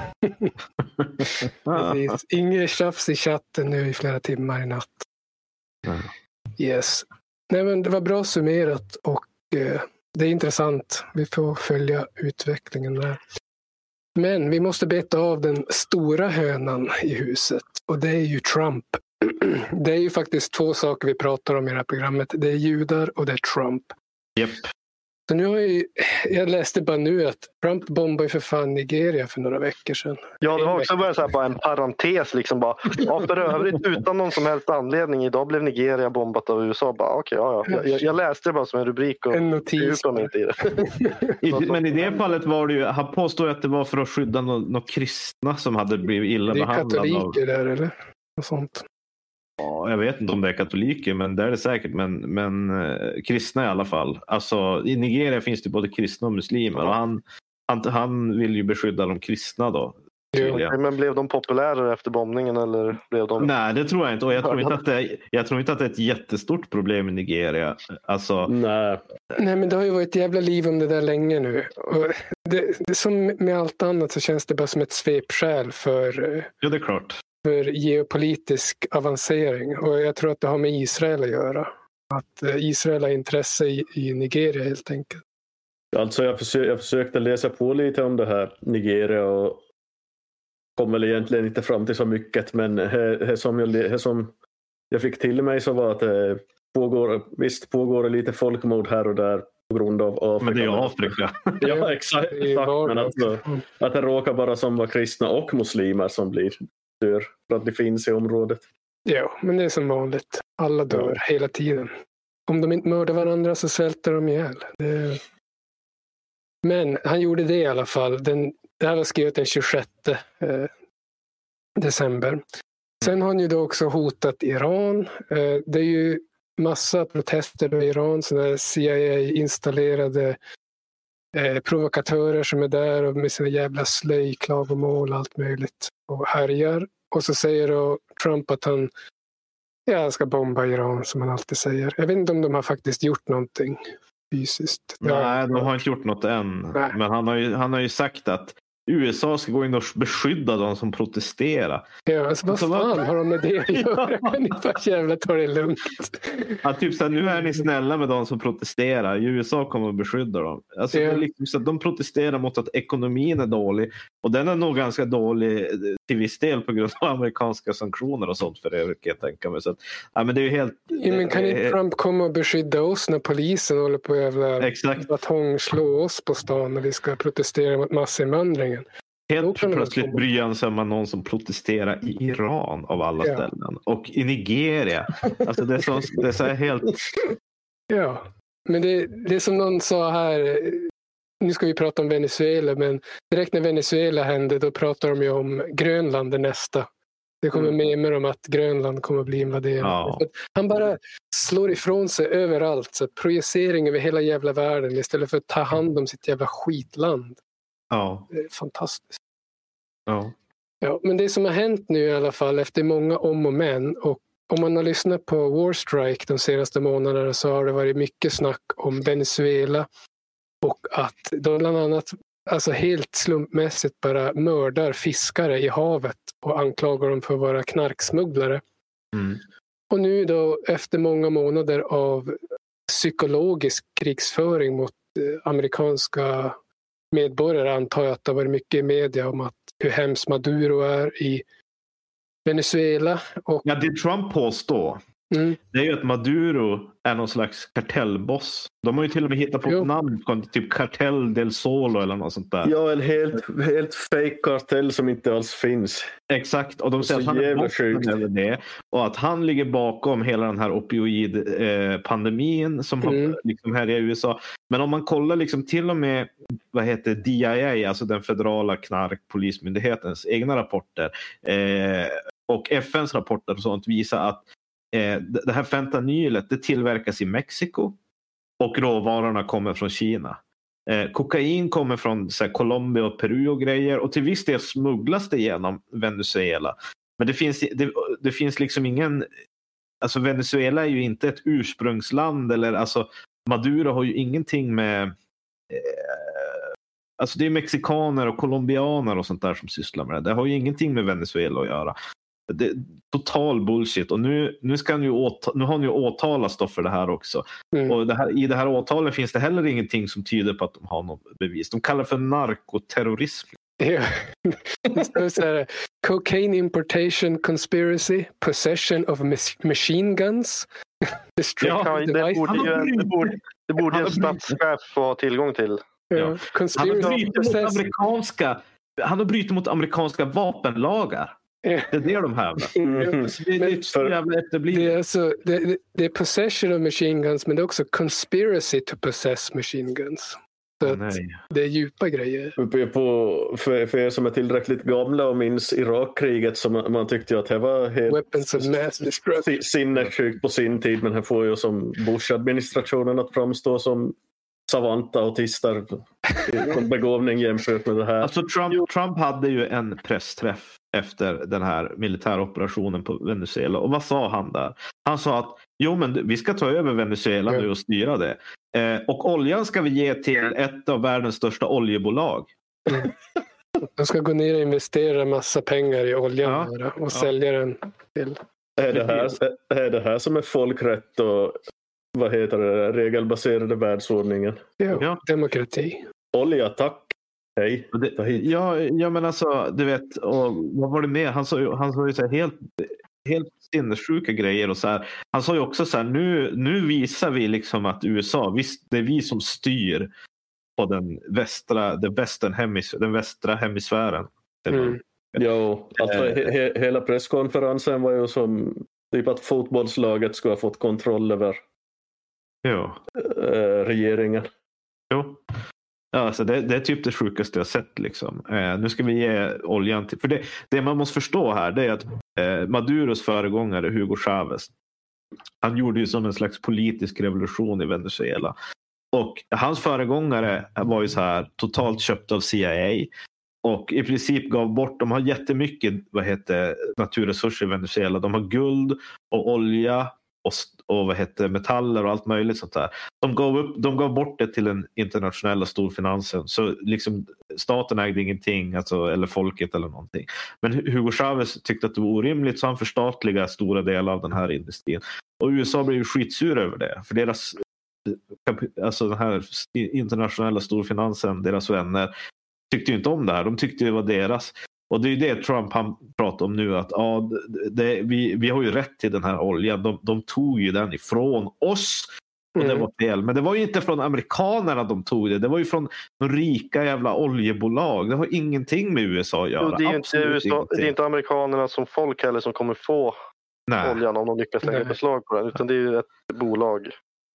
Ja. Precis. Inget tjafs i chatten nu i flera timmar i natt. Mm. Yes. Nej, men det var bra summerat och eh, det är intressant. Vi får följa utvecklingen där. Men vi måste beta av den stora hönan i huset och det är ju Trump. Det är ju faktiskt två saker vi pratar om i det här programmet. Det är judar och det är Trump. Japp. Så nu har jag, ju, jag läste bara nu att Trump bombade för fan Nigeria för några veckor sedan. Ja, det var också bara, så här, bara en parentes. Liksom bara, ja, för övrigt, utan någon som helst anledning. Idag blev Nigeria bombat av U S A. Bara, okay, ja, ja. Jag, jag läste det bara som en rubrik och en notis. Mig inte i det. I, men i det fallet var det ju, han påstår att det var för att skydda några no kristna som hade blivit illa behandlade. Det är katoliker av... där eller? Något sånt. Ja, jag vet inte om det är katoliker, men det är det säkert. Men, men eh, kristna i alla fall. Alltså, i Nigeria finns det både kristna och muslimer. Och han, han, han vill ju beskydda de kristna då. Ja, men blev de populärare efter bombningen? Eller blev de... Nej, det tror jag inte. Och jag tror inte, att det är, jag tror inte att det är ett jättestort problem i Nigeria. Alltså... Nej. Nej, men det har ju varit ett jävla liv om det där länge nu. Och det, det, som med allt annat så känns det bara som ett svepskäl för... Ja, det är klart. för geopolitisk avancering och jag tror att det har med Israel att göra. Att Israel har intresse i, i Nigeria helt enkelt. Alltså jag, försö- jag försökte läsa på lite om det här Nigeria och kom väl egentligen inte fram till så mycket, men det som, jag, som jag fick till mig så var att det pågår, visst pågår det lite folkmord här och där på grund av Afrika. Men det är Afrika. Ja, exakt. exakt. Men alltså, att det råkar bara som var kristna och muslimer som blir dör för att det finns i området. Ja, men det är som vanligt. Alla dör ja. hela tiden. Om de inte mördar varandra så svälter de ihjäl. Det... Men han gjorde det i alla fall. Den, det här var skrivet den tjugosjätte eh, december. Sen har han ju då också hotat Iran. Eh, det är ju massa protester i Iran. Sådana C I A-installerade eh, provokatörer som är där och med sina jävla slöj, klagomål och allt möjligt. Och härjar. Och så säger då Trump att han ja, ska bomba Iran som han alltid säger. Jag vet inte om de har faktiskt gjort någonting fysiskt. Nej, de har inte gjort något än. Nej. Men han har, ju, han har ju sagt att U S A ska gå in och beskydda de som protesterar. Ja, alltså vad så fan vad... har de med det att göra? Kan ni bara jävla ta det lugnt? Ja, typ så här, nu är ni snälla med de som protesterar. U S A kommer att beskydda dem. Alltså, ja. Det är liksom så att de protesterar mot att ekonomin är dålig. Och den är nog ganska dålig till viss del på grund av amerikanska sanktioner och sånt för det kan jag tänka mig. Så att, ja, men det är ju helt... Ja, men kan inte Trump komma och beskydda oss när polisen håller på att jävla batong slå oss på stan när vi ska protestera mot massinvandringen? Helt plötsligt bryr han sig om någon som protesterar i Iran av alla ja. ställen. Och i Nigeria. Alltså det är så, det är så helt... Ja, men det, det är som någon sa här... Nu ska vi prata om Venezuela, men direkt när Venezuela hände då pratar de ju om Grönland nästa. Det kommer mm. memer om att Grönland kommer bli invaderat. Ja. Han bara slår ifrån sig överallt. Så projicering över hela jävla världen istället för att ta hand om sitt jävla skitland. Ja. Det är fantastiskt. Ja. Ja, men det som har hänt nu i alla fall efter många om och men och om man har lyssnat på War Strike de senaste månaderna så har det varit mycket snack om Venezuela och att de bland annat alltså helt slumpmässigt bara mördar fiskare i havet och anklagar dem för att vara knarksmugglare. Mm. Och nu då efter många månader av psykologisk krigsföring mot amerikanska medborgare antar jag att det har varit mycket i media om att hur hemskt Maduro är i Venezuela. Och... Ja, det Trump påstår mm. det är ju att Maduro är någon slags kartellboss. De har ju till och med hittat på ett namn på typ Kartell del Solo eller något sånt där. Ja, en helt, helt fake kartell som inte alls finns. Exakt, och de säger att han är bossen över det. Och att han ligger bakom hela den här opioid-pandemin som mm. har liksom här i U S A. Men om man kollar liksom till och med vad heter D I A, alltså den federala knarkpolismyndighetens egna rapporter eh, och F N:s rapporter och sånt visar att eh, det här fentanylet det tillverkas i Mexiko och råvarorna kommer från Kina. Eh, kokain kommer från så här, Colombia och Peru och grejer och till viss del smugglas det genom Venezuela. Men det finns, det, det finns liksom ingen, alltså Venezuela är ju inte ett ursprungsland eller alltså Maduro har ju ingenting med eh, alltså det är mexikaner och colombianer och sånt där som sysslar med det. Det har ju ingenting med Venezuela att göra. Det är total bullshit. Och nu, nu, ska ni ju åta, nu har ni ju åtalas då för det här också. Mm. Och det här, i det här åtalet finns det heller ingenting som tyder på att de har något bevis. De kallar det för narkoterrorism. Ja. Det står så här: cocaine importation conspiracy, possession of machine guns. Ja, det borde ju det borde, det borde en statschef få tillgång till. Ja. Han har brutit mot amerikanska, han har brutit mot amerikanska vapenlagar. Det är det de hävdar. Mm. Det, är det, är alltså, det, det är possession of machine guns, men det är också conspiracy to possess machine guns. Så oh, det är djupa grejer. På, för, för er som är tillräckligt gamla och minns Irakkriget, som man, man tyckte att det var helt weapons of mass destruction. Sinnessjukt på sin tid, men här får ju som Bush-administrationen att framstå som savanta autister som begåvning jämfört med det här. Alltså Trump, Trump hade ju en pressträff efter den här militära operationen på Venezuela. Och vad sa han där? Han sa att jo, men vi ska ta över Venezuela nu och styra det. Eh, och oljan ska vi ge till ett av världens största oljebolag. Mm. De ska gå ner och investera massa pengar i oljan ja. och ja. sälja den till. Är det, här, är det här som är folkrätt och vad heter det, regelbaserade världsordningen? Ja, ja. Demokrati. Olja, tack. Hej. Det, ja, ja, men alltså, du vet, och vad var det med? Han sa ju, han sa ju så här helt, helt sinnessjuka grejer och så här. Han sa ju också så här, nu, nu visar vi liksom att U S A, visst, det är vi som styr på den västra, den västern hemis, den västra hemisfären. Mm. Ja, alltså he, he, hela presskonferensen var ju som typ att fotbollslaget skulle ha fått kontroll över ja. äh, regeringen. Jo. Ja, alltså det, det är typ det sjukaste jag sett liksom. Eh, nu ska vi ge oljan till... För det, det man måste förstå här, det är att eh, Maduros föregångare Hugo Chavez, han gjorde ju som en slags politisk revolution i Venezuela. Och hans föregångare var ju så här totalt köpt av C I A. Och i princip gav bort, de har jättemycket vad heter, naturresurser i Venezuela. De har guld och olja och, och vad heter, metaller och allt möjligt sånt där. De gav, upp, de gav bort det till den internationella storfinansen. Så liksom staten ägde ingenting, alltså, eller folket eller någonting. Men Hugo Chavez tyckte att det var orimligt, så han förstatligade stora delar av den här industrin. Och U S A blev ju skitsur över det. För deras, alltså den här internationella storfinansen, deras vänner, tyckte ju inte om det här. De tyckte det var deras. Och det är ju det Trump han pratar om nu, att ja, det, vi, vi har ju rätt till den här oljan. De, de tog ju den ifrån oss och mm. det var fel. Men det var ju inte från amerikanerna de tog det. Det var ju från de rika jävla oljebolag. Det har ingenting med U S A att göra. Jo, det, är inte U S A, det är inte amerikanerna som folk heller som kommer få Nej. oljan om de lyckas lägga beslag på den. Utan det är ju ett bolag.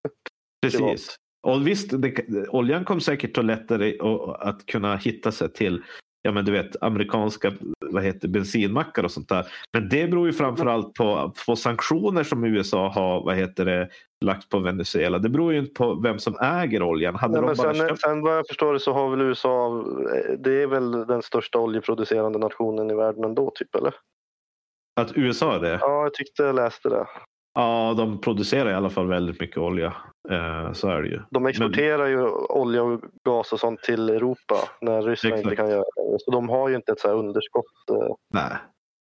Precis. Och visst, det, oljan kom säkert att lättare att kunna hitta sig till, ja men du vet, amerikanska vad heter, bensinmackar och sånt där. Men det beror ju framförallt på, på sanktioner som U S A har vad heter det, lagt på Venezuela. Det beror ju inte på vem som äger oljan. Hade Nej, de men bara sen, köpt... sen vad jag förstår det så har väl U S A, det är väl den största oljeproducerande nationen i världen ändå typ, eller? Att U S A är det? Ja, jag tyckte jag läste det. Ja, de producerar i alla fall väldigt mycket olja. Eh, så är det ju. De exporterar Men... ju olja och gas och sånt till Europa när Ryssland Exakt. inte kan göra det. Så de har ju inte ett så här underskott. Eh. Nej.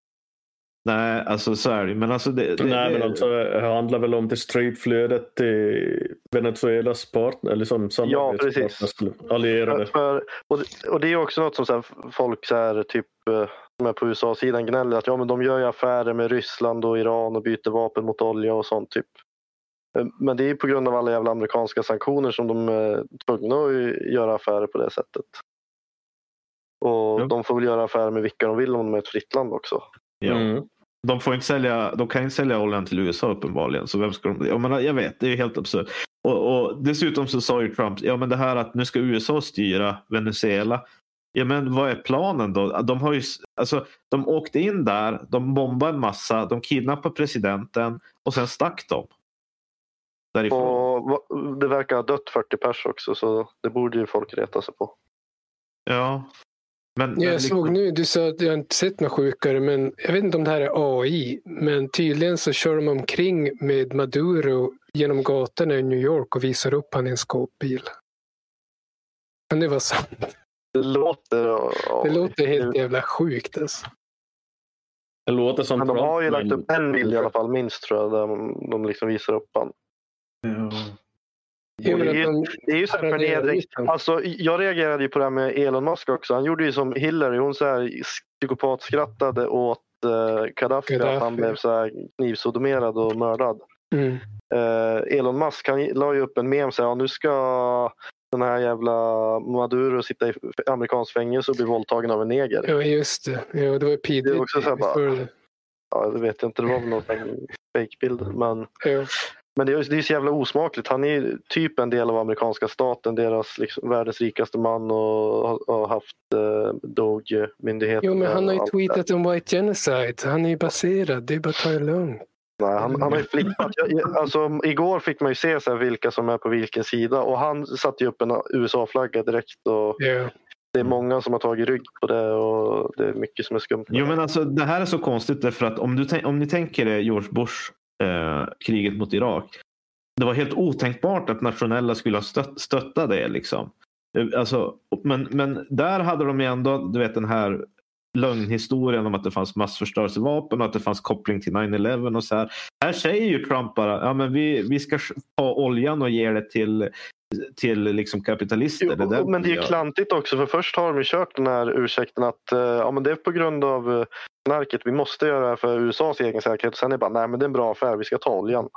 Nej, alltså så är det. Men alltså det, det, Nej, det... men alltså det handlar väl om till strypflödet till Venezuelas partner, eller som samarbetspartner, ja, allierade. För, för, och, det, och det är också något som så här, folk så här, typ som är på U S A-sidan gnäller att ja, men de gör ju affärer med Ryssland och Iran och byter vapen mot olja och sånt typ. Men det är på grund av alla jävla amerikanska sanktioner som de är tvungna att göra affärer på det sättet. Och ja. de får väl göra affärer med vilka de vill om de är ett fritt land också. Ja. Mm. De får inte sälja, de kan inte sälja oljan till U S A uppenbarligen. Så vem ska de, jag menar, jag vet, det är helt absurt. Och, och dessutom så sa ju Trump, ja men det här att nu ska U S A styra Venezuela. Ja men vad är planen då? De har ju, alltså de åkte in där, de bombade en massa, de kidnappade presidenten och sen stack de. Därifrån. Och det verkar ha dött fyrtio pers också, så det borde ju folk reta sig på. Ja. Men, men jag liksom... såg nu, du sa att jag inte sett något sjukare, men jag vet inte om det här är A I, men tydligen så kör de omkring med Maduro genom gatorna i New York och visar upp han i en skåpbil. Kan det vara sant? Det låter... Ja, Det låter helt jävla sjukt alltså. Det låter som men de har ju Trump, lagt upp en bild i alla fall, minst tror jag, där de, de liksom visar upp han. Ja. Jo, men Det är ju, att de det är ju så här paraderar förnedring. ut honom. Alltså, jag reagerade ju på det här med Elon Musk också. Han gjorde ju som Hillary, hon så här psykopatskrattade åt uh, Gaddafi, Gaddafi. att han blev så här knivsodomerad och mördad. Mm. Uh, Elon Musk, han la ju upp en mem och sa, ja, nu ska den här jävla Maduro sitta i amerikansk fängelse och bli våldtagen av en neger. Ja, just det. Ja, det var P. Det är också så här bara- Diddy. Ja, det vet jag inte, det var väl någon fake-bild, men Ja. Men det är, det är så jävla osmakligt. Han är ju typ en del av amerikanska staten, deras liksom, världens rikaste man, och har, har haft eh, Doge-myndigheten. Jo, men han har ju och allt tweetat om white genocide. Han är ju baserad. Det är bara att ta det lugnt. det. Nej, han, han har ju flippat. Jag, jag, alltså, igår fick man ju se så här, vilka som är på vilken sida, och han satte ju upp en U S A-flagga direkt, och Ja. det är många som har tagit rygg på det, och det är mycket som är skumt. Jo, men alltså det här är så konstigt därför att om, du tänk, om ni tänker er George Bush eh, kriget mot Irak. Det var helt otänkbart att nationella skulle ha stött, stötta det liksom. Alltså, men, men där hade de ju ändå, du vet, den här lögnhistorien om att det fanns massförstörelsevapen och att det fanns koppling till nine eleven och så här. Här säger ju Trump bara, ja men vi, vi ska ta oljan och ge det till till liksom kapitalister. Jo, det där men det är ju gör. klantigt också, för först har de ju kört den här ursäkten att eh, ja, men det är på grund av eh, knarket, vi måste göra det här för U S A:s egen säkerhet, och sen är det bara, nej men det är en bra affär, vi ska ta oljan.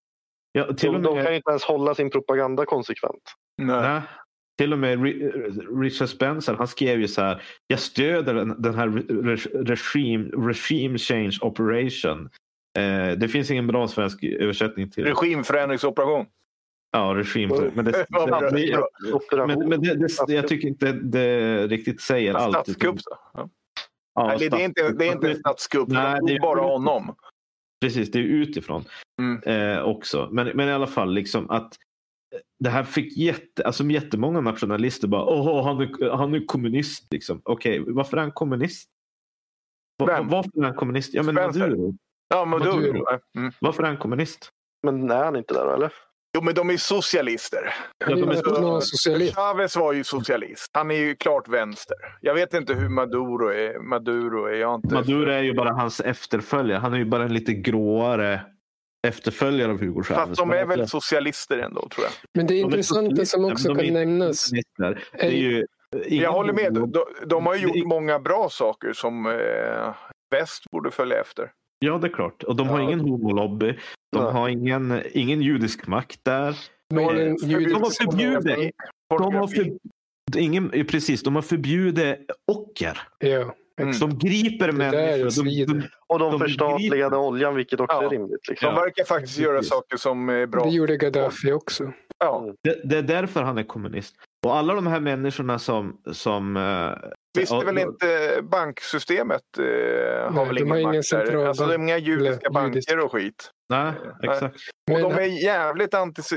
Ja, till och De, med, de kan ju inte ens hålla sin propaganda konsekvent. Nej. nej, till och med Ri- Richard Spencer, han skrev ju så här, jag stöder den, den här re- regime, regime change operation. Eh, det finns ingen bra svensk översättning till Regimförändringsoperation. ja, regim. Men det, Vad bra. det, Operation. men, men det, det, jag tycker inte det riktigt säger allt. Statskupp så. Ja. Ja, Nej, det, det är inte, det är inte en statskupp. Nej, Det det är är- bara honom. Precis, det är utifrån Mm. eh, också. Men, men i alla fall liksom att det här fick jätte, alltså jättemånga nationalister bara, åh, han är, han är kommunist liksom. Okej, varför är han kommunist? Va- Vem? Varför är han kommunist? Ja, men Spencer. Maduro. Ja, Maduro. Maduro. Mm. Varför är han kommunist? Men är han inte där eller? Jo, men de är socialister. Han är Ja, de är ju någon socialist. Chavez var ju socialist. Han är ju klart vänster. Jag vet inte hur Maduro är. Maduro är jag inte... Maduro är ju bara hans efterföljare. Han är ju bara en lite gråare efterföljare av Hugo Chavez. Fast de är Men väl alltså, socialister ändå, tror jag. Men det är de är intressant det som också socialister, men kan de är inte nämnas. kommunister. Det är ju ingen- Jag håller med. De, de har ju Det är- gjort många bra saker som eh, väst borde följa efter. Ja, det är klart. Och de har Ja. ingen homolobby. De Nej. har ingen, ingen judisk makt där. Men Eh, en de judisk- De har förbjudit. De har för, ingen, precis, de har förbjudit ocker. Ja. Mm. De griper där människor. De, svider. de, Och de, De förstatligade oljan, vilket också Ja. är rimligt. De Liksom. verkar faktiskt göra Precis. saker som är bra. Det gjorde Gaddafi också. Ja. det, det är därför han är kommunist. Och alla de här människorna som... som eh, Visst är väl ja, inte banksystemet eh, har Nej, väl de ingen har ingen makt där. centralbank. Alltså det är inga judiska Eller judisk. banker och skit. Nej, Nej. exakt. Och Men de är jävligt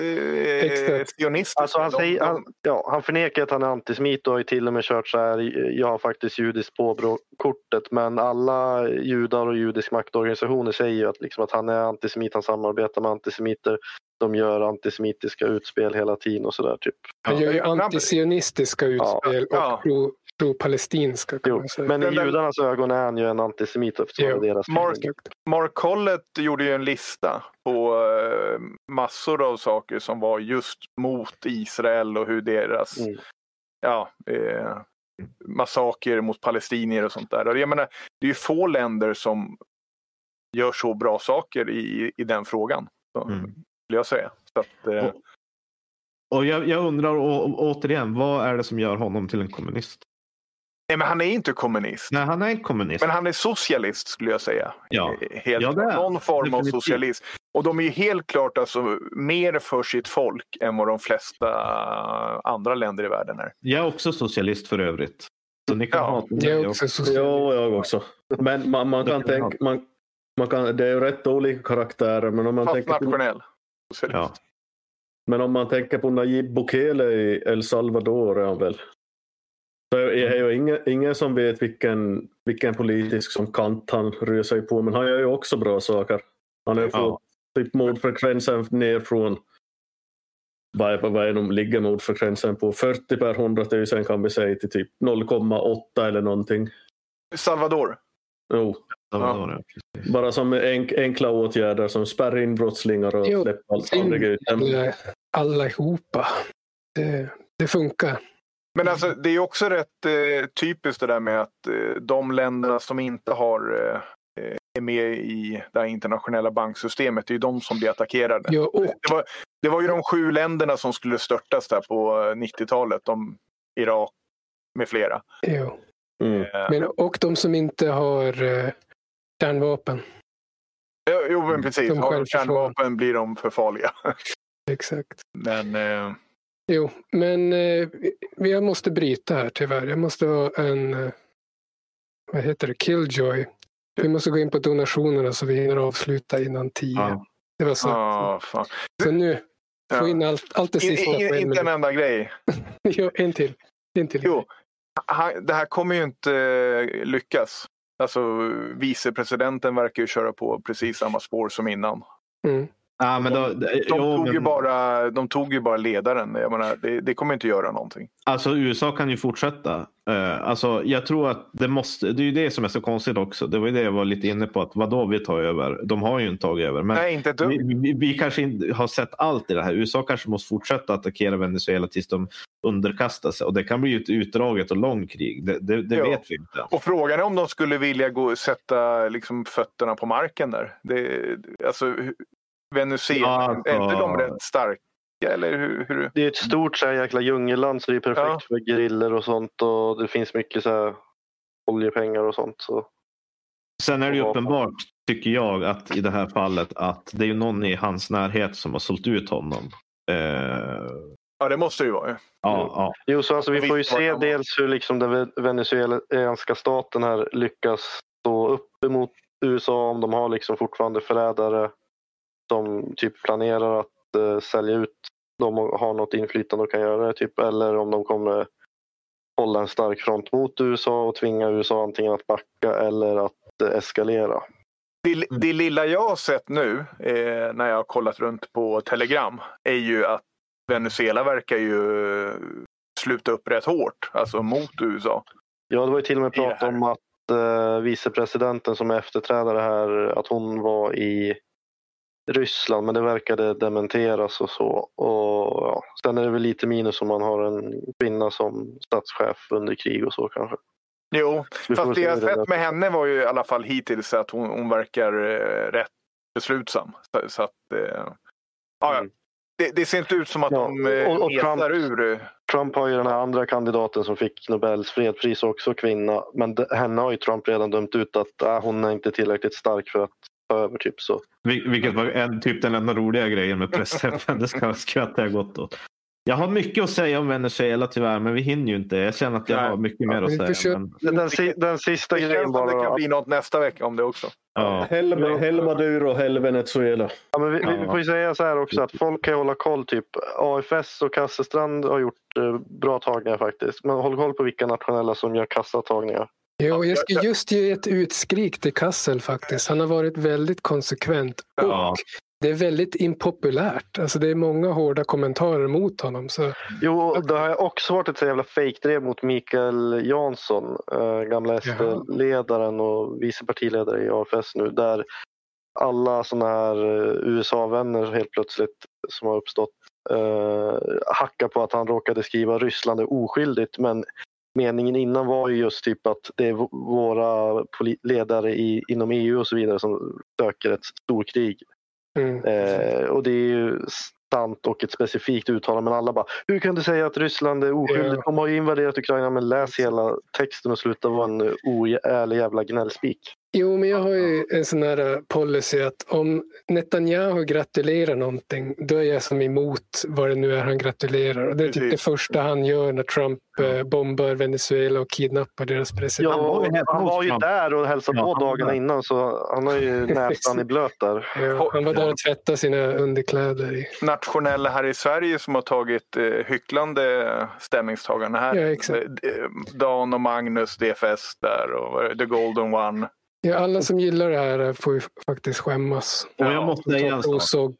Exakt. antisionistiska. Alltså han, de, säger, de, han, ja, han förnekar att han är antisemit och har ju till och med kört så här, jag har faktiskt judiskt påbrå-kortet, men alla judar och judisk maktorganisationer säger ju att, liksom, att han är antisemit, han samarbetar med antisemiter, de gör antisemitiska utspel hela tiden och sådär typ. han gör ju Ja. antisionistiska utspel Ja. och pro, pro-palestinska kan Jo, man säga. men i Men- men- judarnas ögon är han ju en antisemit eftersom Jo. det är deras Mark- mening. Mark Collett gjorde ju en lista på eh, massor av saker som var just mot Israel och hur deras Mm. ja, eh, massaker mot palestinier och sånt där. Och jag menar, det är ju få länder som gör så bra saker i, i den frågan. Så, Mm. vill jag säga. Så att, eh, Och, och jag, jag undrar å, å, återigen, vad är det som gör honom till en kommunist? nej, men han är inte kommunist. Nej, han är en kommunist. Men han är socialist skulle jag säga. Ja. Helt Ja, det är någon form definitivt. av socialism. Och de är ju helt klart alltså mer för sitt folk än vad de flesta andra länder i världen är. Jag är också socialist för övrigt. Så ni kan Ja, hata Jag mig är också socialist. Jo, jag också. Men man, man kan Det kan tänka, man, man kan, det är ju rätt olika karaktärer, men om man, Fast tänker på, nationell. Socialist. Ja. men om man tänker på Nayib Bukele i El Salvador är han väl. Så är det ju ingen, ingen som vet vilken, vilken politisk som kant han rör sig på, men han gör ju också bra saker. Han har ju Ja. fått typ mordfrekvensen ner från vad är, vad är de ligger mordfrekvensen på? fyrtio per hundratusen kan vi säga till typ noll komma åtta eller någonting. Salvador. Jo. Ja. Bara som enk, enkla åtgärder som spärr in brottslingar och Jo, släppa allt aldrig ut dem. Alla, allihopa. Det, det funkar. Men alltså, det är också rätt eh, typiskt det där med att eh, de länderna som inte har eh, är med i det här internationella banksystemet, det är ju de som blir attackerade. Ja, och, det, var, det var ju de sju länderna som skulle störtas där på nittiotalet, de Irak med flera. ja. Mm. Eh, Men, och de som inte har eh, kärnvapen. jo, jo, men precis. Som Har de självförsvar. kärnvapen blir de för farliga. Exakt. Men... Eh, Jo, men eh, vi- jag måste bryta här tyvärr. Jag måste vara en, eh, vad heter det, killjoy. Vi måste gå in på donationerna så vi hinner avsluta innan tio. Ja. Det var så. ah, fan. Så nu, få Ja. in allt, allt det In, sista in, på en inte en minut. enda grej. Jo, en till. En till. Jo, han, det här kommer ju inte eh, lyckas. Alltså vicepresidenten verkar ju köra på precis samma spår som innan. Mm. Ja, men då, De, jo, tog, men, ju bara, de tog ju bara ledaren. Jag menar, det, det kommer inte göra någonting. Alltså U S A kan ju fortsätta. Uh, alltså, jag tror att det måste, det är ju det som är så konstigt också. Det var ju det jag var lite inne på, att vadå vi tar över? De har ju inte tagit över. Men Nej, inte ett dugg. vi, vi, vi kanske inte har sett allt i det här. U S A kanske måste fortsätta attackera Venezuela tills de underkastar sig. Och det kan bli ju ett utdraget och långt krig. Det, det, det Ja. vet vi inte. Och frågan är om de skulle vilja gå, sätta liksom, fötterna på marken där. Det, alltså, Venezuela, Ja, alltså- är inte de rätt starka? Eller hur? hur? Det är ett stort så här jäkla djungelland så det är perfekt Ja. för griller och sånt och det finns mycket så här oljepengar och sånt. Så. Sen är det ju uppenbart, tycker jag, att i det här fallet att det är ju någon i hans närhet som har sålt ut honom. Uh, Ja, det måste det ju vara. ja, ja. Jo, så alltså, vi Visst får ju var det se någon- dels hur liksom den venezuelanska staten här lyckas stå upp emot U S A om de har liksom fortfarande förrädare som typ planerar att uh, sälja ut dem och har något inflytande och kan göra det typ, eller om de kommer hålla en stark front mot U S A och tvinga U S A antingen att backa eller att uh, eskalera. Det, det lilla jag har sett nu eh, när jag har kollat runt på Telegram är ju att Venezuela verkar ju eh, sluta upp rätt hårt, alltså mot U S A. Ja, det var ju till och med I det prat här. om att uh, vicepresidenten som är efterträdare här, att hon var i Ryssland, men det verkade dementeras och så. Och ja, sen är det väl lite minus om man har en kvinna som statschef under krig och så kanske. Jo, Vi får fast se det jag hur det sett där- med henne var ju i alla fall hittills att hon, hon verkar eh, rätt beslutsam. Så, så att, eh, ja, ja. Mm. Det, det ser inte ut som att Ja, de eh, och- och mesar Trump- ur. eh, Trump har ju den här andra kandidaten som fick Nobels fredspris också, kvinna. Men de, henne har ju Trump redan dömt ut att äh, hon är inte tillräckligt stark för att ta över typ så. Vil- Vilket var en, typ den enda roliga grejen med pressträffen. Det ska skratta jag gott åt. Jag har mycket att säga om Venezuela tyvärr, men vi hinner ju inte. Jag känner att jag Nej. har mycket mer Ja, att vi säga. försöker- Men, Den, den, si- den sista Det känns grejen som det bara. kan bli något nästa vecka om det också. ja. Hell, Hell Maduro, Hell Venezuela. Ja, men vi, vi, vi Ja. får ju säga så här också att folk kan hålla koll. Typ A F S och Kassestrand har gjort eh, bra tagningar faktiskt. Men håll koll på vilka nationella som gör kassatagningar. Jo, jag ska just ge ett utskrik till Kassel faktiskt. Han har varit väldigt konsekvent och Ja. det är väldigt impopulärt. Alltså det är många hårda kommentarer mot honom. Så Jo, det har också varit ett så jävla fejkdrev mot Mikael Jansson, eh, gamla S D-ledaren och vice partiledare i A F S nu, där alla såna här eh, U S A-vänner helt plötsligt som har uppstått eh, hackar på att han råkade skriva Ryssland är oskyldigt, men meningen innan var ju just typ att det är v- våra poli- ledare i, inom E U och så vidare som söker ett storkrig. mm. Eh, och det är ju sant och ett specifikt uttalande, men alla bara, hur kan du säga att Ryssland är oskyldigt? Ja. De har ju invaderat Ukraina, men läs hela texten och sluta vara en oärlig jävla gnällspik. Jo, men jag har ju en sån här policy att om Netanyahu gratulerar någonting, då är jag som emot vad det nu är han gratulerar. Och det är typ det Precis. första han gör när Trump eh, bombar Venezuela och kidnappar deras president. Ja, var ju hemma han hos var ju Trump. där och hälsade Ja, på han var dagarna där. innan, så han har ju näsan i blöt där. Ja, han var där och tvättade sina underkläder. I. Nationella här i Sverige som har tagit eh, hycklande ställningstagande här. Ja, exakt. Eh, Dan och Magnus, D F S där och The Golden One. Ja, alla som gillar det här får ju faktiskt skämmas. Och jag måste säga en sak. Och såg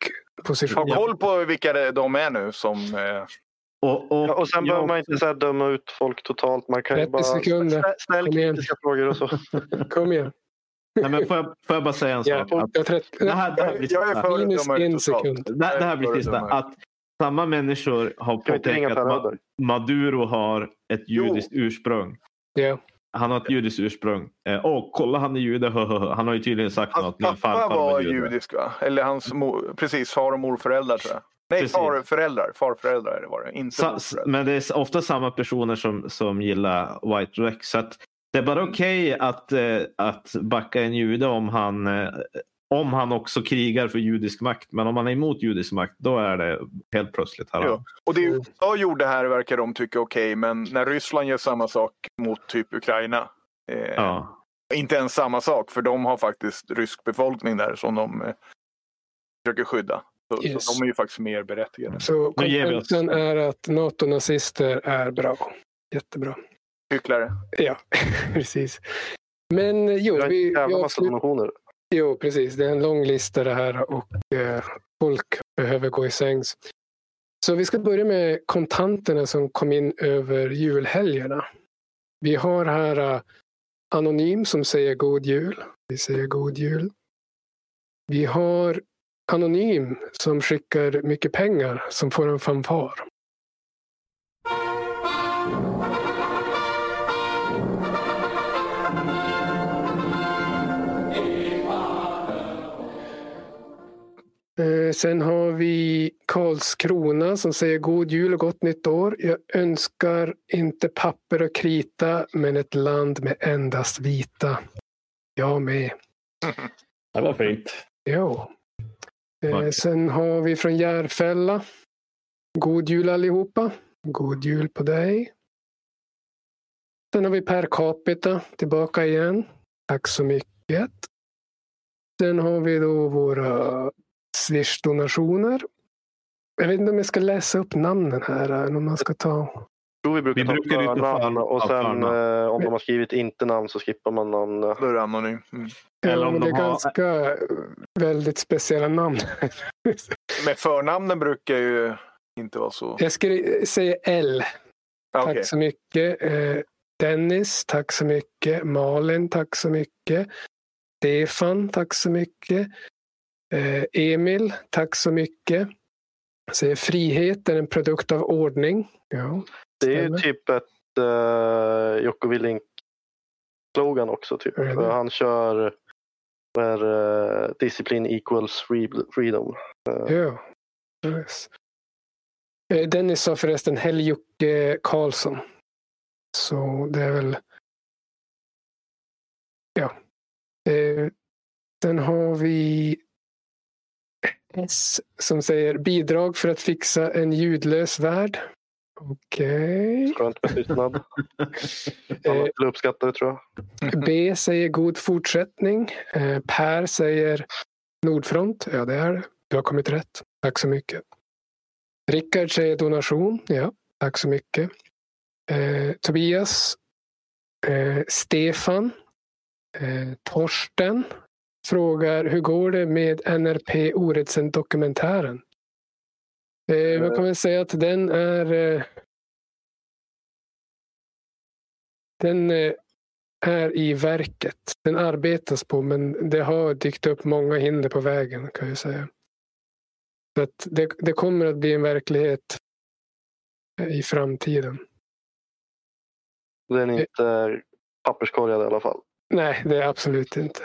position. Ha koll på vilka de är nu som... Eh... Och, och, ja, och sen behöver man inte så här döma ut folk totalt. Man kan ju bara sekunder. ställa kritiska frågor och så. Kom igen. Nej, men får, jag, får jag bara säga en Ja, sak? Att trettio, det här, det här blir jag är sista. för minus döma ut en totalt. sekund. Det, det här blir sista. Att samma människor har Kan vi inte ringa påpekat Per att Ma- Öberg? Maduro har ett judiskt Jo. ursprung. Ja. Han har ett judiskt ursprung. Åh, eh, oh, kolla han är jude. Hö, hö, hö. Han har ju tydligen sagt Hans något. Min pappa farfar var var jude. judisk, va? Eller hans mor, precis, far och morföräldrar, tror jag. Nej, Precis. farföräldrar. Farföräldrar var det, inte Sa, morföräldrar. men det är ofta samma personer som, som gillar White Rex. Så att det är bara okej okay att, eh, att backa en jude om han, eh, om han också krigar för judisk makt. Men om han är emot judisk makt, då är det helt plötsligt. Här. Ja. Och det U S A gjorde här verkar de tycka okej, okay, men när Ryssland gör samma sak mot typ Ukraina, eh, Ja. inte ens samma sak, för de har faktiskt rysk befolkning där som de eh, försöker skydda. Så, Yes. så de är ju faktiskt mer berättigade. Så Nu ger vi oss. kontentan är att NATO-nazister är bra. Jättebra. Hycklare. Ja, precis. Men jo, Jag har vi, en jävla vi massa avslutar. donationer. Jo, precis. Det är en lång lista det här och eh, folk behöver gå i sängs. Så vi ska börja med kontanterna som kom in över julhelgerna. Vi har här uh, Anonym som säger god jul. Vi säger god jul. Vi har Anonym som skickar mycket pengar som får en fanfar. Sen har vi Karlskrona som säger god jul och gott nytt år. Jag önskar inte papper och krita men ett land med endast vita. Jag med. Det var fint. Jo. Sen har vi från Järfälla. God jul allihopa. God jul på dig. Sen har vi per capita tillbaka igen. Tack så mycket. Sen har vi då våra Swish-donationer. Jag vet inte om jag ska läsa upp namnen här. Eller om man ska ta... Jag tror vi brukar Vi ta brukar ju ta förnamn för- och ja, sen förnamn. eh, om de har skrivit inte namn så skippar man namn. Då är det anonym. Mm. Eller Ja, om men det de är har- ganska väldigt speciella namn. Men förnamnen brukar ju inte vara så... Jag ska säga L. Ah, Tack okej. så mycket. Eh, Dennis, tack så mycket. Malin, tack så mycket. Stefan, tack så mycket. Eh, Emil, tack så mycket. Jag säger frihet är en produkt av ordning. Ja, Det är ju stämmer. typ ett uh, Jocko Willink-slogan också. Typ. Är det det? För han kör med uh, disciplin equals free, freedom. Uh, Ja. Yes. Eh, Dennis sa förresten Helge Karlsson. Så det är väl... Ja. Eh, sen har vi S som säger bidrag för att fixa en ljudlös värld. Okej. Skönt med tystnad. Eh, Alla skulle uppskatta det, tror jag. B säger god fortsättning. Eh, Per säger Nordfront. Ja, det är det. Du har kommit rätt. Tack så mycket. Rickard säger donation. Ja, tack så mycket. Eh, Tobias. Eh, Stefan. Eh, Torsten frågar hur går det med N R P Oredsen-dokumentären? Eh, man kan väl säga att den är eh, den eh, är i verket. Den arbetas på, men det har dykt upp många hinder på vägen, kan jag säga. Så att det, det kommer att bli en verklighet i framtiden. Den är inte papperskorgad i alla fall. Nej, det är absolut inte.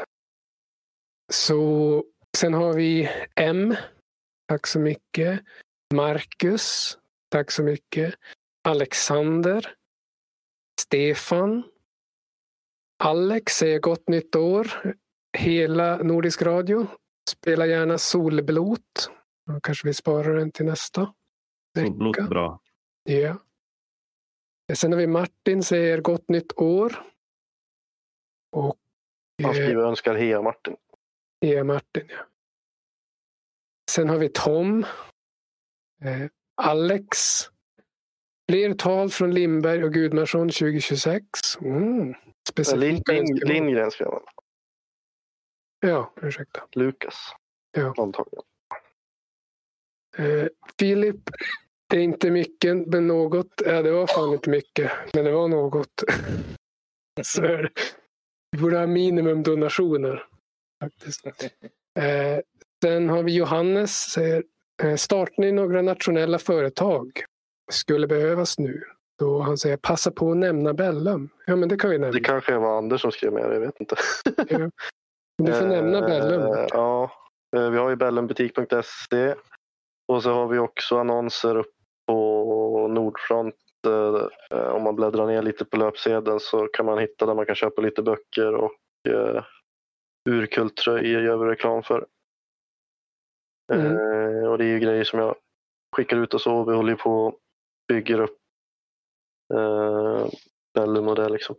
Så sen har vi M. Tack så mycket. Marcus. Tack så mycket. Alexander. Stefan. Alex säger gott nytt år. Hela Nordisk Radio. Spela gärna Solblot. Då kanske vi sparar den till nästa Så blott vecka. bra. Ja. Sen har vi Martin säger gott nytt år. Och Han eh, skriver önskar hea Martin. E. Martin, ja. Sen har vi Tom. Eh, Alex. Fler tal från Lindberg och Gudmarsson tjugo tjugosex. Mm. Lin, Specifika Lin, önskemål. Lindgren skrev han. Ja, ursäkta. Lukas. Ja. Antagligen. Eh, Filip, det är inte mycket, men något. Ja, det var fan inte mycket, men det var något. Så är det. Vi borde ha minimum donationer. Faktiskt. Eh, sen har vi Johannes. Säger, eh, startar ni några nationella företag? Skulle behövas nu. Då han säger passa på att nämna Bellum. Ja, men det kan vi nämna. Det kanske var Anders som skrev med det, jag vet inte. Ja. Du får nämna Bellum. Eh, ja, eh, vi har ju bellumbutik punkt se. Och så har vi också annonser upp på Nordfront. Eh, om man bläddrar ner lite på löpsedeln så kan man hitta där man kan köpa lite böcker och eh, urkulttröjor gör vi reklam för. Mm. Eh, och det är ju grejer som jag skickar ut och så. Vi håller på och bygger upp eh, Bellum och det liksom.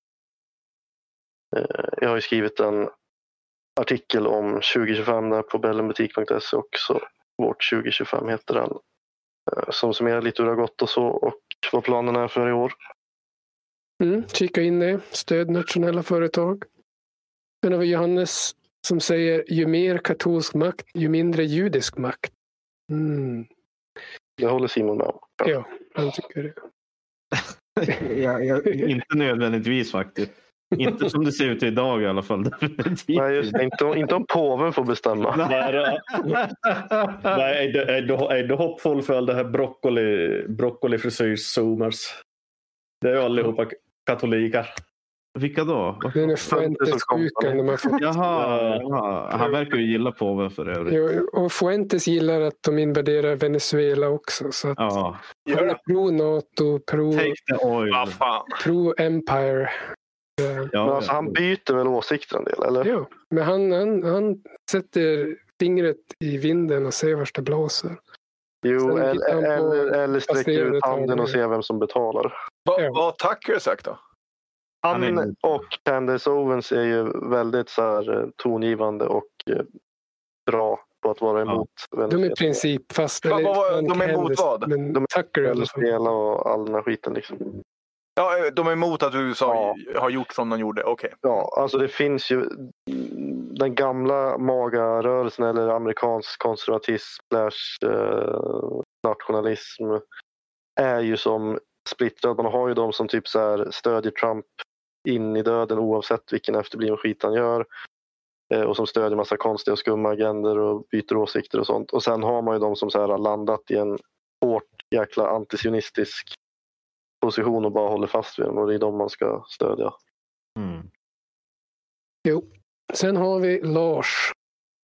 Eh, jag har ju skrivit en artikel om tjugo tjugofem där på bellumbutik punkt se också. Vårt tjugo tjugofem heter den. Som summerar lite hur det har gått och så och vad planen är för i år. Mm, kika in det. Stöd nationella företag. Sen har vi Johannes som säger ju mer katolsk makt, ju mindre judisk makt. Mm. Det håller Simon med om. Ja, ja han tycker det. ja, ja, inte nödvändigtvis faktiskt. Inte som det ser ut idag i alla fall. Nej, just det. Inte, inte om påven får bestämma. Nej, är det, är det, är det hoppfull för all det här broccoli, broccolifrisyrs-zoomers? Det är ju allihopa katoliker. Vilka då? Det är Fuentes-sjukan de har fått. Jaha, jaha, han verkar ju gilla påven för övrigt. Jo, och Fuentes gillar att de invaderar Venezuela också. Så att ja. Han är pro-NATO, pro, pro-empire. Ja, men alltså, han byter väl åsikter en del, eller? Ja, men han, han, han sätter fingret i vinden och ser vart det blåser. Jo, eller, eller, eller sträcker ut handen och ser vem som betalar. Vad ja. har Tucker sagt då? Han, han och Candace Owens är ju väldigt så här tongivande och bra på att vara emot ja. Venezuela. De är i princip fast. Eller, vad, vad, de är emot vad? Men de är Tucker Venezuela och all den här skiten liksom. Ja, de är emot att U S A ja. har gjort som de gjorde, okej. Okay. Ja, alltså det finns ju den gamla magarörelsen eller amerikansk konservatism slash eh, nationalism är ju som splittrad. Man har ju de som typ så här stödjer Trump in i döden oavsett vilken efterbliven skit han gör eh, och som stödjer massa konstiga och skumma agender och byter åsikter och sånt. Och sen har man ju de som så här har landat i en hårt jäkla antisionistisk position och bara håller fast vid dem och det är de man ska stödja. Mm. Jo, sen har vi Lars.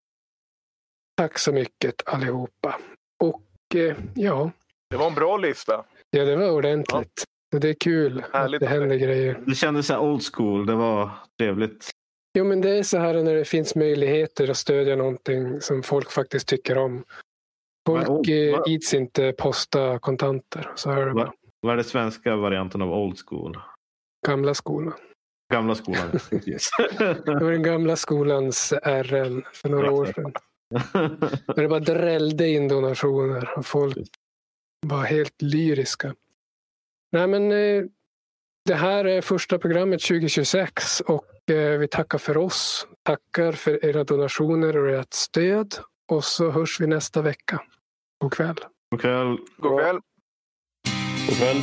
Tack så mycket allihopa. Och eh, ja. Det var en bra lista. Ja, det var ordentligt. Ja. Det är kul härligt att det händer grejer. Det kändes så här old school, det var trevligt. Jo, men det är så här när det finns möjligheter att stödja någonting som folk faktiskt tycker om. Folk men, eh, ids inte posta kontanter, så är det bara. Vad är det svenska varianten av old school? Gamla skolan. Gamla skolan, yes. Det var den gamla skolans R N för några år sedan. Där det bara drällde in donationer och folk var helt lyriska. Nej, men eh, det här är första programmet tjugo tjugosex och eh, vi tackar för oss. Tackar för era donationer och ert stöd. Och så hörs vi nästa vecka. God kväll. God kväll. God kväll. God kväll.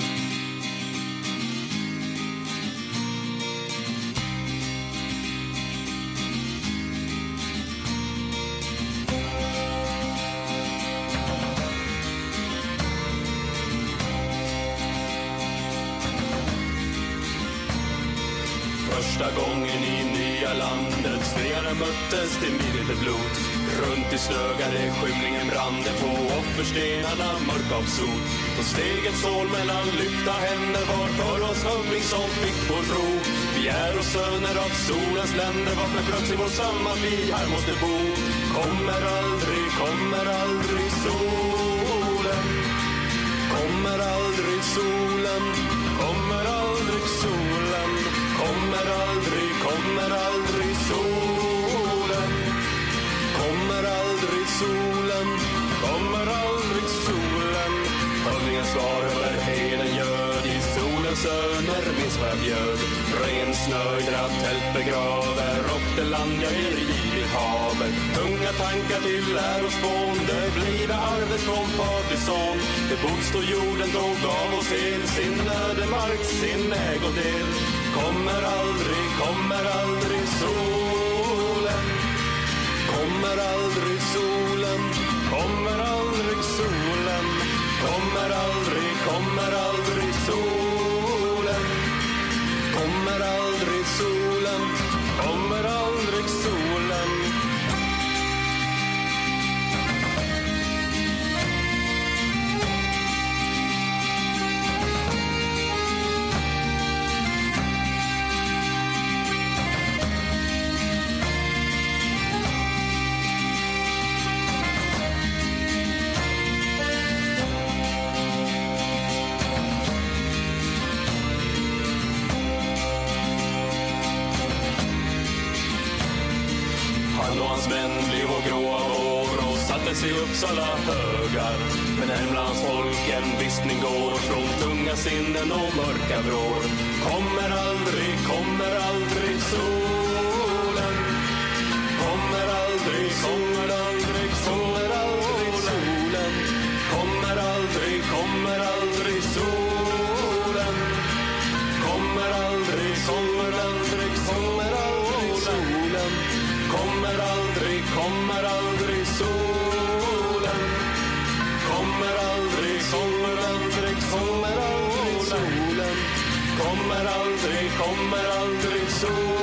Första gången i nya landet stringarna möttes till mirdeblod. Runt i snögade skymningen brann det på offerstenarna mörk av sot. På stegets sål mellan lyfta händer var för oss hövling som fick vår tro. Vi är och söner av solens länder, varför plötsligt vår samma vi här måste bo. Kommer aldrig, kommer aldrig solen. Kommer aldrig solen, kommer aldrig solen. Kommer aldrig, kommer aldrig solen. Kommer aldrig solen, kommer aldrig solen. Hövlingens svar över heden göd i solen söner minns vad jag bjöd. Ren snöjdrad tält begraver och det land jag er givit haver. Tunga tankar till är och spån, det bliva arvet från far till son. Det bodstå jorden då gav oss en sin ödemark, sin ägodel. Kommer aldrig, kommer aldrig solen. Kommer aldrig solen, kommer aldrig solen. Kommer aldrig, kommer aldrig solen. Kommer aldrig solen, kommer aldrig solen. Han och hans vän blev och gråa år och satte sig i Uppsala högar. Men Hemlands folken viskning går från tunga sinnen och mörka vrår. Kommer aldrig, kommer aldrig solen. Kommer aldrig, kommer aldrig, kommer aldrig solen. Kommer aldrig, kommer aldrig solen. Kommer aldrig, kommer aldrig, kommer aldrig solen. Kommer aldrig, kommer aldrig solen. Kommer aldrig, kommer aldrig, kommer aldrig solen. Kommer aldrig, kommer aldrig solen.